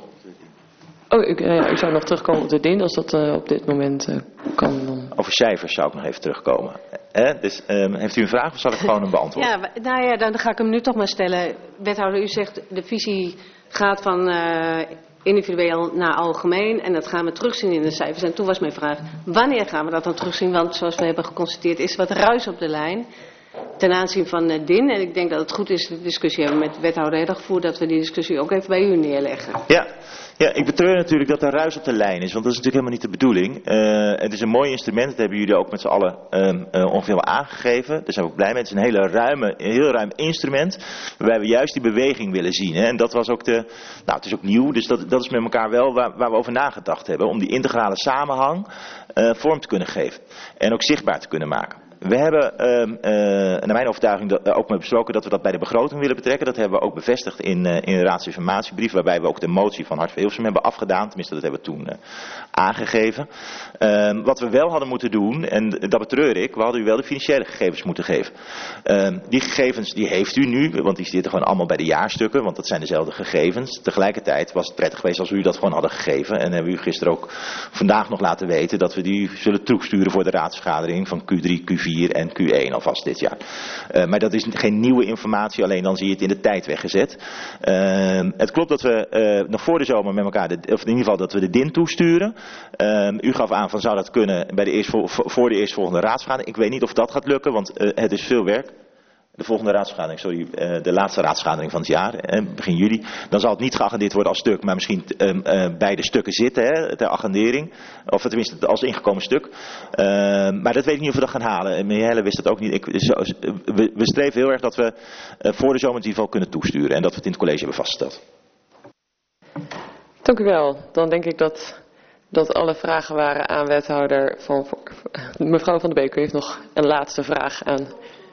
u zou nog terugkomen op de DIN als dat op dit moment kan. Dan... Over cijfers zou ik nog even terugkomen. Dus heeft u een vraag of zal ik gewoon een beantwoorden? Ja, dan ga ik hem nu toch maar stellen. Wethouder, u zegt de visie gaat van... individueel naar algemeen en dat gaan we terugzien in de cijfers. En toen was mijn vraag, wanneer gaan we dat dan terugzien? Want zoals we hebben geconstateerd is wat ruis op de lijn ten aanzien van DIN. En ik denk dat het goed is, de discussie hebben we met de wethouder heel gevoerd, dat we die discussie ook even bij u neerleggen. Ja, ik betreur natuurlijk dat er ruis op de lijn is, want dat is natuurlijk helemaal niet de bedoeling. Het is een mooi instrument, dat hebben jullie ook met z'n allen ongeveer wel aangegeven. Daar zijn we ook blij mee. Het is een heel ruim instrument, waarbij we juist die beweging willen zien. Hè. En dat was ook het is ook nieuw, dus dat is met elkaar wel waar we over nagedacht hebben. Om die integrale samenhang vorm te kunnen geven en ook zichtbaar te kunnen maken. We hebben, naar mijn overtuiging, ook mee besproken dat we dat bij de begroting willen betrekken. Dat hebben we ook bevestigd in de raadsinformatiebrief, waarbij we ook de motie van Hart voor Hilversum hebben afgedaan. Tenminste, dat hebben we toen aangegeven. Wat we wel hadden moeten doen, en dat betreur ik, we hadden u wel de financiële gegevens moeten geven. Die gegevens die heeft u nu, want die zitten gewoon allemaal bij de jaarstukken, want dat zijn dezelfde gegevens. Tegelijkertijd was het prettig geweest als we u dat gewoon hadden gegeven. En hebben we u gisteren ook vandaag nog laten weten dat we die zullen terugsturen voor de raadsvergadering van Q3, Q4. Q4 en Q1 alvast dit jaar. Maar dat is geen nieuwe informatie, alleen dan zie je het in de tijd weggezet. Het klopt dat we nog voor de zomer met elkaar, of in ieder geval dat we de DIN toesturen. U gaf aan van zou dat kunnen bij voor de eerstvolgende raadsvergadering. Ik weet niet of dat gaat lukken, want het is veel werk. De volgende raadsvergadering, de laatste raadsvergadering van het jaar, begin juli. Dan zal het niet geagendeerd worden als stuk, maar misschien beide stukken zitten, ter agendering. Of tenminste als ingekomen stuk. Maar dat weet ik niet of we dat gaan halen. Meneer Helle wist dat ook niet. We streven heel erg dat we voor de zomer in ieder geval kunnen toesturen. En dat we het in het college hebben vastgesteld. Dank u wel. Dan denk ik dat alle vragen waren aan wethouder van... Mevrouw Van de Beek, u heeft nog een laatste vraag aan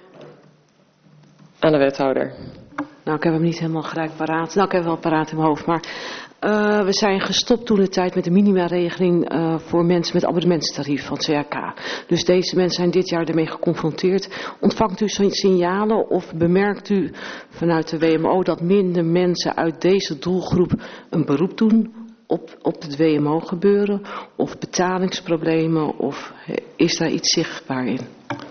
de wethouder. Nou, ik heb hem niet helemaal gelijk paraat. Nou, ik heb hem wel paraat in mijn hoofd. Maar we zijn gestopt toen de tijd met de minimaregeling voor mensen met abonnementstarief van CHK. Dus deze mensen zijn dit jaar ermee geconfronteerd. Ontvangt u signalen of bemerkt u vanuit de WMO dat minder mensen uit deze doelgroep een beroep doen op het WMO gebeuren? Of betalingsproblemen? Of is daar iets zichtbaar in?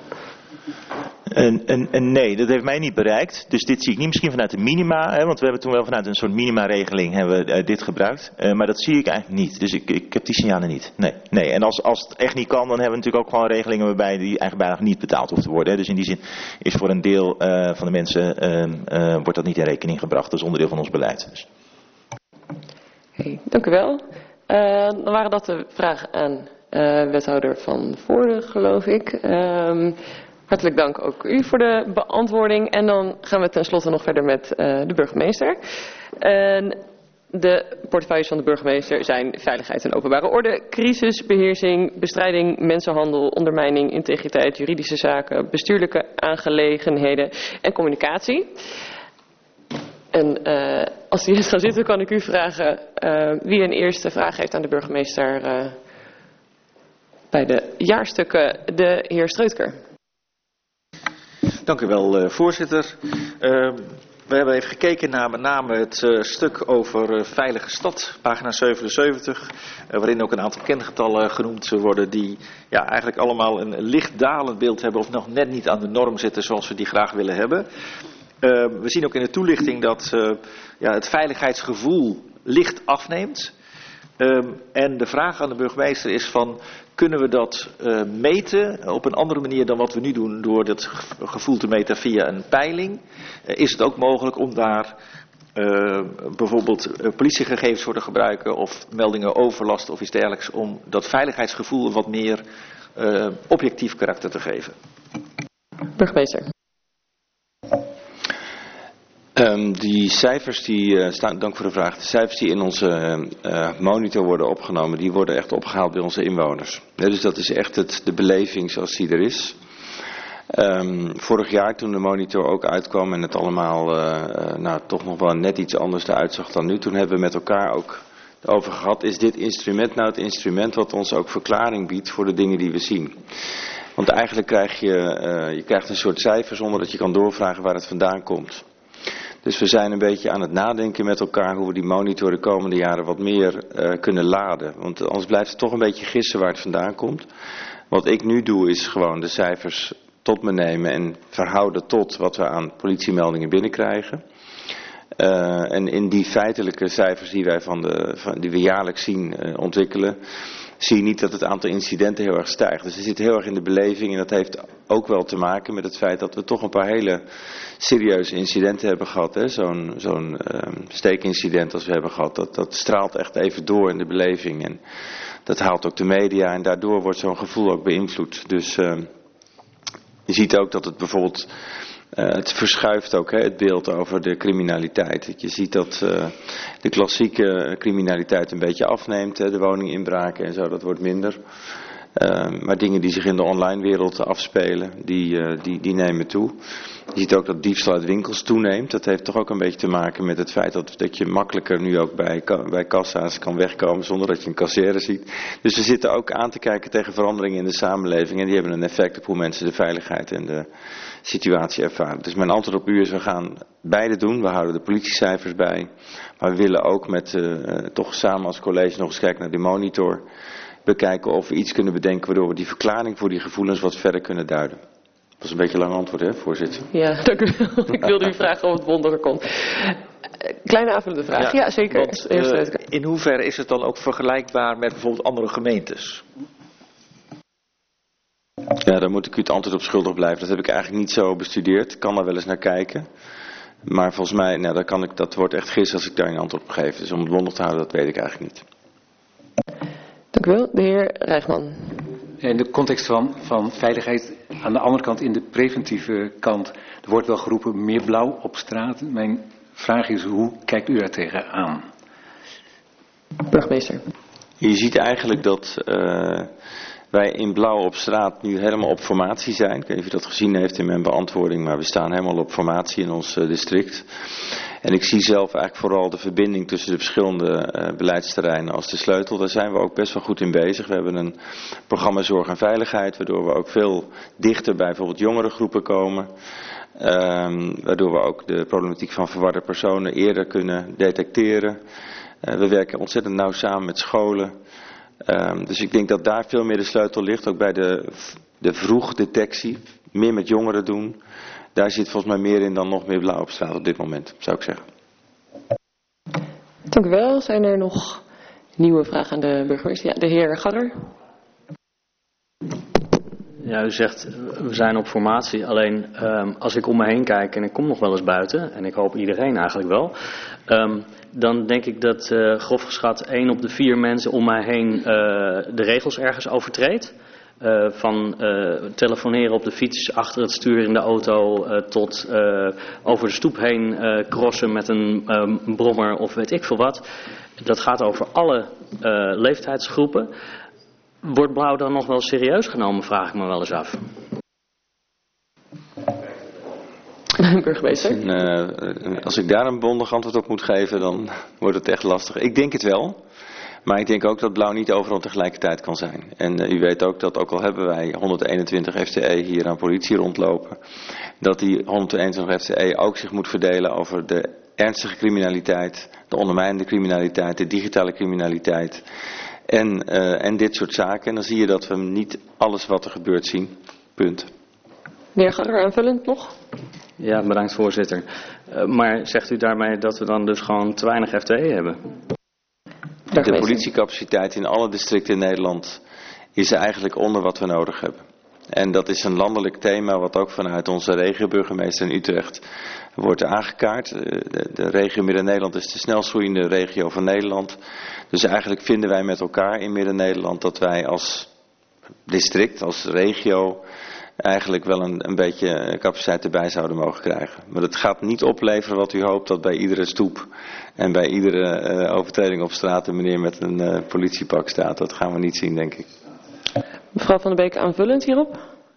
Nee, dat heeft mij niet bereikt. Dus dit zie ik niet misschien vanuit de minima. Want we hebben toen wel vanuit een soort minima-regeling hebben we dit gebruikt. Maar dat zie ik eigenlijk niet. Dus ik heb die signalen niet. Nee. En als het echt niet kan, dan hebben we natuurlijk ook gewoon regelingen waarbij die eigen bijdrage niet betaald hoeft te worden. Dus in die zin is voor een deel van de mensen wordt dat niet in rekening gebracht. Dat is onderdeel van ons beleid. Dus. Okay, dank u wel. Dan waren dat de vragen aan wethouder Van Voorde, geloof ik. Hartelijk dank ook u voor de beantwoording. En dan gaan we tenslotte nog verder met de burgemeester. De portefeuilles van de burgemeester zijn veiligheid en openbare orde, crisisbeheersing, bestrijding, mensenhandel, ondermijning, integriteit, juridische zaken, bestuurlijke aangelegenheden en communicatie. En als u eerst gaat zitten, kan ik u vragen wie een eerste vraag heeft aan de burgemeester bij de jaarstukken. De heer Streutker. Dank u wel, voorzitter. We hebben even gekeken naar met name het stuk over Veilige Stad, pagina 77, waarin ook een aantal kengetallen genoemd worden die eigenlijk allemaal een licht dalend beeld hebben of nog net niet aan de norm zitten zoals we die graag willen hebben. We zien ook in de toelichting dat het veiligheidsgevoel licht afneemt. En de vraag aan de burgemeester is van, kunnen we dat meten op een andere manier dan wat we nu doen door dat gevoel te meten via een peiling? Is het ook mogelijk om daar bijvoorbeeld politiegegevens voor te gebruiken of meldingen overlast of iets dergelijks om dat veiligheidsgevoel een wat meer objectief karakter te geven? Burgemeester. Die cijfers die staan, dank voor de vraag. De cijfers die in onze monitor worden opgenomen, die worden echt opgehaald bij onze inwoners. Dus dat is echt de beleving zoals die er is. Vorig jaar toen de monitor ook uitkwam en het allemaal toch nog wel net iets anders eruit zag dan nu. Toen hebben we met elkaar ook over gehad, is dit instrument nou het instrument wat ons ook verklaring biedt voor de dingen die we zien. Want eigenlijk krijg je krijgt een soort cijfer zonder dat je kan doorvragen waar het vandaan komt. Dus we zijn een beetje aan het nadenken met elkaar hoe we die monitor de komende jaren wat meer kunnen laden. Want anders blijft het toch een beetje gissen waar het vandaan komt. Wat ik nu doe is gewoon de cijfers tot me nemen en verhouden tot wat we aan politiemeldingen binnenkrijgen. En in die feitelijke cijfers die wij die we jaarlijks zien ontwikkelen, zie je niet dat het aantal incidenten heel erg stijgt. Dus het zit heel erg in de beleving en dat heeft ook wel te maken met het feit dat we toch een paar hele serieuze incidenten hebben gehad. Zo'n steekincident als we hebben gehad, dat straalt echt even door in de beleving. En dat haalt ook de media en daardoor wordt zo'n gevoel ook beïnvloed. Dus je ziet ook dat het bijvoorbeeld, het verschuift ook het beeld over de criminaliteit. Je ziet dat de klassieke criminaliteit een beetje afneemt, de woninginbraken en zo, dat wordt minder. Maar dingen die zich in de online wereld afspelen, die nemen toe. Je ziet ook dat diefstal uit winkels toeneemt. Dat heeft toch ook een beetje te maken met het feit dat je makkelijker nu ook bij kassa's kan wegkomen zonder dat je een kassière ziet. Dus we zitten ook aan te kijken tegen veranderingen in de samenleving en die hebben een effect op hoe mensen de veiligheid en de situatie ervaren. Dus mijn antwoord op u is, we gaan beide doen. We houden de politiecijfers bij. Maar we willen ook toch samen als college nog eens kijken naar de monitor. Bekijken of we iets kunnen bedenken waardoor we die verklaring voor die gevoelens wat verder kunnen duiden. Dat is een beetje een lang antwoord, hè, voorzitter? Ja, dank u wel. Ik wilde u vragen of het bondiger kon. Kleine aanvullende vraag. Ja, zeker. Want, in hoeverre is het dan ook vergelijkbaar met bijvoorbeeld andere gemeentes? Ja, daar moet ik u het antwoord op schuldig blijven. Dat heb ik eigenlijk niet zo bestudeerd. Ik kan daar wel eens naar kijken. Maar volgens mij, nou, dat wordt echt gis als ik daar een antwoord op geef. Dus om het bondig te houden, dat weet ik eigenlijk niet. Dank u wel. De heer Rijgman. In de context van veiligheid, aan de andere kant, in de preventieve kant, er wordt wel geroepen meer blauw op straat. Mijn vraag is, hoe kijkt u daar tegenaan? Burgemeester. Je ziet eigenlijk dat wij in blauw op straat nu helemaal op formatie zijn. Ik weet niet of u dat gezien heeft in mijn beantwoording, maar we staan helemaal op formatie in ons district. En ik zie zelf eigenlijk vooral de verbinding tussen de verschillende beleidsterreinen als de sleutel. Daar zijn we ook best wel goed in bezig. We hebben een programma Zorg en Veiligheid, waardoor we ook veel dichter bij bijvoorbeeld jongere groepen komen. Waardoor we ook de problematiek van verwarde personen eerder kunnen detecteren. We werken ontzettend nauw samen met scholen. Dus ik denk dat daar veel meer de sleutel ligt, ook bij de vroegdetectie. Meer met jongeren doen. Daar zit volgens mij meer in dan nog meer blauw op straat op dit moment, zou ik zeggen. Dank u wel. Zijn er nog nieuwe vragen aan de burgemeester? Ja, de heer Gadder. Ja, u zegt, we zijn op formatie. Alleen als ik om me heen kijk en ik kom nog wel eens buiten, en ik hoop iedereen eigenlijk wel, dan denk ik dat grof geschat 1 op de 4 mensen om mij heen de regels ergens overtreedt. Van telefoneren op de fiets, achter het stuur in de auto, tot over de stoep heen crossen met een brommer of weet ik veel wat. Dat gaat over alle leeftijdsgroepen. Wordt blauw dan nog wel serieus genomen, vraag ik me wel eens af. Burgemeester. Als ik daar een bondig antwoord op moet geven, dan wordt het echt lastig. Ik denk het wel. Maar ik denk ook dat blauw niet overal tegelijkertijd kan zijn. En u weet ook dat, ook al hebben wij 121 FTE hier aan politie rondlopen, dat die 121 FTE ook zich moet verdelen over de ernstige criminaliteit, de ondermijnende criminaliteit, de digitale criminaliteit en dit soort zaken. En dan zie je dat we niet alles wat er gebeurt zien. Punt. Meneer Gadder, aanvullend nog? Ja, bedankt voorzitter. Maar zegt u daarmee dat we dan dus gewoon te weinig FTE hebben? De politiecapaciteit in alle districten in Nederland is eigenlijk onder wat we nodig hebben. En dat is een landelijk thema wat ook vanuit onze regioburgemeester in Utrecht wordt aangekaart. De regio Midden-Nederland is de snelst groeiende regio van Nederland. Dus eigenlijk vinden wij met elkaar in Midden-Nederland dat wij als district, als regio, eigenlijk wel een beetje capaciteit erbij zouden mogen krijgen. Maar dat gaat niet opleveren wat u hoopt, dat bij iedere stoep en bij iedere overtreding op straat een meneer met een politiepak staat. Dat gaan we niet zien, denk ik. Mevrouw Van der Beek, aanvullend hierop?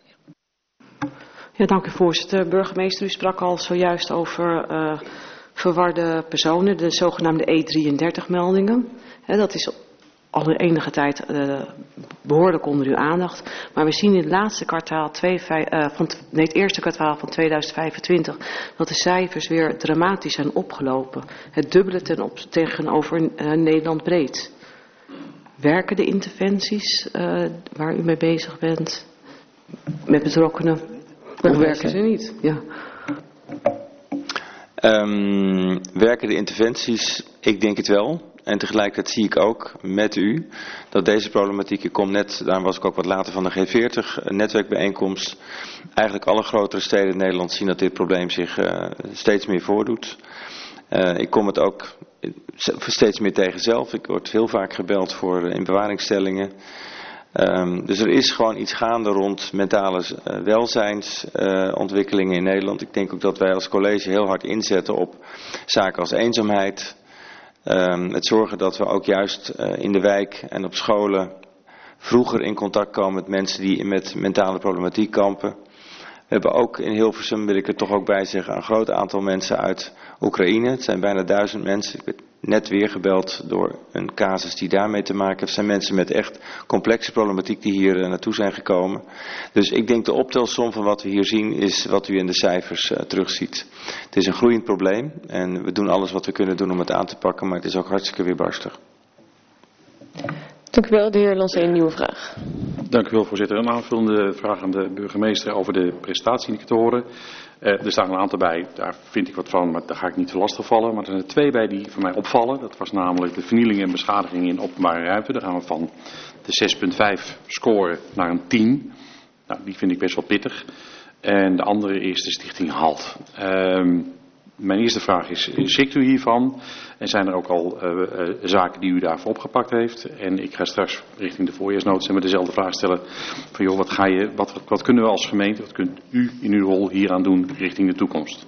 Ja, dank u voorzitter. Burgemeester, u sprak al zojuist over verwarde personen, de zogenaamde E33-meldingen. Dat is al enige tijd behoorlijk onder uw aandacht. Maar we zien in het laatste kwartaal, het eerste kwartaal van 2025, dat de cijfers weer dramatisch zijn opgelopen. Het dubbele tegenover Nederland breed. Werken de interventies waar u mee bezig bent met betrokkenen? Of werken ze niet? Ja. Werken de interventies? Ik denk het wel. En tegelijkertijd zie ik ook met u dat deze problematiek, ik kom net, daarom was ik ook wat later van de G40 netwerkbijeenkomst. Eigenlijk alle grotere steden in Nederland zien dat dit probleem zich steeds meer voordoet. Ik kom het ook steeds meer tegen zelf. Ik word heel vaak gebeld voor in bewaringstellingen. Dus er is gewoon iets gaande rond mentale welzijnsontwikkelingen in Nederland. Ik denk ook dat wij als college heel hard inzetten op zaken als eenzaamheid. Het zorgen dat we ook juist in de wijk en op scholen vroeger in contact komen met mensen die met mentale problematiek kampen. We hebben ook in Hilversum, wil ik er toch ook bij zeggen, een groot aantal mensen uit Oekraïne. Het zijn bijna 1000 mensen. Ik werd net weer gebeld door een casus die daarmee te maken heeft. Het zijn mensen met echt complexe problematiek die hier naartoe zijn gekomen. Dus ik denk de optelsom van wat we hier zien is wat u in de cijfers terugziet. Het is een groeiend probleem en we doen alles wat we kunnen doen om het aan te pakken, maar het is ook hartstikke weerbarstig. Dank u wel. De heer Lancé, een nieuwe vraag. Dank u wel, voorzitter. Een aanvullende vraag aan de burgemeester over de prestatieindicatoren. Er staan een aantal bij, daar vind ik wat van, maar daar ga ik niet te lastig vallen. Maar er zijn er 2 bij die voor mij opvallen. Dat was namelijk de vernieling en beschadiging in openbare ruimte. Daar gaan we van de 6,5 scoren naar een 10. Nou, die vind ik best wel pittig. En de andere is de stichting HALT. Mijn eerste vraag is, schrikt u hiervan? En zijn er ook al zaken die u daarvoor opgepakt heeft? En ik ga straks richting de voorjaarsnota met dezelfde vraag stellen. Van joh, wat kunnen we als gemeente, wat kunt u in uw rol hieraan doen richting de toekomst?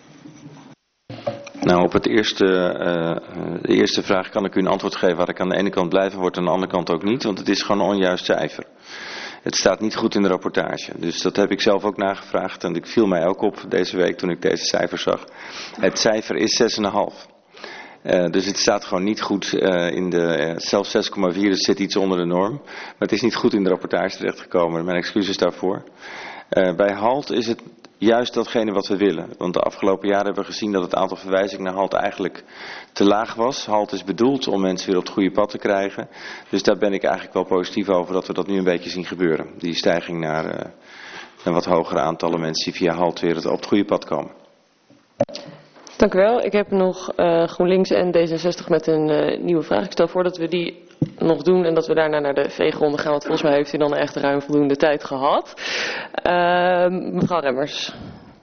Nou, op de eerste vraag kan ik u een antwoord geven waar ik aan de ene kant blij van word en aan de andere kant ook niet. Want het is gewoon een onjuist cijfer. Het staat niet goed in de rapportage. Dus dat heb ik zelf ook nagevraagd. En ik viel mij ook op deze week toen ik deze cijfers zag. Het cijfer is 6,5. Dus het staat gewoon niet goed in de... zelfs 6,4, dus zit iets onder de norm. Maar het is niet goed in de rapportage terechtgekomen. Mijn excuses daarvoor. Bij HALT is het juist datgene wat we willen. Want de afgelopen jaren hebben we gezien dat het aantal verwijzingen naar HALT eigenlijk te laag was. HALT is bedoeld om mensen weer op het goede pad te krijgen. Dus daar ben ik eigenlijk wel positief over dat we dat nu een beetje zien gebeuren. Die stijging naar een wat hogere aantallen mensen die via HALT weer op het goede pad komen. Dank u wel. Ik heb nog GroenLinks en D66 met een nieuwe vraag. Ik stel voor dat we die nog doen en dat we daarna naar de veegronde gaan. Want volgens mij heeft u dan echt ruim voldoende tijd gehad. Mevrouw Remmers.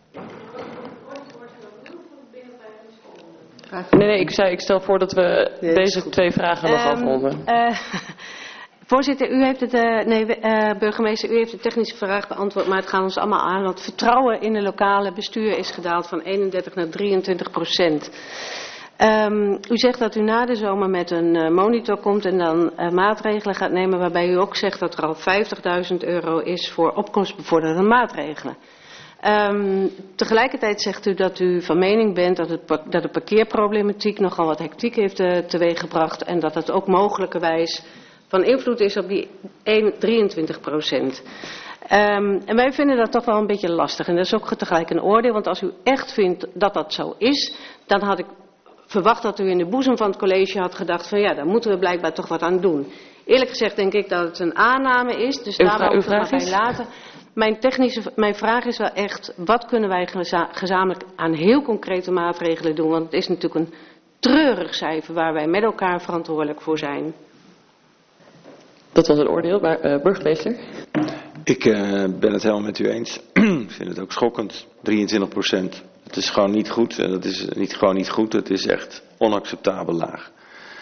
Nee, ik stel voor dat we deze 2 vragen nog afronden. Voorzitter, burgemeester, u heeft de technische vraag beantwoord, maar het gaat ons allemaal aan. Want vertrouwen in het lokale bestuur is gedaald van 31 naar 23%. U zegt dat u na de zomer met een monitor komt en dan maatregelen gaat nemen, waarbij u ook zegt dat er al €50.000 is voor opkomstbevorderende maatregelen. Tegelijkertijd zegt u dat u van mening bent dat de parkeerproblematiek nogal wat hectiek heeft teweeggebracht en dat het ook mogelijkerwijs van invloed is op die 23%. En wij vinden dat toch wel een beetje lastig. En dat is ook tegelijk een oordeel. Want als u echt vindt dat dat zo is, dan had ik verwacht dat u in de boezem van het college had gedacht van ja, daar moeten we blijkbaar toch wat aan doen. Eerlijk gezegd denk ik dat het een aanname is. Dus daar wil ik het maar bij laten. Mijn vraag is wel echt, wat kunnen wij gezamenlijk aan heel concrete maatregelen doen? Want het is natuurlijk een treurig cijfer waar wij met elkaar verantwoordelijk voor zijn. Dat was het oordeel, burgemeester. Ik ben het helemaal met u eens. Ik vind het ook schokkend. 23%. Het is gewoon niet goed. En dat is gewoon niet goed. Het is echt onacceptabel laag.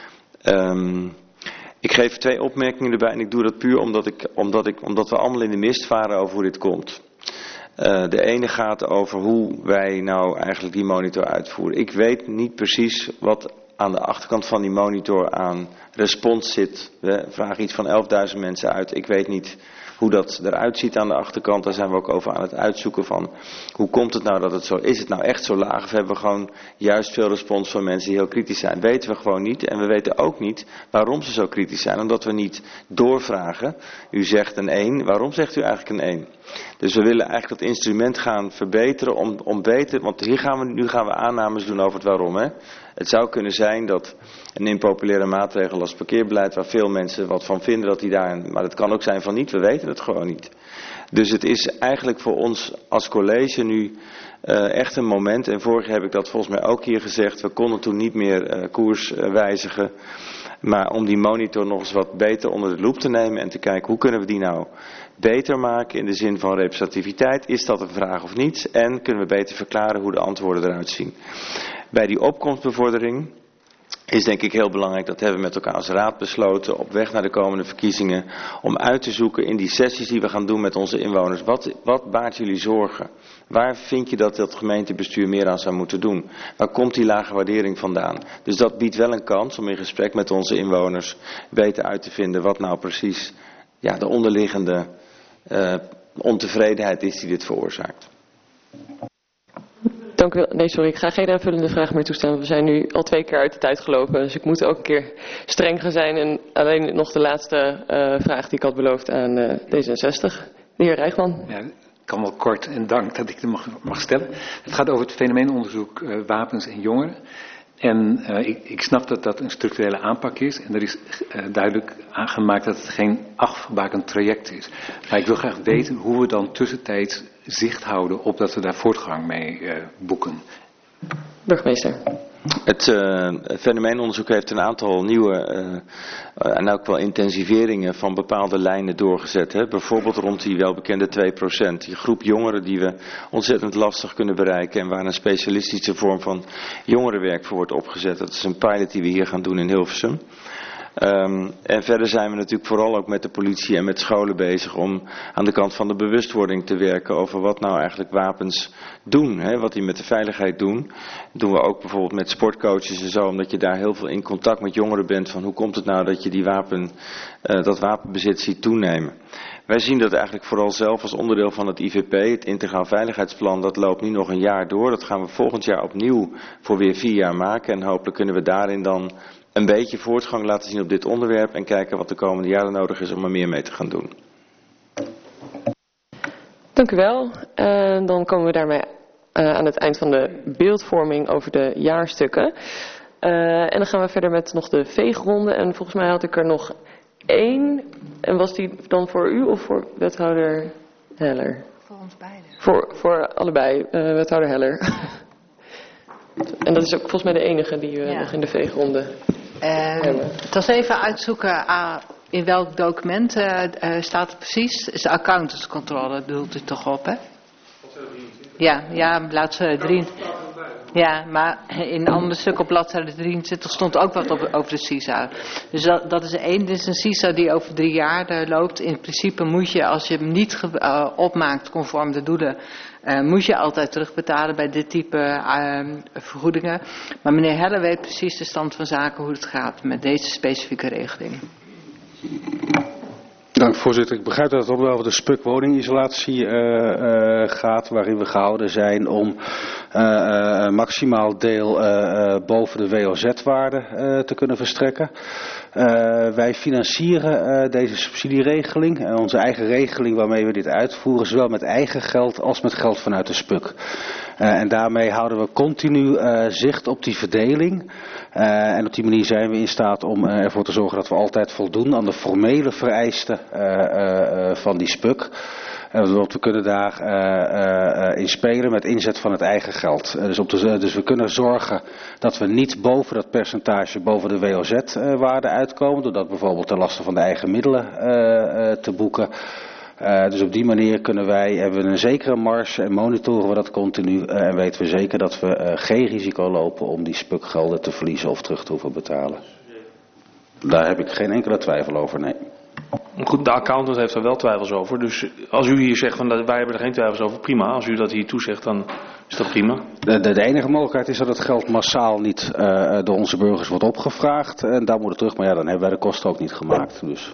Ik geef 2 opmerkingen erbij. En ik doe dat puur omdat we allemaal in de mist varen over hoe dit komt. De ene gaat over hoe wij nou eigenlijk die monitor uitvoeren. Ik weet niet precies wat aan de achterkant van die monitor aan respons zit. We vragen iets van 11.000 mensen uit. Ik weet niet hoe dat eruit ziet aan de achterkant. Daar zijn we ook over aan het uitzoeken van. Hoe komt het nou dat het zo is? Is het nou echt zo laag? Of hebben we gewoon juist veel respons van mensen die heel kritisch zijn? Weten we gewoon niet. En we weten ook niet waarom ze zo kritisch zijn. Omdat we niet doorvragen. U zegt een 1. Waarom zegt u eigenlijk een 1? Dus we willen eigenlijk dat instrument gaan verbeteren om beter. Want nu gaan we aannames doen over het waarom. Hè? Het zou kunnen zijn dat een impopulaire maatregel als parkeerbeleid, waar veel mensen wat van vinden dat die daar, maar het kan ook zijn van niet, we weten het gewoon niet. Dus het is eigenlijk voor ons als college nu echt een moment, en vorig heb ik dat volgens mij ook hier gezegd, we konden toen niet meer koers wijzigen, maar om die monitor nog eens wat beter onder de loep te nemen en te kijken hoe kunnen we die nou beter maken in de zin van representativiteit, is dat een vraag of niet, en kunnen we beter verklaren hoe de antwoorden eruit zien. Bij die opkomstbevordering is denk ik heel belangrijk, dat hebben we met elkaar als raad besloten, op weg naar de komende verkiezingen, om uit te zoeken in die sessies die we gaan doen met onze inwoners. Wat baart jullie zorgen? Waar vind je dat het gemeentebestuur meer aan zou moeten doen? Waar komt die lage waardering vandaan? Dus dat biedt wel een kans om in gesprek met onze inwoners beter uit te vinden wat nou precies de onderliggende ontevredenheid is die dit veroorzaakt. Dank u wel. Nee, sorry, ik ga geen aanvullende vraag meer toestaan. We zijn nu al 2 keer uit de tijd gelopen, dus ik moet ook een keer streng gaan zijn. En alleen nog de laatste vraag die ik had beloofd aan D66. De heer Rijgman. Ja, ik kan wel kort en dank dat ik het mag stellen. Het gaat over het fenomeenonderzoek wapens en jongeren. En ik snap dat dat een structurele aanpak is. En er is duidelijk aangemaakt dat het geen afgebakend traject is. Maar ik wil graag weten hoe we dan tussentijds zicht houden op dat we daar voortgang mee boeken. Burgemeester. Het fenomeenonderzoek heeft een aantal nieuwe en ook wel intensiveringen van bepaalde lijnen doorgezet. Hè. Bijvoorbeeld rond die welbekende 2%. Die groep jongeren die we ontzettend lastig kunnen bereiken en waar een specialistische vorm van jongerenwerk voor wordt opgezet. Dat is een pilot die we hier gaan doen in Hilversum. En verder zijn we natuurlijk vooral ook met de politie en met scholen bezig om aan de kant van de bewustwording te werken over wat nou eigenlijk wapens doen. Hè, wat die met de veiligheid doen. Dat doen we ook bijvoorbeeld met sportcoaches en zo, omdat je daar heel veel in contact met jongeren bent van hoe komt het nou dat je dat wapenbezit ziet toenemen. Wij zien dat eigenlijk vooral zelf als onderdeel van het IVP, het Integraal Veiligheidsplan, dat loopt nu nog een jaar door. Dat gaan we volgend jaar opnieuw voor weer 4 jaar maken en hopelijk kunnen we daarin dan een beetje voortgang laten zien op dit onderwerp en kijken wat de komende jaren nodig is om er meer mee te gaan doen. Dank u wel. Dan komen we daarmee aan het eind van de beeldvorming over de jaarstukken. En dan gaan we verder met nog de veegronde. En volgens mij had ik er nog 1. En was die dan voor u of voor wethouder Heller? Voor ons beiden. Voor allebei, wethouder Heller. En dat is ook volgens mij de enige die we nog in de veegronde hebben. Het was even uitzoeken in welk document staat het precies. Het is de accountantscontrole, dat bedoelt u toch op, hè? Ja, bladzijde 3. Ja, maar in een ander stuk op bladzijde 23 stond ook wat over de CISA. Dus dat is 1. Dit is een CISA die over 3 jaar loopt. In principe moet je, als je hem niet opmaakt conform de doelen, moet je altijd terugbetalen bij dit type vergoedingen. Maar meneer Heller weet precies de stand van zaken hoe het gaat met deze specifieke regeling. Dank voorzitter. Ik begrijp dat het over de SPUC woningisolatie gaat, waarin we gehouden zijn om maximaal deel boven de WOZ-waarde te kunnen verstrekken. Wij financieren deze subsidieregeling, onze eigen regeling waarmee we dit uitvoeren, zowel met eigen geld als met geld vanuit de SPUC. En daarmee houden we continu zicht op die verdeling. En op die manier zijn we in staat om ervoor te zorgen dat we altijd voldoen aan de formele vereisten van die SPUC. Want we kunnen daar in spelen met inzet van het eigen geld. Dus we kunnen zorgen dat we niet boven dat percentage, boven de WOZ-waarde uitkomen. Door dat bijvoorbeeld ten laste van de eigen middelen te boeken. Dus op die manier hebben we een zekere marge en monitoren we dat continu. En weten we zeker dat we geen risico lopen om die SPUC-gelden te verliezen of terug te hoeven betalen. Daar heb ik geen enkele twijfel over, nee. Goed, de accountant heeft er wel twijfels over. Dus als u hier zegt van wij hebben er geen twijfels over, prima. Als u dat hier toezegt, dan is dat prima. De enige mogelijkheid is dat het geld massaal niet door onze burgers wordt opgevraagd. En daar moet het terug. Maar ja, dan hebben wij de kosten ook niet gemaakt. Dus.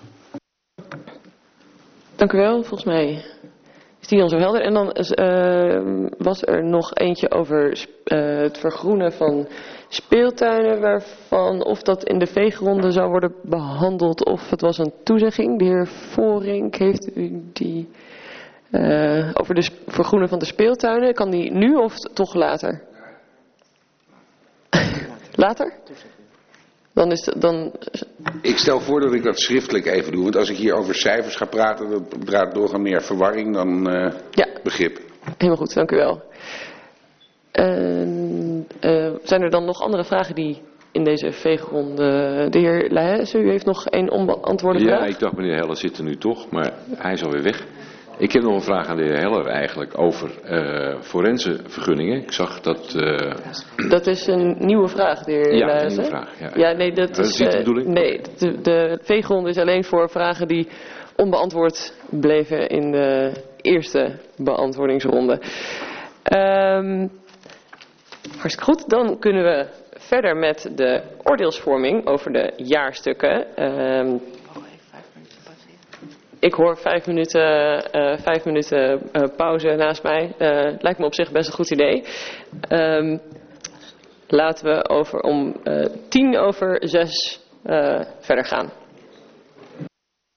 Dank u wel. Volgens mij is die al zo helder. En dan was er nog eentje over het vergroenen van speeltuinen, waarvan of dat in de veegronde zou worden behandeld of het was een toezegging. De heer Voorink, heeft u die over de vergroenen van de speeltuinen? Kan die nu of toch later? Later? Dan Ik stel voor dat ik dat schriftelijk even doe. Want als ik hier over cijfers ga praten, dan draait doorgaan meer verwarring dan begrip. Helemaal goed, dank u wel. Zijn er dan nog andere vragen die in deze veegronde... De heer Leijzen, u heeft nog een onbeantwoorde vraag? Ja, ik dacht meneer Heller zit er nu toch, maar hij is alweer weg. Ik heb nog een vraag aan de heer Heller eigenlijk over forensenvergunningen. Ik zag dat... Dat is een nieuwe vraag, de heer Leijzen. Ja, een nieuwe vraag. Ja, nee, dat is niet de bedoeling? Nee, de veegronde is alleen voor vragen die onbeantwoord bleven in de eerste beantwoordingsronde. Hartstikke goed, dan kunnen we verder met de oordeelsvorming over de jaarstukken. Ik hoor 5 minuten pauze naast mij. Lijkt me op zich best een goed idee. Laten we om 6:10 verder gaan.